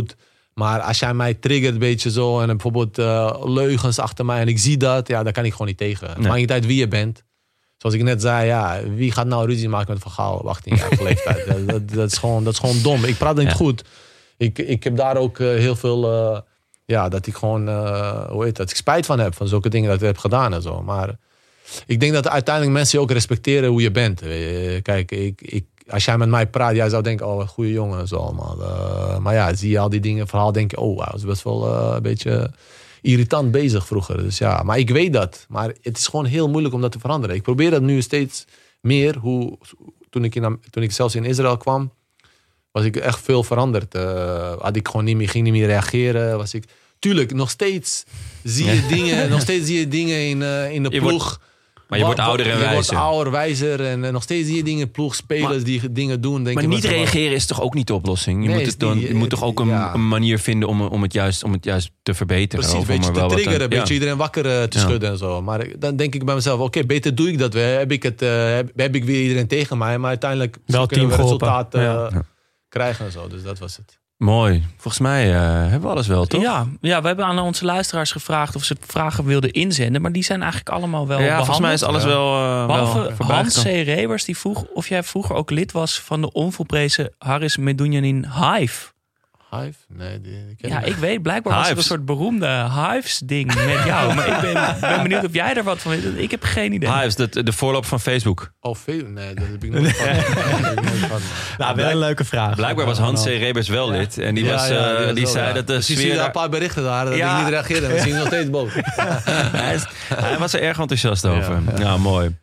Maar als jij mij triggert een beetje zo... en bijvoorbeeld leugens achter mij en ik zie dat... ja, daar kan ik gewoon niet tegen. Het maakt niet uit wie je bent. Zoals ik net zei, ja, wie gaat nou ruzie maken met Van Gaal op 18-jarige leeftijd? Dat is gewoon dom. Ik praat niet goed. Ik heb daar ook heel veel... dat ik gewoon, dat ik spijt van heb. Van zulke dingen dat ik heb gedaan en zo. Maar ik denk dat uiteindelijk mensen je ook respecteren hoe je bent. Kijk, als jij met mij praat, jij zou denken, oh, goede jongen en zo allemaal. Maar ja, zie je al die dingen, verhaal, denk je, oh, hij was best wel een beetje irritant bezig vroeger. Dus ja, maar ik weet dat. Maar het is gewoon heel moeilijk om dat te veranderen. Ik probeer dat nu steeds meer. Toen ik zelfs in Israël kwam, was ik echt veel veranderd. Had ik gewoon ging niet meer reageren. Tuurlijk, nog steeds zie je dingen in de ploeg. Maar je wordt ouder en wijzer. Je wordt ouder, wijzer. En nog steeds zie je dingen, ploegspelers die dingen doen. Maar niet reageren is toch ook niet de oplossing? Je moet toch ook een manier vinden om het juist te verbeteren. Precies, een beetje te triggeren. Een beetje iedereen wakker te schudden en zo. Maar dan denk ik bij mezelf, oké, beter doe ik dat weer. Heb ik weer iedereen tegen mij. Maar uiteindelijk wel kunnen we resultaat krijgen en zo. Dus dat was het. Mooi. Volgens mij hebben we alles wel, toch? Ja, we hebben aan onze luisteraars gevraagd of ze vragen wilden inzenden. Maar die zijn eigenlijk allemaal wel behandeld. Volgens mij is alles wel behalve Hans C. Rebers, die vroeg of jij vroeger ook lid was van de onvolprezen Haris Medunjanin Hive. Hive? Nee, die ken ik. Ja, ik weet. Blijkbaar was het een soort beroemde Hives-ding met jou. Maar ik ben benieuwd of jij er wat van weet. Ik heb geen idee. Hives, de voorloop van Facebook. Oh, nee, dat heb ik nooit van. Nou, wel een leuke vraag. Blijkbaar was Hans C. Rebers wel lid. En die zei dat de sfeer... Je ziet daar een paar berichten daar dat ik niet reageerde. We zien nog steeds boven. Hij was er erg enthousiast over. Ja, mooi.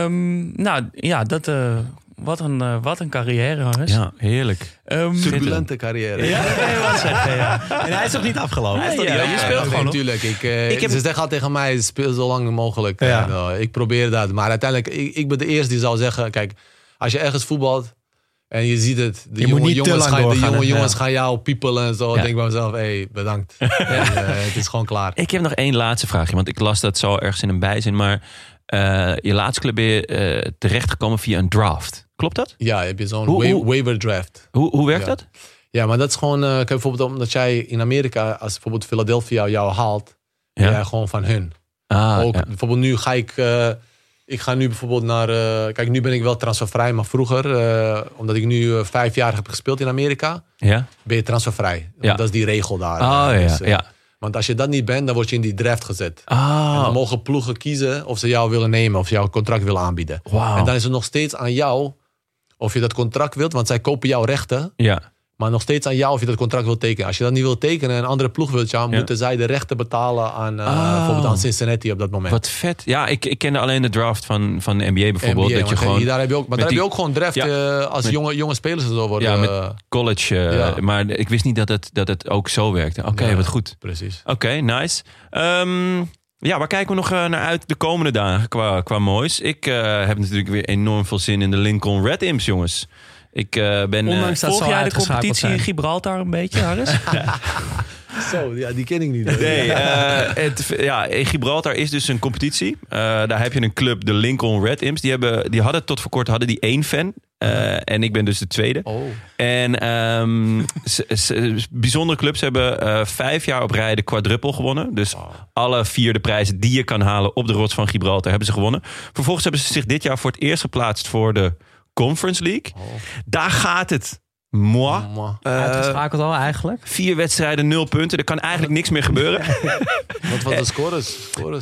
Wat een carrière, Hannes. Ja, heerlijk. Turbulente carrière. Ja, dat kan je wel zeggen, ja. En hij is nog niet afgelopen. Je speelt gewoon nog. Natuurlijk. Ze zeggen al tegen mij, speel zo lang mogelijk. Ja. En, ik probeer dat. Maar uiteindelijk, ik ben de eerste die zou zeggen... Kijk, als je ergens voetbalt en je ziet het... De jonge jongens gaan jou piepelen en zo. Dan denk ik bij mezelf, bedankt. Het is gewoon klaar. Ik heb nog één laatste vraagje. Want ik las dat zo ergens in een bijzin. Maar je laatste club ben je terechtgekomen via een draft. Klopt dat? Ja, heb je zo'n waiver draft. Hoe werkt dat? Ja, maar dat is gewoon... Kijk, bijvoorbeeld omdat jij in Amerika... Als bijvoorbeeld Philadelphia jou haalt... Ben jij gewoon van hun. Bijvoorbeeld nu ga ik... ik ga nu bijvoorbeeld naar... kijk, nu ben ik wel transfervrij. Maar vroeger, omdat ik nu 5 jaar heb gespeeld in Amerika... ben je transfervrij. Ja. Dat is die regel daar. Want als je dat niet bent, dan word je in die draft gezet. En dan mogen ploegen kiezen of ze jou willen nemen... of ze jouw contract willen aanbieden. Wow. En dan is het nog steeds aan jou... of je dat contract wilt, want zij kopen jouw rechten. Ja. Maar nog steeds aan jou of je dat contract wilt tekenen. Als je dat niet wilt tekenen en een andere ploeg wilt jou... moeten zij de rechten betalen aan bijvoorbeeld aan Cincinnati op dat moment. Wat vet. Ja, ik kende alleen de draft van de NBA bijvoorbeeld. NBA, dat je gewoon, daar heb je ook, maar daar heb je ook gewoon draft als jonge spelers en zo worden. Ja, met college. Maar ik wist niet dat het ook zo werkte. Oké, wat goed. Precies. Oké, nice. Waar kijken we nog naar uit de komende dagen qua moois? Ik heb natuurlijk weer enorm veel zin in de Lincoln Red Imps, jongens. Ik ben... Ondanks dat volg jij de competitie zijn. in Gibraltar een beetje, Harris? Zo, die ken ik niet. Nee, in Gibraltar is dus een competitie. Daar heb je een club, de Lincoln Red Imps. Die hadden tot voor kort 1 fan. En ik ben dus de tweede. Oh. En bijzondere clubs hebben 5 jaar op rij de quadruple gewonnen. Dus alle 4 de prijzen die je kan halen op de rots van Gibraltar hebben ze gewonnen. Vervolgens hebben ze zich dit jaar voor het eerst geplaatst voor de Conference League. Daar gaat het. Uitgeschakeld al eigenlijk. 4 wedstrijden, 0 punten. Er kan eigenlijk niks meer gebeuren. Wat was de scores?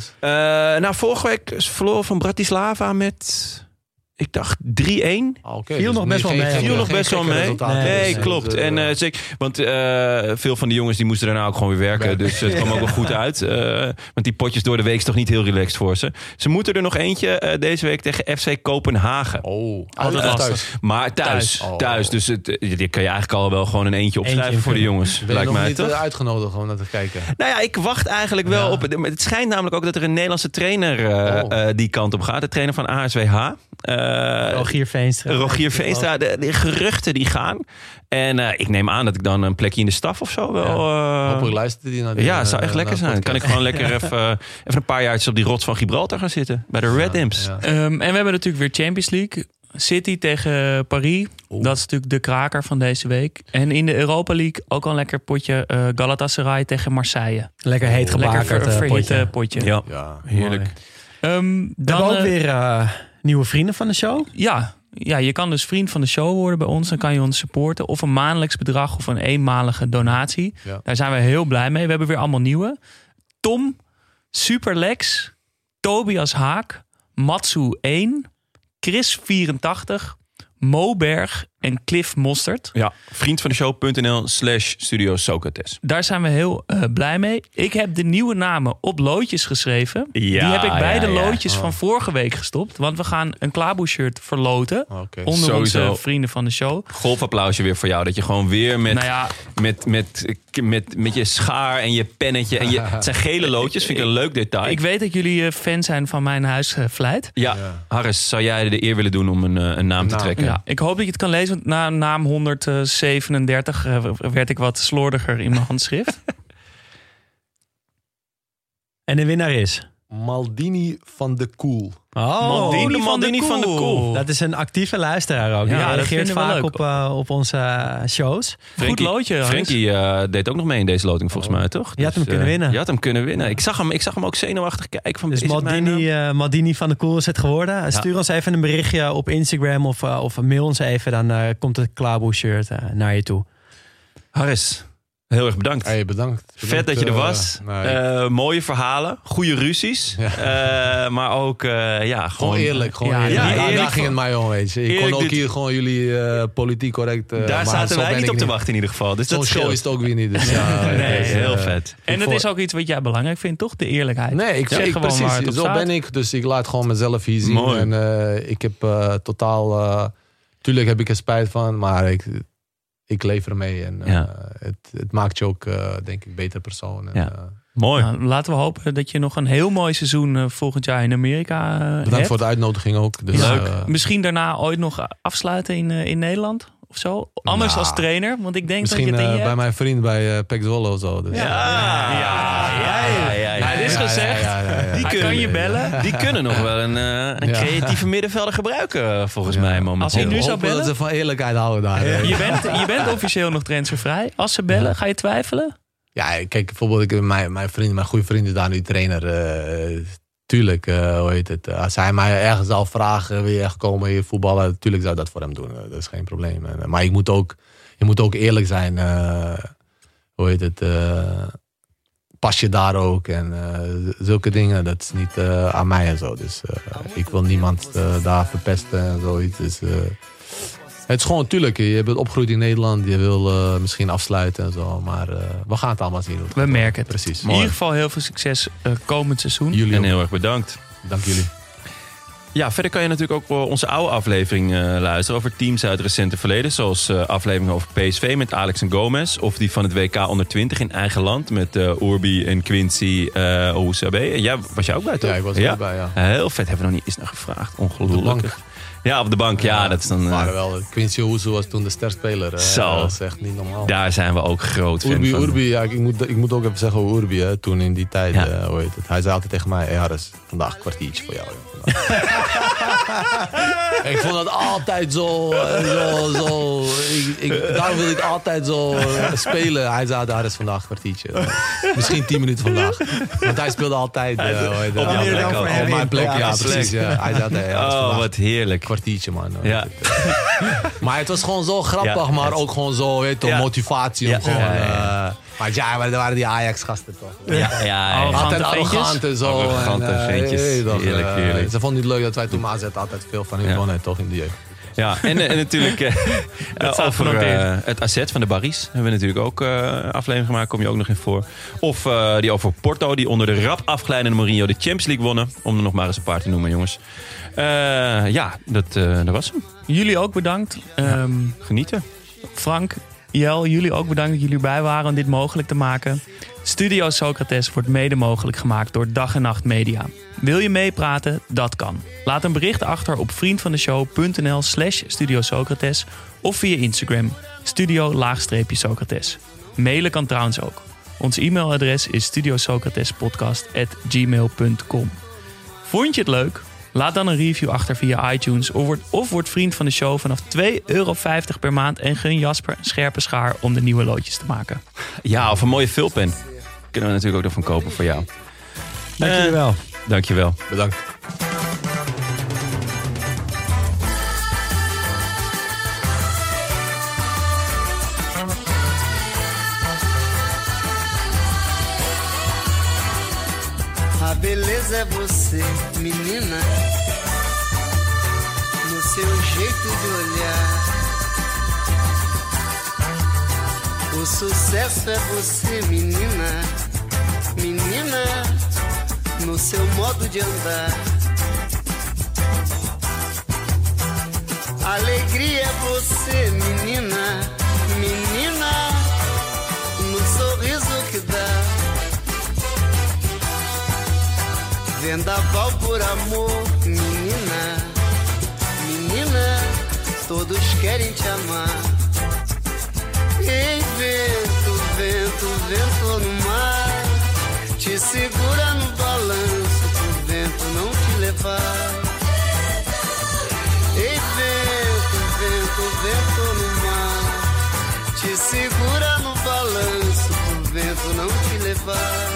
Vorige week verloren van Bratislava met... Ik dacht 3-1. Viel nog best wel mee. Nee, klopt. En zeker, want veel van die jongens die moesten daarna ook gewoon weer werken. Dus het kwam ook wel goed uit. Want die potjes door de week is toch niet heel relaxed voor ze. Ze moeten er nog eentje deze week tegen FC Kopenhagen. Altijd lastig. Maar thuis. Dus dit kan je eigenlijk al wel gewoon een eentje opschrijven voor de jongens. Ben je nog niet uitgenodigd om naar te kijken? Nou ja, ik wacht eigenlijk wel op... Het schijnt namelijk ook dat er een Nederlandse trainer die kant op gaat. De trainer van ASWH. Rogier Veenstra. De geruchten die gaan. En ik neem aan dat ik dan een plekje in de staf of zo wel... Hopelijk luistert die naar die... Ja, het zou echt lekker zijn. Dan kan ik gewoon lekker even een paar jaartjes op die rots van Gibraltar gaan zitten. Bij de Red Imps. En we hebben natuurlijk weer Champions League. City tegen Paris. Dat is natuurlijk de kraker van deze week. En in de Europa League ook al een lekker potje Galatasaray tegen Marseille. Lekker heet gebakerd Lekker verhitte potje. Ja, Ja, heerlijk. We hebben ook weer nieuwe vrienden van de show. Ja, je kan dus vriend van de show worden bij ons. Dan kan je ons supporten. Of een maandelijks bedrag of een eenmalige donatie. Ja. Daar zijn we heel blij mee. We hebben weer allemaal nieuwe. Tom, Superlex, Tobias Haak, Matsu 1, Chris 84, Moberg en Cliff Mostert. Ja, vriendvandeshow.nl/Studio Socrates. Daar zijn we heel blij mee. Ik heb de nieuwe namen op loodjes geschreven. Ja, Die heb ik bij de ja. loodjes van vorige week gestopt. Want we gaan een Klaboe-shirt verloten. Oké. Onder Sowieso. onze vrienden van de show. Golfapplausje weer voor jou. Dat je gewoon weer met, Nou ja, met je schaar en je pennetje. En het zijn gele loodjes, vind ik een leuk detail. ik weet dat jullie fan zijn van mijn huisvlijt. Ja, Harris, zou jij de eer willen doen om een naam te trekken? Ja, ik hoop dat je het kan lezen. Want na naam 137 werd ik wat slordiger in mijn handschrift. En de winnaar is... Maldini van de Koel. Maldini van de Koel. Dat is een actieve luisteraar ook. Ja, Die dat reageert vinden we vaak leuk. op onze shows. Goed loodje, Hans. Frenkie deed ook nog mee in deze loting volgens mij, toch? Je had hem kunnen winnen. Je had hem kunnen winnen. Ik zag hem ook zenuwachtig kijken. Van, Dus is het mijn naam? Maldini van de Koel is het geworden. Stuur ons even een berichtje op Instagram of mail ons even. Dan komt het Klaboe shirt naar je toe. Harris, heel erg bedankt. Hey, bedankt. Vet dat je er was. Mooie verhalen, goede ruzies. Maar ook Gewoon eerlijk. Gewoon Ja, eerlijk. ja, Daar eerlijk ging het mij om, weet je. Ik kon Eerlijk ook dit- hier gewoon jullie politiek correct... Daar maar zaten zo wij ben niet ik op te wachten in ieder geval. Dus Zo'n dat show scheelt. is het ook weer niet. Dus ja, Nee, dus, heel vet. En dat is ook iets wat jij belangrijk vindt, toch? De eerlijkheid. Nee, ik Zeg zeg gewoon waar het precies. op Zo staat. ben ik. Dus ik laat gewoon mezelf hier zien. Mooi. En ik heb totaal... tuurlijk heb ik er spijt van, maar ik leef ermee. En het maakt je ook, denk ik, beter persoon. En, Ja. Mooi. Nou, laten we hopen dat je nog een heel mooi seizoen volgend jaar in Amerika bedankt hebt. voor de uitnodiging ook. Dus, Leuk. Misschien daarna ooit nog afsluiten in Nederland of zo. Anders Nou, als trainer, want ik denk misschien dat je het in je bij hebt. mijn vriend bij PEC Zwolle of zo. Dus, Het is gezegd. Hij kan je bellen. Die kunnen nog wel een creatieve middenvelder gebruiken, volgens mij momenteel. Als hij nu zou Hopen dat bellen? ze van eerlijkheid houden daar. Je bent officieel nog transfervrij. Als ze bellen, ga je twijfelen? Ja, kijk, bijvoorbeeld mijn goede vriend is daar nu trainer. Tuurlijk, hoe heet het? Als hij mij ergens al vragen, wil je echt komen hier voetballen? Tuurlijk zou ik dat voor hem doen. Dat is geen probleem. Maar je moet ook eerlijk zijn. Hoe heet het? Pas je daar ook? En zulke dingen, dat is niet aan mij en zo. Dus ik wil niemand daar verpesten en zoiets. Dus, het is gewoon, tuurlijk, je bent opgegroeid in Nederland. Je wil misschien afsluiten en zo. Maar we gaan het allemaal zien. We merken het. Precies. In ieder geval heel veel succes komend seizoen. Jullie En ook. heel erg bedankt. Dank jullie. Ja, verder kan je natuurlijk ook onze oude aflevering luisteren over teams uit het recente verleden. Zoals afleveringen over PSV met Alex en Gomez. Of die van het WK onder 20 in eigen land met Urbi en Quincy Ousabe. En was jij ook bij, toch? Ja, ik was er ook bij, ja. Heel vet, hebben we nog niet eens naar gevraagd. Ongelooflijk. bank. Ja, op de bank. Ja, dat is dan... Maar wel, Quincy Ousu was toen de sterspeler. Zo. Dat is echt niet normaal. Daar zijn we ook groot fan van. Urbi, ja, ik moet ook even zeggen over Urbi, hè, toen in die tijd. Ja. Hoe heet het? Hij zei altijd tegen mij, hey Harris, vandaag een kwartiertje voor jou. Ik vond dat altijd zo. Daarom wil ik altijd zo spelen. Hij zei, Harris, vandaag een kwartiertje. Misschien 10 minuten vandaag. Want hij speelde altijd Op jouw plek ook. op mijn plek. Ja, Ja, precies. Ja. Hij zei, hey, Harris, Oh, vandaag wat heerlijk. een kwartiertje, man. Ja. Maar het was gewoon zo grappig, Ja, maar het- ook gewoon zo, weet je, Ja. motivatie. Ja, Om gewoon, ja. maar ja, maar er waren die Ajax-gasten toch. Ja. Altijd ventjes? arrogant en zo. Arrogante ventjes. Heerlijk. Heerlijk. Ze vonden het leuk dat wij toen AZ altijd veel van hun wonnen, toch, in de jeugd. Ja, en natuurlijk staat over genoteerd. het AZ van de Barry's hebben we natuurlijk ook aflevering gemaakt, kom je ook nog in voor. Of die over Porto, die onder de rap afglijdende Mourinho de Champions League wonnen. Om er nog maar eens een paar te noemen, jongens. Dat was hem. Jullie ook bedankt. Genieten. Frank, Jel, jullie ook bedankt dat jullie erbij waren om dit mogelijk te maken. Studio Socrates wordt mede mogelijk gemaakt door Dag en Nacht Media. Wil je meepraten? Dat kan. Laat een bericht achter op vriendvandeshow.nl/Studio Socrates of via Instagram studio-Socrates. Mailen kan trouwens ook. Ons e-mailadres is studiosocratespodcast@gmail.com. Vond je het leuk? Laat dan een review achter via iTunes of word vriend van de show vanaf €2,50 per maand en gun Jasper een scherpe schaar om de nieuwe loodjes te maken. Ja, of een mooie vulpen. Kunnen we natuurlijk ook nog van kopen voor jou. Dank jullie wel. Dankjewel. Bedankt. A beleza é você, menina, no seu jeito de olhar. O sucesso é você, menina, menina, no seu modo de andar. Alegria é você, menina, menina, no sorriso que dá. Vendaval por amor, menina, menina, todos querem te amar. Ei, vento, vento, vento no mar, te segura no balanço pro vento não te levar. Ei, vento, vento, vento no mar, te segura no balanço pro vento não te levar.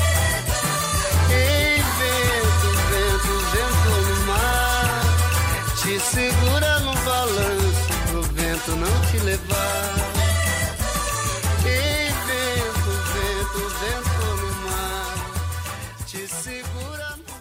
Ei, vento, vento, vento no mar, te segura no balanço pro vento não te levar. Ei, vento, vento, vento no mar, te segura no